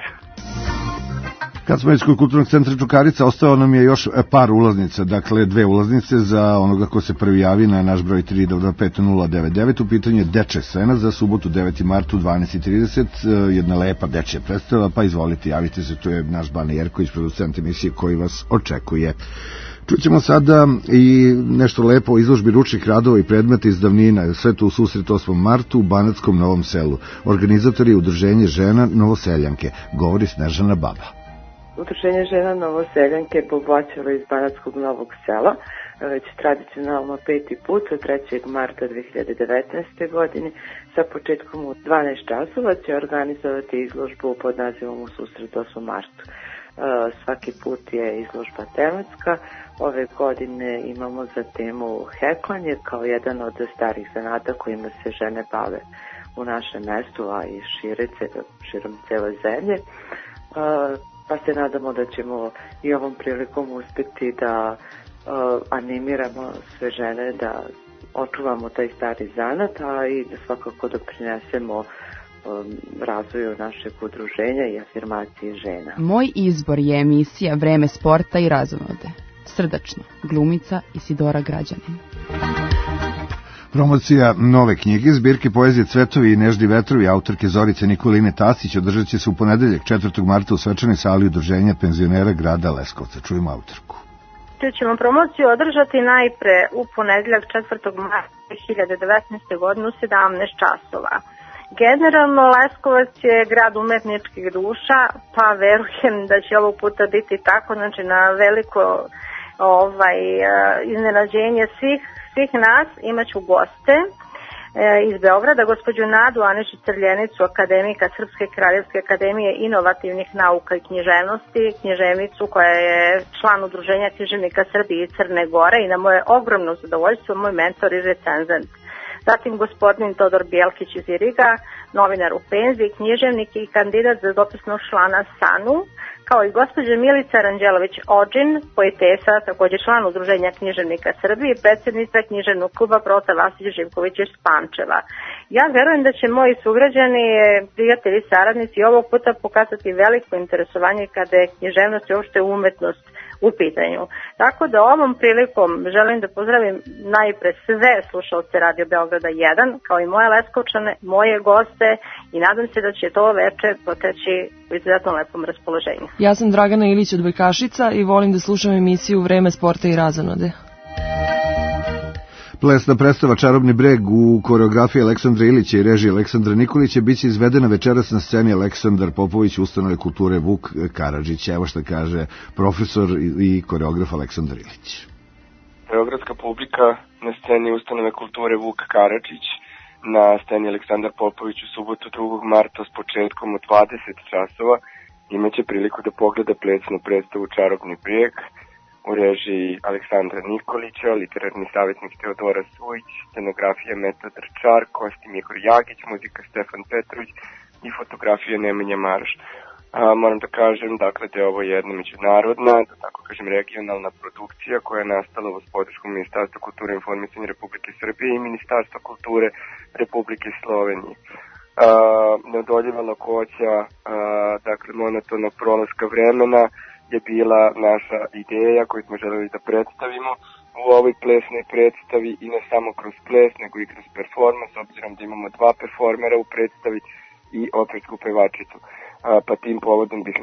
Kad smo iz Kulturnog centra Čukarica, ostao nam je još par ulaznica, dakle 2 ulaznice za onoga ko se prvi javi na naš broj 325-099. U pitanju je dečja scena za subotu 9. martu 12.30, jedna lepa dečja predstava, pa izvolite, javite se, to je naš Bane Jerković, producent emisije koji vas očekuje. Čućemo sada i nešto lepo o izložbi ručnih radova i predmeta iz davnina, sve to u susret 8. martu u Banatskom Novom Selu. Organizator je Udruženje žena Novoseljanke, govori Snežana Baba. Udruženje žena Novoseljanke je poboćalo iz Banatskog Novog Sela, već tradicionalno 5. put od 3. marta 2019. godine sa početkom u 12 časova će organizovati izložbu pod nazivom U susret 8. martu. Svaki put je izložba tematska. Ove godine imamo za temu heklanje kao jedan od starih zanata kojima se žene bave u našem mestu, a i širom cele zemlje. Pa se nadamo da ćemo i ovom prilikom uspjeti da animiramo sve žene da očuvamo taj stari zanat, a i da svakako doprinesemo razvoju našeg udruženja i afirmaciji žena. Moj izbor je emisija Vreme sporta i razonode. Srdačno, glumica Isidora Građanin. Promocija nove knjige, zbirke poezije Cvetovi i Nežni vetrovi, autorke Zorice Nikoline Tasić, održat će se u ponedeljak 4. marta u svečanoj sali Udruženja penzionera grada Leskovca. Čujemo autorku. Ćemo promociju održati najpre u ponedeljak 4. marta 2019. godine u 17 časova. Generalno, Leskovac je grad umetničkih duša, pa verujem da će ovog puta biti tako, znači na veliko iznenađenje svih nas imaću goste iz Beograda, gospođu Nadu Anišić Crljenicu, akademika Srpske kraljevske akademije inovativnih nauka i književnosti, književnicu koja je član Udruženja književnika Srbije i Crne Gore i na moje ogromno zadovoljstvo moj mentor i recenzent. Zatim gospodin Todor Bjelkić iz Iriga, novinar u penziji, književnik i kandidat za dopisnog člana SANU, kao i gospođa Milica Ranđelović-Ođin, poetesa, također član Udruženja književnika Srbije i predsjednica književnog kluba Prosa Vasić Živković iz Pančeva. Ja verujem da će moji sugrađani, prijatelji i saradnici ovog puta pokazati veliko interesovanje kada je književnost i uopšte umetnost u pitanju. Tako da ovom prilikom želim da pozdravim najpre sve slušalce Radio Beograda 1, kao i moje Leskovčane, moje goste i nadam se da će to veče poteći u izuzetno lepom raspoloženju. Ja sam Dragana Ilić od Bajkašica i volim da slušam emisiju Vreme sporta i razonode. Plesna predstava Čarobni breg u koreografiji Aleksandra Ilića i režiji Aleksandra Nikolića biće izvedena večeras na sceni Aleksandar Popović Ustanove kulture Vuk Karadžić. Evo šta kaže profesor i koreograf Aleksandar Ilić. Beogradska publika na sceni Ustanove kulture Vuk Karadžić na sceni Aleksandar Popović u subotu 2. marta s početkom od 20 časova imaće priliku da pogleda plesnu predstavu Čarobni breg u režiji Aleksandra Nikolića, literarni savjetnik Teodora Sujić, scenografija Meta Drčar, kostim Igor Jagić, muzika Stefan Petrović i fotografija Nemanja Marš. Moram da kažem, dakle, da je ovo jedna međunarodna, da tako kažem, regionalna produkcija koja je nastala uz podršku Ministarstva kulture i informisanja Republike Srbije i Ministarstva kulture Republike Slovenije. Neodoljiva lakoća, dakle, monotonog prolaska vremena je bila naša ideja koju smo želeli da predstavimo u ovoj plesnoj predstavi i ne samo kroz ples, nego i kroz performans, obzirom da imamo 2 performera u predstavi i opersku pevačicu. Pa tim povodom bih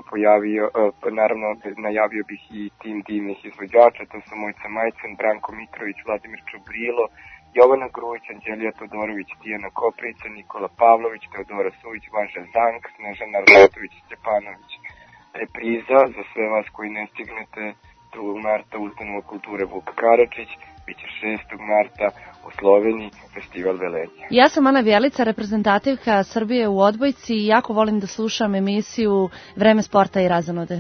naravno najavio bih i tim divnih izvođača, to su Mojca Majcen, Branko Mitrović, Vladimir Čubrilo, Jovana Grujić, Anđelija Todorović, Tijana Koprica, Nikola Pavlović, Teodora Sujić, Važa Zank, Snežana Arnautović, Stjepanović. Repriza za sve vas koji ne stignete 2. marta Ustanova kulture Vuk Karadžić, bit će 6. marta u Sloveniji festival Velenje. Ja sam Ana Vjelica, reprezentativka Srbije u odbojci i jako volim da slušam emisiju Vreme sporta i razonode.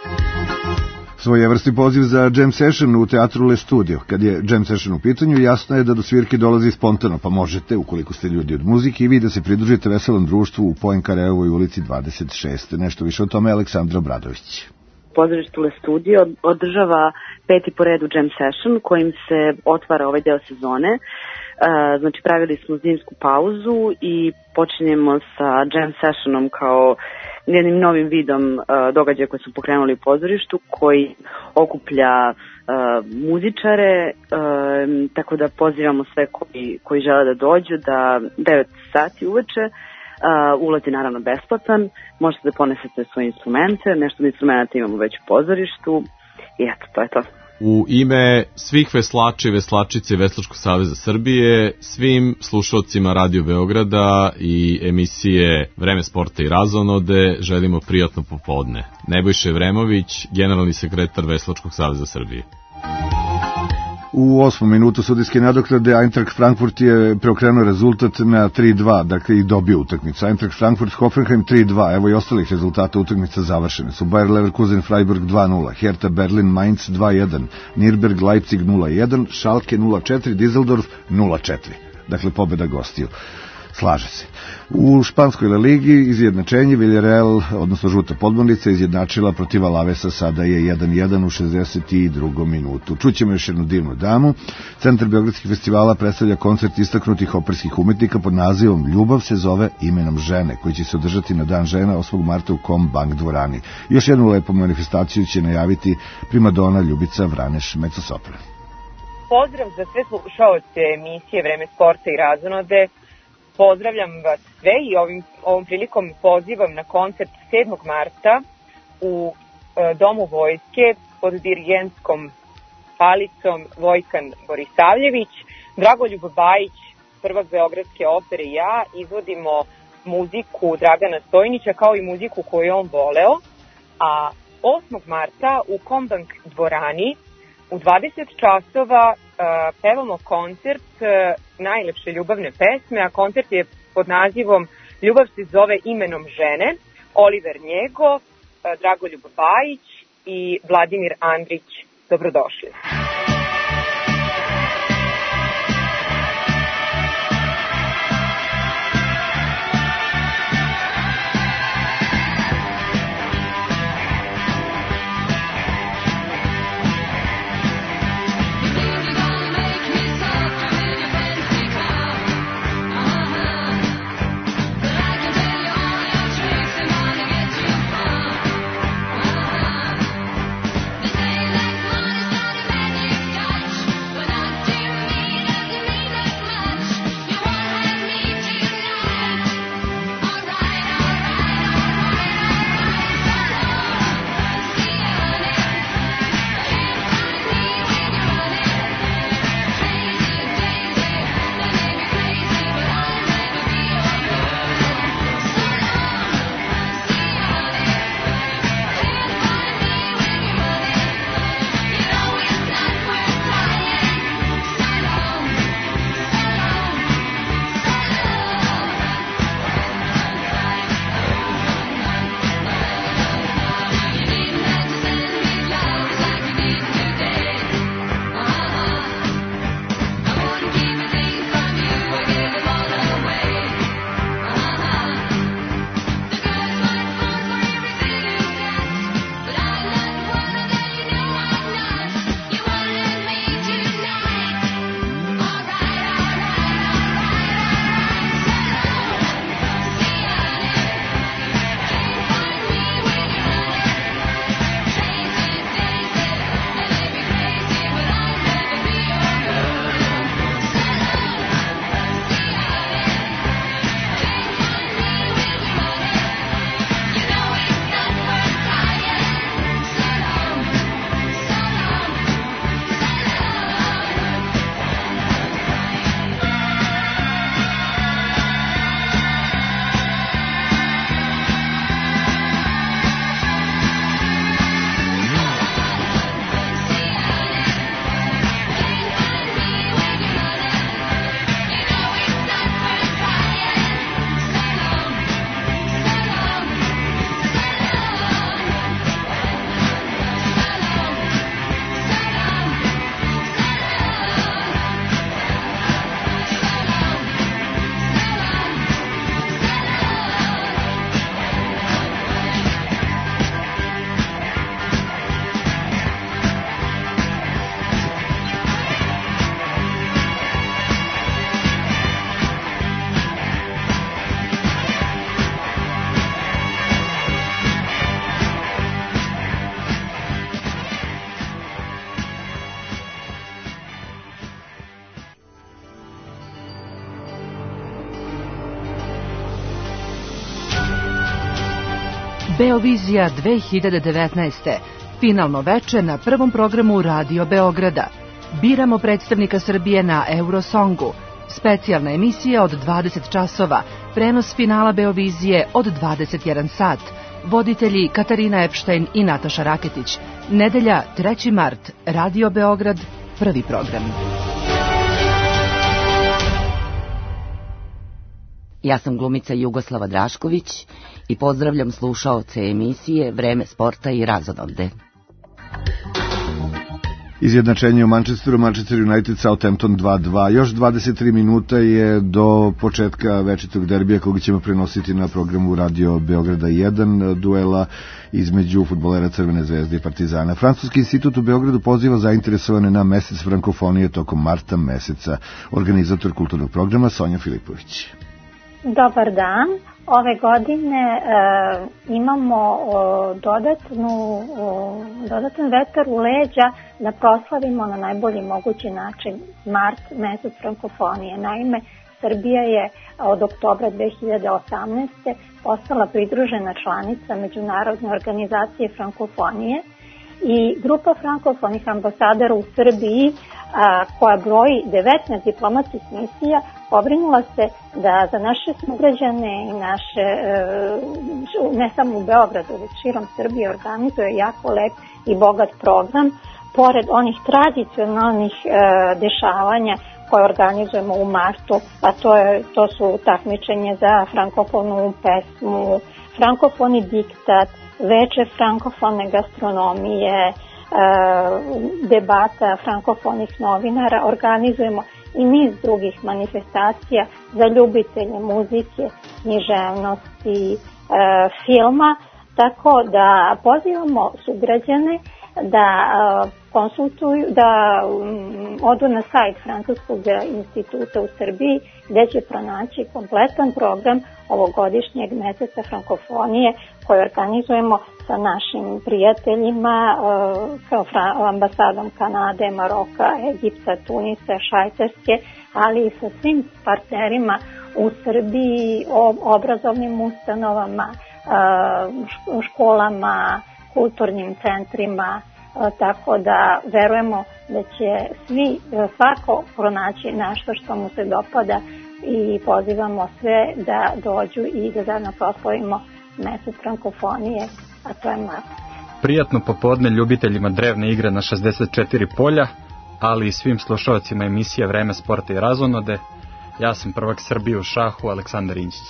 Svojevrsni poziv za jam session u teatru Le Studio. Kad je jam session u pitanju, jasno je da do svirke dolazi spontano, pa možete, ukoliko ste ljudi od muzike, i vi da se pridružite veselom društvu u Poinkarejevoj ulici 26. Nešto više o tome Aleksandra Obradović. Pozorište Le Studio održava 5. po redu jam session kojim se otvara ovaj deo sezone. Znači, pravili smo zimsku pauzu i počinjemo sa jam sessionom kao jednim novim vidom događaja koje smo pokrenuli u pozorištu, koji okuplja muzičare, tako da pozivamo sve koji žele da dođu, da 9 sati uveče, ulaz je naravno besplatan, možete da ponesete svoje instrumente, nešto od instrumenta imamo već u pozorištu i eto, to je to. U ime svih veslača i veslačice Veslačkog saveza Srbije, svim slušalcima Radio Beograda i emisije Vreme sporta i razonode želimo prijatno popodne. Nebojša Evremović, generalni sekretar Veslačkog saveza Srbije. U 8. minutu sudijske nadoknade Eintracht Frankfurt je preokrenuo rezultat na 3-2, dakle i dobio utakmicu. Eintracht Frankfurt Hoffenheim 3-2, evo i ostalih rezultata utakmica završene su. Bayer Leverkusen Freiburg 2-0, Hertha Berlin Mainz 2-1, Nürnberg Leipzig 0-1, Schalke 0-4, Düsseldorf 0-4. Dakle, pobjeda gostiju. Slaže se. U španskoj La Ligi izjednačenje Villarreal, odnosno žuta podmornica, izjednačila protiv Alavesa, sada je 1-1 u 62. minutu. Čućemo još jednu divnu damu. Centar Beogradskih festivala predstavlja koncert istaknutih operskih umetnika pod nazivom Ljubav se zove imenom žene, koji će se održati na Dan žena 8. marta u Kombank dvorani. Još jednu lepu manifestaciju će najaviti primadona Ljubica Vraneš, mezzosopran. Pozdrav za sve slušaoce emisije Vreme sporta i razonode. Pozdravljam vas sve i ovom prilikom pozivam na koncert 7. marta u Domu vojske pod dirigentskom palicom Vojkan Borisavljević. Dragoljub Bajić, prvak Beogradske opere i ja izvodimo muziku Dragana Stojnića kao i muziku koju je on voleo. A 8. marta u Kombank dvorani u 20 časova pevamo koncert najlepše ljubavne pesme, a koncert je pod nazivom Ljubav se zove imenom žene, Oliver Njego, Dragoljub Bajić i Vladimir Andrić. Dobrodošli. Say Beovizija 2019. Finalno veče na prvom programu Radio Beograda. Biramo predstavnika Srbije na Eurosongu. Specijalna emisija od 20 časova. Prenos finala Beovizije od 21 sat. Voditelji Katarina Epštajn i Nataša Raketić. Nedelja, 3. mart, Radio Beograd, prvi program. Ja sam glumica Jugoslava Drašković i pozdravljam slušaoce emisije Vreme sporta i razonode. Izjednačenje u Manchesteru, Manchester United Southampton 2-2. Još 23 minuta je do početka večitog derbija koga ćemo prenositi na programu Radio Beograda 1, duela između fudbalera Crvene zvezde i Partizana. Francuski institut u Beogradu poziva zainteresovane na mesec frankofonije tokom marta meseca. Organizator kulturnog programa Sonja Filipović. Dobar dan. Ove godine imamo dodatan vetar u leđa da proslavimo na najbolji mogući način mart, mesec frankofonije. Naime, Srbija je od oktobra 2018. postala pridružena članica Međunarodne organizacije frankofonije i grupa frankofonih ambasadora u Srbiji koja broji 19 diplomatskih misija pobrinula se da za naše sugrađane i naše, ne samo u Beogradu, već širom Srbije organizuje jako lep i bogat program, pored onih tradicionalnih dešavanja koje organizujemo u martu, a to su takmičenje za frankofonu pesmu, frankofoni diktat, veče frankofone gastronomije, debata frankofonih novinara, organizujemo i niz drugih manifestacija za ljubitelje muzike, književnosti, filma, tako da pozivamo sugrađane da konsultuju, da odu na sajt Francuskog instituta u Srbiji gdje će pronaći kompletan program ovogodišnjeg meseca frankofonije koji organizujemo sa našim prijateljima kao ambasadom Kanade, Maroka, Egipta, Tunisa, Švajcarske, ali i sa svim partnerima u Srbiji, obrazovnim ustanovama, školama, kulturnim centrima, tako da verujemo da će svako pronaći nešto što mu se dopada i pozivamo sve da dođu i da zajedno proslavimo mesec frankofonije, a to je mart. Prijatno popodne ljubiteljima drevne igre na 64 polja, ali i svim slušalcima emisije Vreme sporta i razonode. Ja sam prvak Srbije u šahu, Aleksandar Inđić.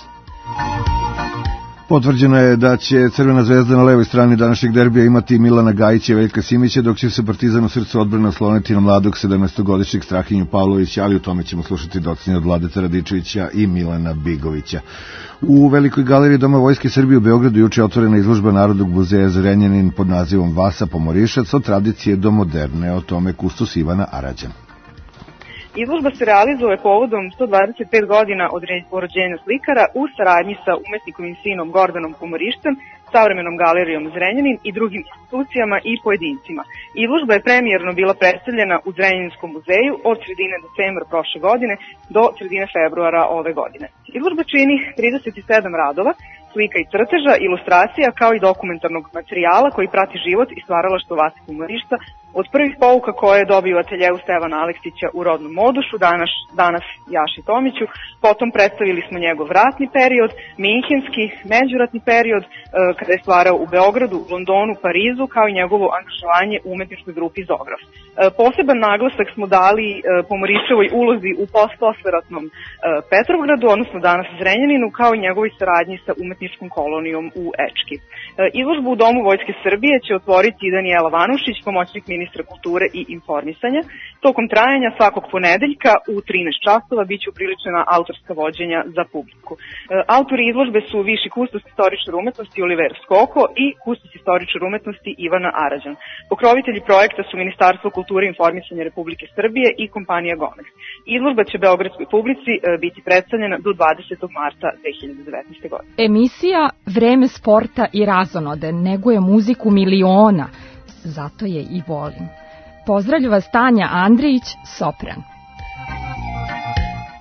Potvrđeno je da će Crvena zvezda na levoj strani današnjeg derbija imati Milana Gajića i Veljka Simića, dok će se Partizan u srcu odbrane osloniti na mladog 17-godišnjeg Strahinju Pavlovića, ali u tome ćemo slušati docnije od Vladeta Radičevića i Milana Bigovića. U Velikoj galeriji Doma Vojske Srbije u Beogradu juče je otvorena izložba Narodnog muzeja Zrenjanin pod nazivom Vasa Pomorišac od tradicije do moderne, o tome kustos Ivana Arađan. Izložba se realizuje povodom 125 godina od rođenja slikara u saradnji sa umetnikovim sinom Gordanom Pomorišcem, Savremenom galerijom Zrenjanin i drugim institucijama i pojedincima. Izložba je premijerno bila predstavljena u Zrenjaninskom muzeju od sredine decembra prošle godine do sredine februara ove godine. Izložba čini 37 radova, slika i crteža, ilustracija kao i dokumentarnog materijala koji prati život i stvaralaštvo Vase Pomorišca od prvih pouka koje je dobio u ateljevu Stevana Aleksića u rodnom Modušu, danas Jaši Tomiću, potom predstavili smo njegov ratni period, minhenski, međuratni period, kada je stvarao u Beogradu, Londonu, Parizu, kao i njegovo angažovanje u umetničkoj grupi Zograf. Poseban naglasak smo dali Pomoriševoj ulozi u postosveratnom Petrovgradu, odnosno danas Zrenjaninu, kao i njegovoj saradnji sa umetničkom kolonijom u Ečki. Izložbu u Domu Vojske Srbije će otvoriti Danijela Vanušić, pomoćnik ministra kulture i informisanja. Tokom trajanja svakog ponedeljka u 13 časova bit će upriličena autorska vođenja za publiku. Autori izložbe su viši kustos istoričar umetnosti Oliver Skoko i kustos istoričar umetnosti Ivana Arađan. Pokrovitelji projekta su Ministarstvo kulture i informisanja Republike Srbije i kompanija Gomex. Izložba će beogradskoj publici biti predstavljena do 20. marta 2019. godine. Emisija Vreme sporta i razonode neguje muziku miliona, zato je i volim. Pozdravlja vas Tanja Andrić, sopran.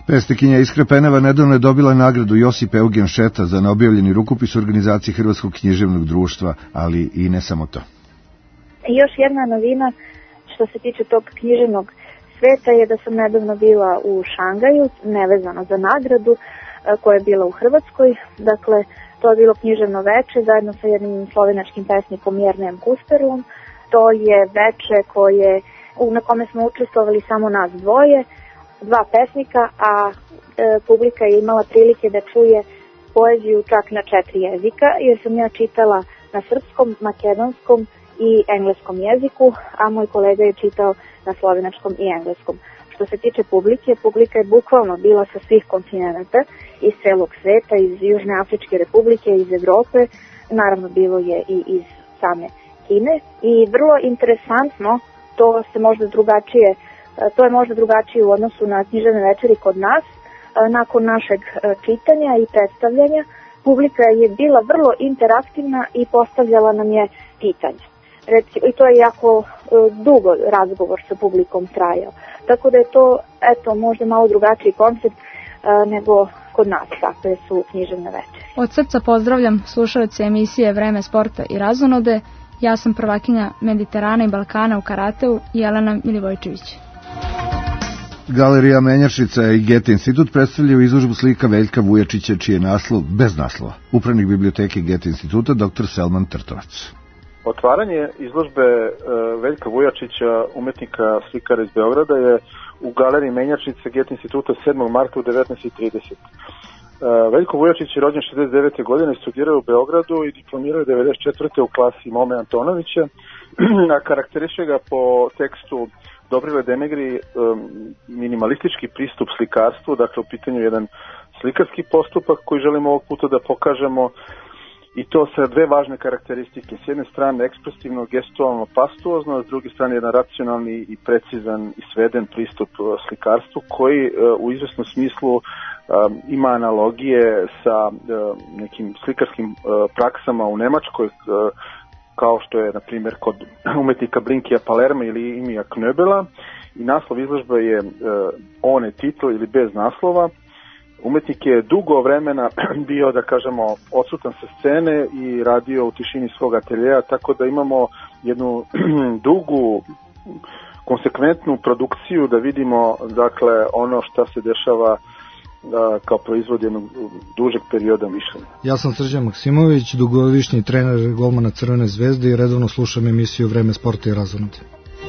Pesnikinja Iskra Peneva nedavno je dobila nagradu Josip Eugen Šeta za neobjavljeni rukopis organizacije Hrvatskog književnog društva, ali i ne samo to. Još jedna novina što se tiče tog književnog sveta je da sam nedavno bila u Šangaju, nevezano za nagradu, koja je bila u Hrvatskoj. Dakle, to je bilo književno veče zajedno sa jednim slovenačkim pesnikom Jernejem Kusperlom. To je veče na kome smo učestvovali samo nas dvoje, dva pesnika, a publika je imala prilike da čuje poeziju čak na 4 jezika, jer sam ja čitala na srpskom, makedonskom i engleskom jeziku, a moj kolega je čitao na slovenačkom i engleskom. Što se tiče publike, publika je bukvalno bila sa svih kontinenta, iz celog sveta, iz Južne Afričke republike, iz Evrope, naravno bilo je i iz same Kine i vrlo interesantno, to je možda drugačije u odnosu na književne večeri kod nas. Nakon našeg čitanja i predstavljanja, publika je bila vrlo interaktivna i postavljala nam je pitanja. I to je jako dugo razgovor sa publikom trajao. Tako da je to, možda malo drugačiji koncept nego kod nas, takve su književne večeri. Od srca pozdravljam slušalce emisije Vreme sporta i razonode. Ja sam prvakinja Mediterana i Balkana u karateu, Jelena Milivojčević. Galerija Menjačnica i Goethe institut predstavljaju izložbu slika Veljka Vujačića, čiji je naslov bez naslova. Upravnik biblioteke Goethe instituta, dr. Selman Trtovac. Otvaranje izložbe Veljka Vujačića, umetnika slikara iz Beograda, je u galeriji Menjačnice Goethe instituta 7. marta u 19:30. Veljko Vujačić je rođen 69. godine, studirao u Beogradu i diplomirao je 94. u klasi Mome Antonovića, a karakteriše ga po tekstu Dobrile Demegri minimalistički pristup slikarstvu, dakle u pitanju jedan slikarski postupak koji želimo ovog puta da pokažemo, i to sa dve važne karakteristike. S jedne strane ekspresivno, gestualno, pastuozno, a s druge strane jedan racionalni i precizan i sveden pristup slikarstvu koji u izvesnom smislu ima analogije sa nekim slikarskim praksama u Nemačkoj, kao što je, na primjer, kod umetnika Blinkija Palerma ili Imija Knöbela. I naslov izložbe je One titl ili bez naslova. Umetnik je dugo vremena bio, da kažemo, odsutan sa scene i radio u tišini svog ateljeja, tako da imamo jednu dugu, konsekventnu produkciju da vidimo, dakle, ono što se dešava kao proizvod jednog dužeg perioda mišljenja. Ja sam Srđan Maksimović, dugogodišnji trener golmana Crvene zvezde i redovno slušam emisiju Vreme sporta i razonode.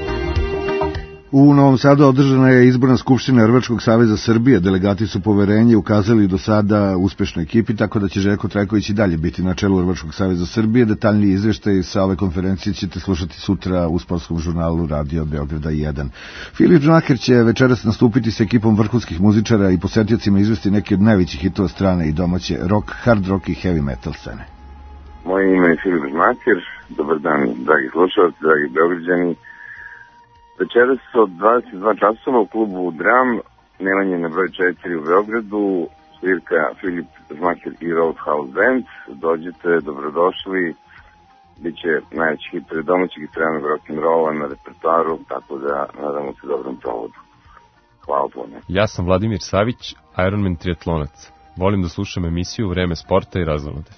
U Novom Sadu održana je izborna skupština Hrvatskog saveza Srbije. Delegati su poverenje ukazali do sada uspešnoj ekipi, tako da će Željko Trajković i dalje biti na čelu Hrvatskog saveza Srbije. Detaljniji izveštaj sa ove konferencije ćete slušati sutra u sportskom žurnalu Radio Beograda 1. Filip Žmaker će večeras nastupiti sa ekipom vrhunskih muzičara i posetiocima izvesti neki od najvećih hitova strane i domaće rock, hard rock i heavy metal scene. Moje ime je Filip Žmaker. Dobar dan, dragi slušalci, dragi Beograđani. Večeras od 22 časova u klubu Dram, Nemanje na broj 4 u Beogradu, svirka Filip Žmaker i Roadhouse Band. Dođite, dobrodošli, bit će najveći hit domaćeg i stranog rock'n'rolla na repertoaru, tako da nadamo se dobrom provodu. Hvala puno. Ja sam Vladimir Savić, Ironman triatlonac. Volim da slušam emisiju Vreme sporta i razonode.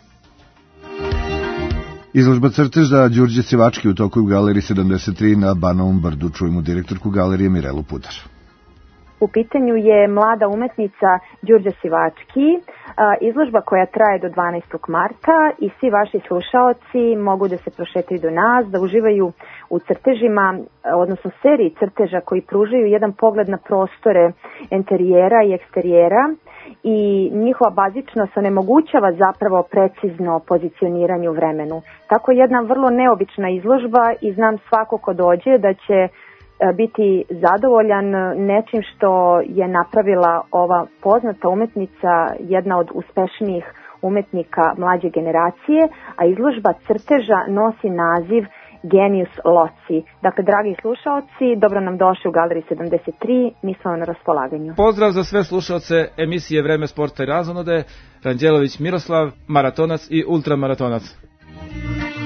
Izložba crteža Đurđe Sivački u toku u galeriji 73 na Banovom brdu. Čujemo direktorku galerije Mirelu Pudar. U pitanju je mlada umetnica Đurđe Sivački, izložba koja traje do 12. marta i svi vaši slušaoci mogu da se prošetaju do nas, da uživaju u crtežima, odnosno seriji crteža koji pružaju jedan pogled na prostore interijera i eksterijera, i njihova bazičnost onemogućava zapravo precizno pozicioniranje u vremenu. Tako jedna vrlo neobična izložba i znam svako ko dođe da će biti zadovoljan nečim što je napravila ova poznata umetnica, jedna od uspešnijih umetnika mlađe generacije, a izložba crteža nosi naziv Genius Loci. Dakle, dragi slušaoci, dobro nam došli u galeriji 73, mi smo na raspolaganju. Pozdrav za sve slušaoce emisije Vreme sporta i razonode, Ranđelović Miroslav, maratonac i ultramaratonac.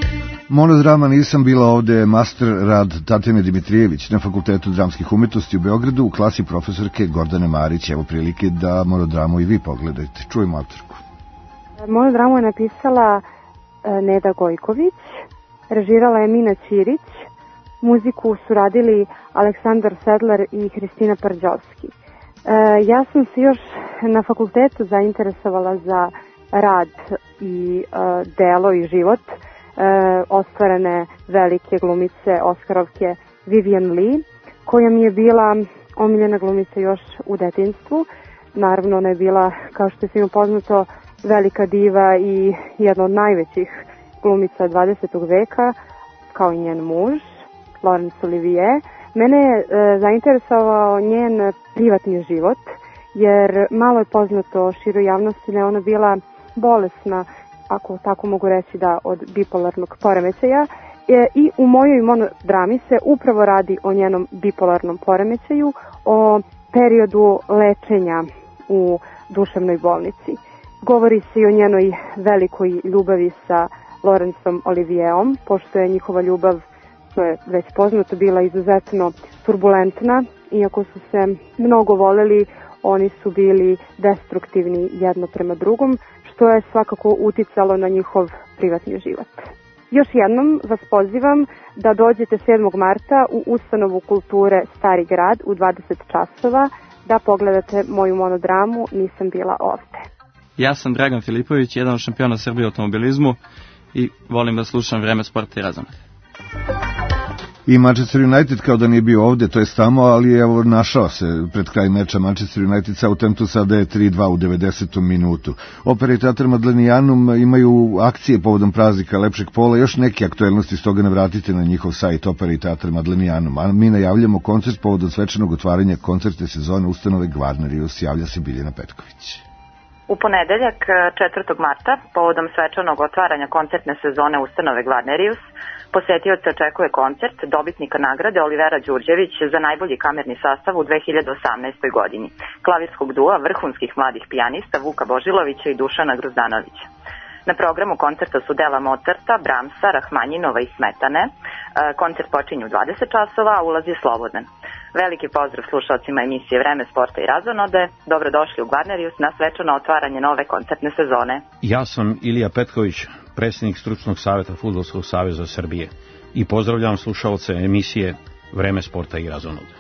Monodrama Nisam bila ovde master rad Tatjane Dimitrijević na Fakultetu dramskih umetnosti u Beogradu u klasi profesorke Gordane Marić. Evo prilike da monodramu i vi pogledajte. Čujemo autorku. Monodramu je napisala Neda Gojković, režirala je Mina Ćirić, muziku su radili Aleksandar Sedlar i Hristina Prđovski. Ja sam se još na fakultetu zainteresovala za rad i delo i život ostvarene velike glumice Oskarovke Vivian Lee, koja mi je bila omiljena glumica još u detinjstvu. Naravno, ona je bila, kao što je svima poznato, velika diva i jedna od najvećih glumica 20. veka, kao i njen muž, Laurence Olivier. Mene je zainteresovao njen privatni život, jer malo je poznato široj javnosti da je ona bila bolesna, ako tako mogu reći, da od bipolarnog poremećaja. I u mojoj monodrami se upravo radi o njenom bipolarnom poremećaju, o periodu lečenja u duševnoj bolnici. Govori se i o njenoj velikoj ljubavi sa Laurencom Olivierom, pošto je njihova ljubav, to je već poznato, bila izuzetno turbulentna. Iako su se mnogo voleli, oni su bili destruktivni jedno prema drugom, što je svakako uticalo na njihov privatni život. Još jednom vas pozivam da dođete 7. marta u Ustanovu kulture Stari grad u 20 časova da pogledate moju monodramu Nisam bila ovde. Ja sam Dragan Filipović, jedan od šampiona Srbije u automobilizmu i volim da slušam Vreme sporta i razonode. I Manchester United kao da nije bio ovde, to je tamo, ali evo našao se pred kraj meča Manchester United Southampton, sada je 3-2 u 90. minutu. Opera i teatr Madlenijanum imaju akcije povodom praznika lepšeg pola, još neke aktuelnosti, stoga ne vratite na njihov sajt Opera i teatr Madlenijanum. A mi najavljamo koncert povodom svečanog otvaranja koncertne sezone ustanove Gvarnerius, javlja se Biljana Petković. U ponedeljak 4. marta, povodom svečanog otvaranja koncertne sezone ustanove Gvarnerius, posetioce očekuje koncert dobitnika nagrade Olivera Đurđević za najbolji kamerni sastav u 2018. godini, klavirskog dua vrhunskih mladih pijanista Vuka Božilovića i Dušana Grozdanovića. Na programu koncerta su dela Mozarta, Brahmsa, Rahmanjinova i Smetane. Koncert počinje u 20 časova, a ulaz je slobodan. Veliki pozdrav slušalcima emisije Vreme sporta i razonode. Dobrodošli u Gvarnerius na svečano otvaranje nove koncertne sezone. Ja sam Ilija Petković, predsjednik Stručnog savjeta Fudbalskog saveza Srbije i pozdravljam slušalce emisije Vreme sporta i razonode.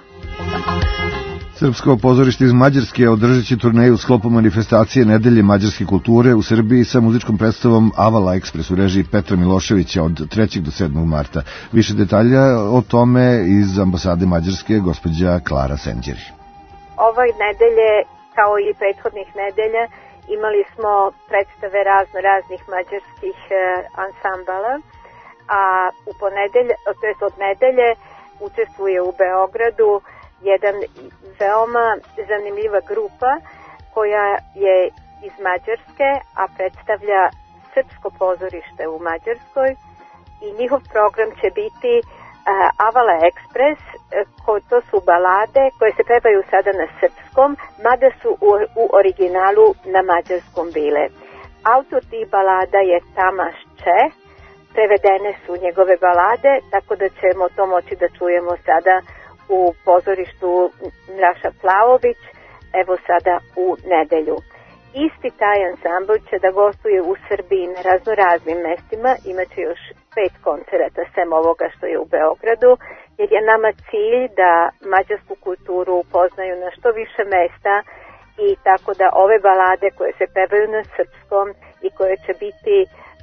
Srpsko pozorište iz Mađarske održat će turneju u sklopu manifestacije Nedelje mađarske kulture u Srbiji sa muzičkom predstavom Avala Ekspres u režiji Petra Miloševića od 3. do 7. marta. Više detalja o tome iz ambasade Mađarske, gospođa Klara Senđeri. Ovoj nedelje, kao i prethodnih nedelja, imali smo predstave raznih mađarskih ansambala, a u ponedelje, to jest od nedelje, učestvuje u Beogradu jedan veoma zanimljiva grupa koja je iz Mađarske, a predstavlja srpsko pozorište u Mađarskoj, i njihov program će biti Avala Ekspres, to su balade koje se pevaju sada na srpskom, mada su u originalu na mađarskom bile. Autor tih balada je Tamaš Če, prevedene su njegove balade, tako da ćemo to moći da čujemo sada u pozorištu Raša Plavović, evo sada u nedelju. Isti taj ansambl će da gostuje u Srbiji na raznoraznim mestima, imaće još 5 koncerata sem ovoga što je u Beogradu, jer je nama cilj da mađarsku kulturu upoznaju na što više mesta, i tako da ove balade koje se pevaju na srpskom i koje će biti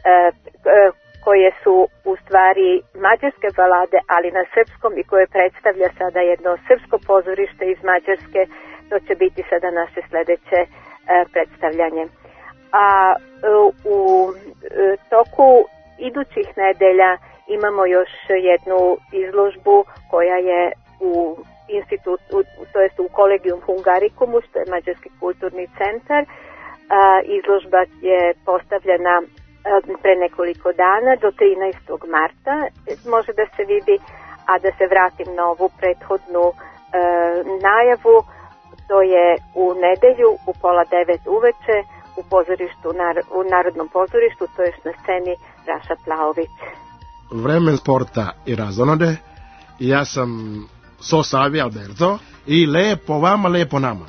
koje su u stvari mađarske balade, ali na srpskom, i koje predstavlja sada jedno srpsko pozorište iz Mađarske, to će biti sada naše sledeće predstavljanje. A u toku idućih nedelja imamo još jednu izložbu koja je u institutu, to jest u Collegium Hungarikumu, što je Mađarski kulturni centar. Izložba je postavljena pre nekoliko dana do 13. marta može da se vidi, a da se vratim na ovu prethodnu najavu, to je u nedelju u 8:30 uveče u pozorištu, u Narodnom pozorištu, to je na sceni Raša Plaović. Vreme sporta i razonode. Ja sam Sosavi Alberto i lepo vama, lepo nama.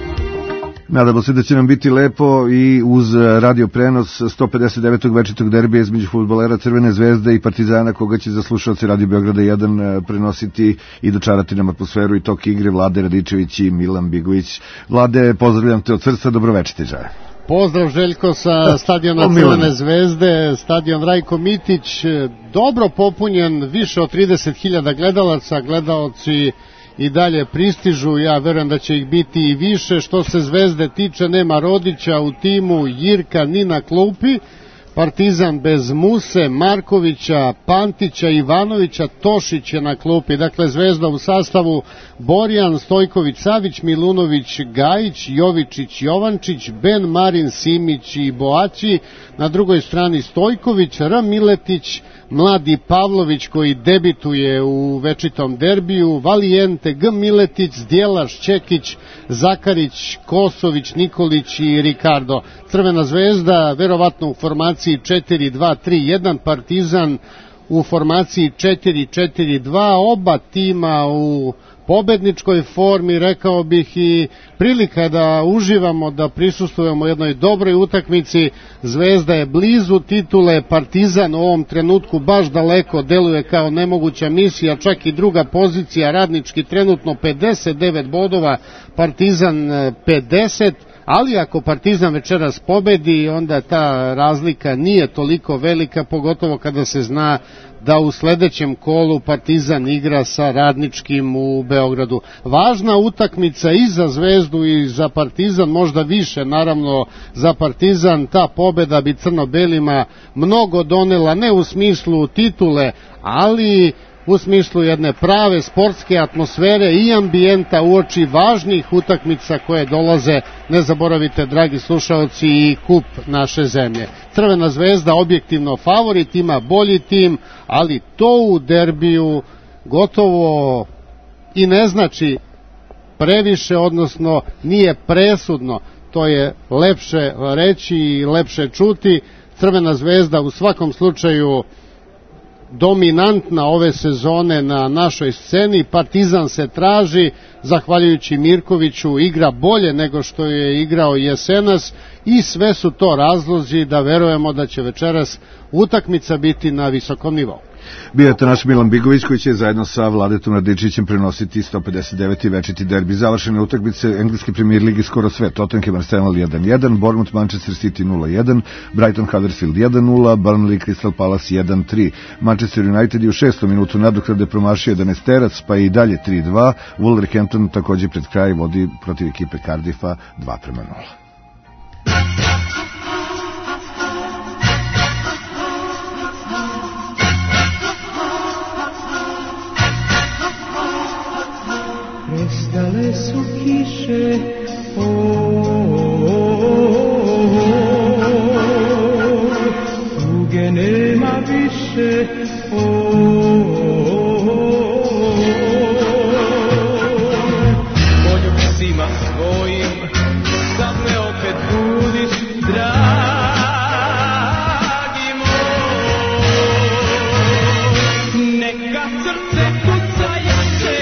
Nadamo se da će nam biti lepo i uz radio prenos 159. večitog derbija između fudbalera Crvene zvezde i Partizana, koga će za slušalce Radio Beograda 1 prenositi i dočarati nam atmosferu i tok igre Vlade Radičević i Milan Bigović. Vlade, pozdravljam te od srca, dobroveče Žaje. Pozdrav Željko sa stadiona Crvene zvezde, stadion Rajko Mitić, dobro popunjen, više od 30.000 gledalaca, gledalci i dalje pristižu, ja verujem da će ih biti i više. Što se Zvezde tiče, nema Rodića u timu, Jirka ni na klupi, Partizan bez Muse, Markovića, Pantića, Ivanovića, Tošić je na klupi. Dakle, Zvezda u sastavu Borjan, Stojković, Savić, Milunović, Gajić, Jovičić, Jovančić, Ben, Marin, Simić i Boaći. Na drugoj strani Stojković, R. Miletić, Mladi Pavlović koji debituje u večitom derbiju, Valijente, G. Miletić, Zdjelaš, Čekić, Zakarić, Kosović, Nikolić i Ricardo. Crvena zvezda verovatno u formaciji 4-2-3-1, Partizan u formaciji 4-4-2, oba tima u pobedničkoj formi, rekao bih, i prilika da uživamo, da prisustvujemo jednoj dobroj utakmici. Zvezda je blizu titule, Partizan u ovom trenutku baš daleko, deluje kao nemoguća misija, čak i druga pozicija, Radnički trenutno 59 bodova, Partizan 50, ali ako Partizan večeras pobedi, onda ta razlika nije toliko velika, pogotovo kada se zna da u sledećem kolu Partizan igra sa Radničkim u Beogradu. Važna utakmica i za Zvezdu i za Partizan, možda više naravno za Partizan. Ta pobeda bi crno-belima mnogo donela, ne u smislu titule, ali u smislu jedne prave sportske atmosfere i ambijenta uoči važnih utakmica koje dolaze, ne zaboravite dragi slušaoci, i kup naše zemlje. Crvena zvezda objektivno favorit, ima bolji tim, ali to u derbiju gotovo i ne znači previše, odnosno nije presudno, to je lepše reći i lepše čuti. Crvena zvezda u svakom slučaju dominantna ove sezone na našoj sceni, Partizan se traži, zahvaljujući Mirkoviću igra bolje nego što je igrao jesenas i sve su to razlozi da verujemo da će večeras utakmica biti na visokom nivou. Bio je to naš Milan Bigović koji će zajedno sa Vladetom Radičevićem prenositi 159. večiti derbi. Završene utakmice engleske premijer ligi skoro sve: Tottenham Arsenal 1-1, Bournemouth Manchester City 0-1, Brighton Huddersfield 1-0, Burnley Crystal Palace 1-3. Manchester United je u 6. minutu nadoknade promašio 11-terac, pa i dalje 3-2. Wolverhampton takođe pred kraj vodi protiv ekipe Cardiffa 2-0. Prestale su kiše, tuge nema više, poljubcima svojim sad me opet budiš, dragi moj. Neka srce kuca jače,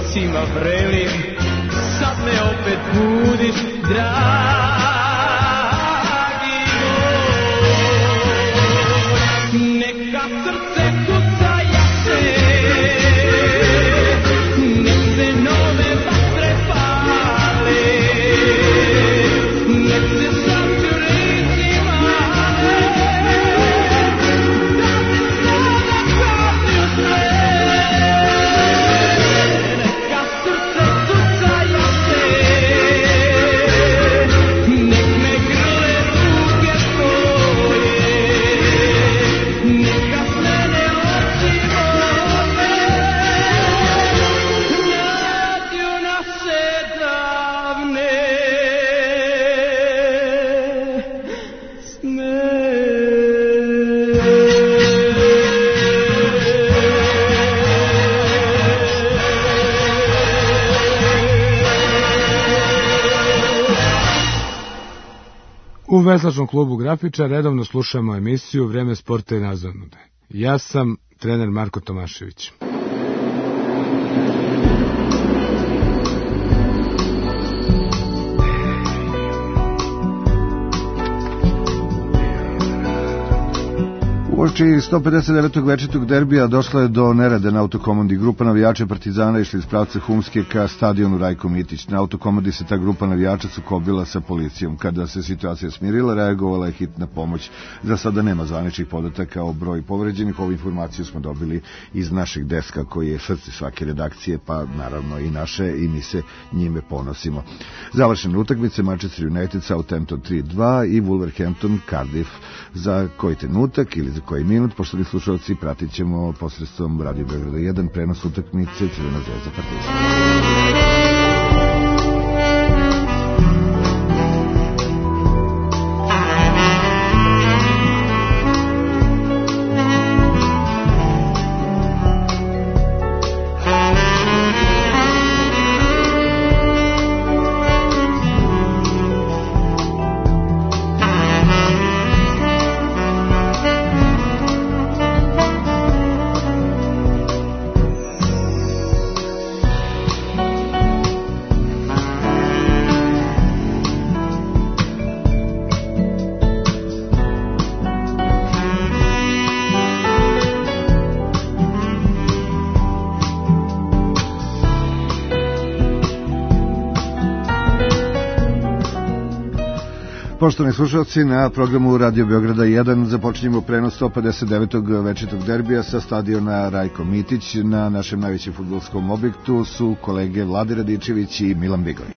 vreli, sad me opet budiš, dragi U veslačnom klubu Grafiča redovno slušamo emisiju Vreme sporta i razonode. Ja sam trener Marko Tomašević. Uoči 159. večitog derbija došlo je do nereda na autokomandi. Grupa navijača Partizana išli iz pravca Humske ka stadionu Rajko Mitić. Na autokomandi se ta grupa navijača sukobila sa policijom. Kada se situacija smirila, reagovala je hitna pomoć. Za sada nema zvaničnih podataka o broju povređenih. Ovu informaciju smo dobili iz našeg deska koji je srce svake redakcije, pa naravno i naše, i mi se njime ponosimo. Završene utakmice Manchester United, Southampton 3-2 i Wolverhampton Cardiff. Za koji trenutak ili za koji minut, poštovani slušalci, pratit ćemo posredstvom Radio Beograda 1 prenos utakmice Crvena zvezda Partizan. Poštovani slušalci, na programu Radio Beograda 1 započinjemo prenos 159. večitog derbija sa stadiona Rajko Mitić. Na našem najvećem fudbalskom objektu su kolege Vlade Radičević i Milan Bigović.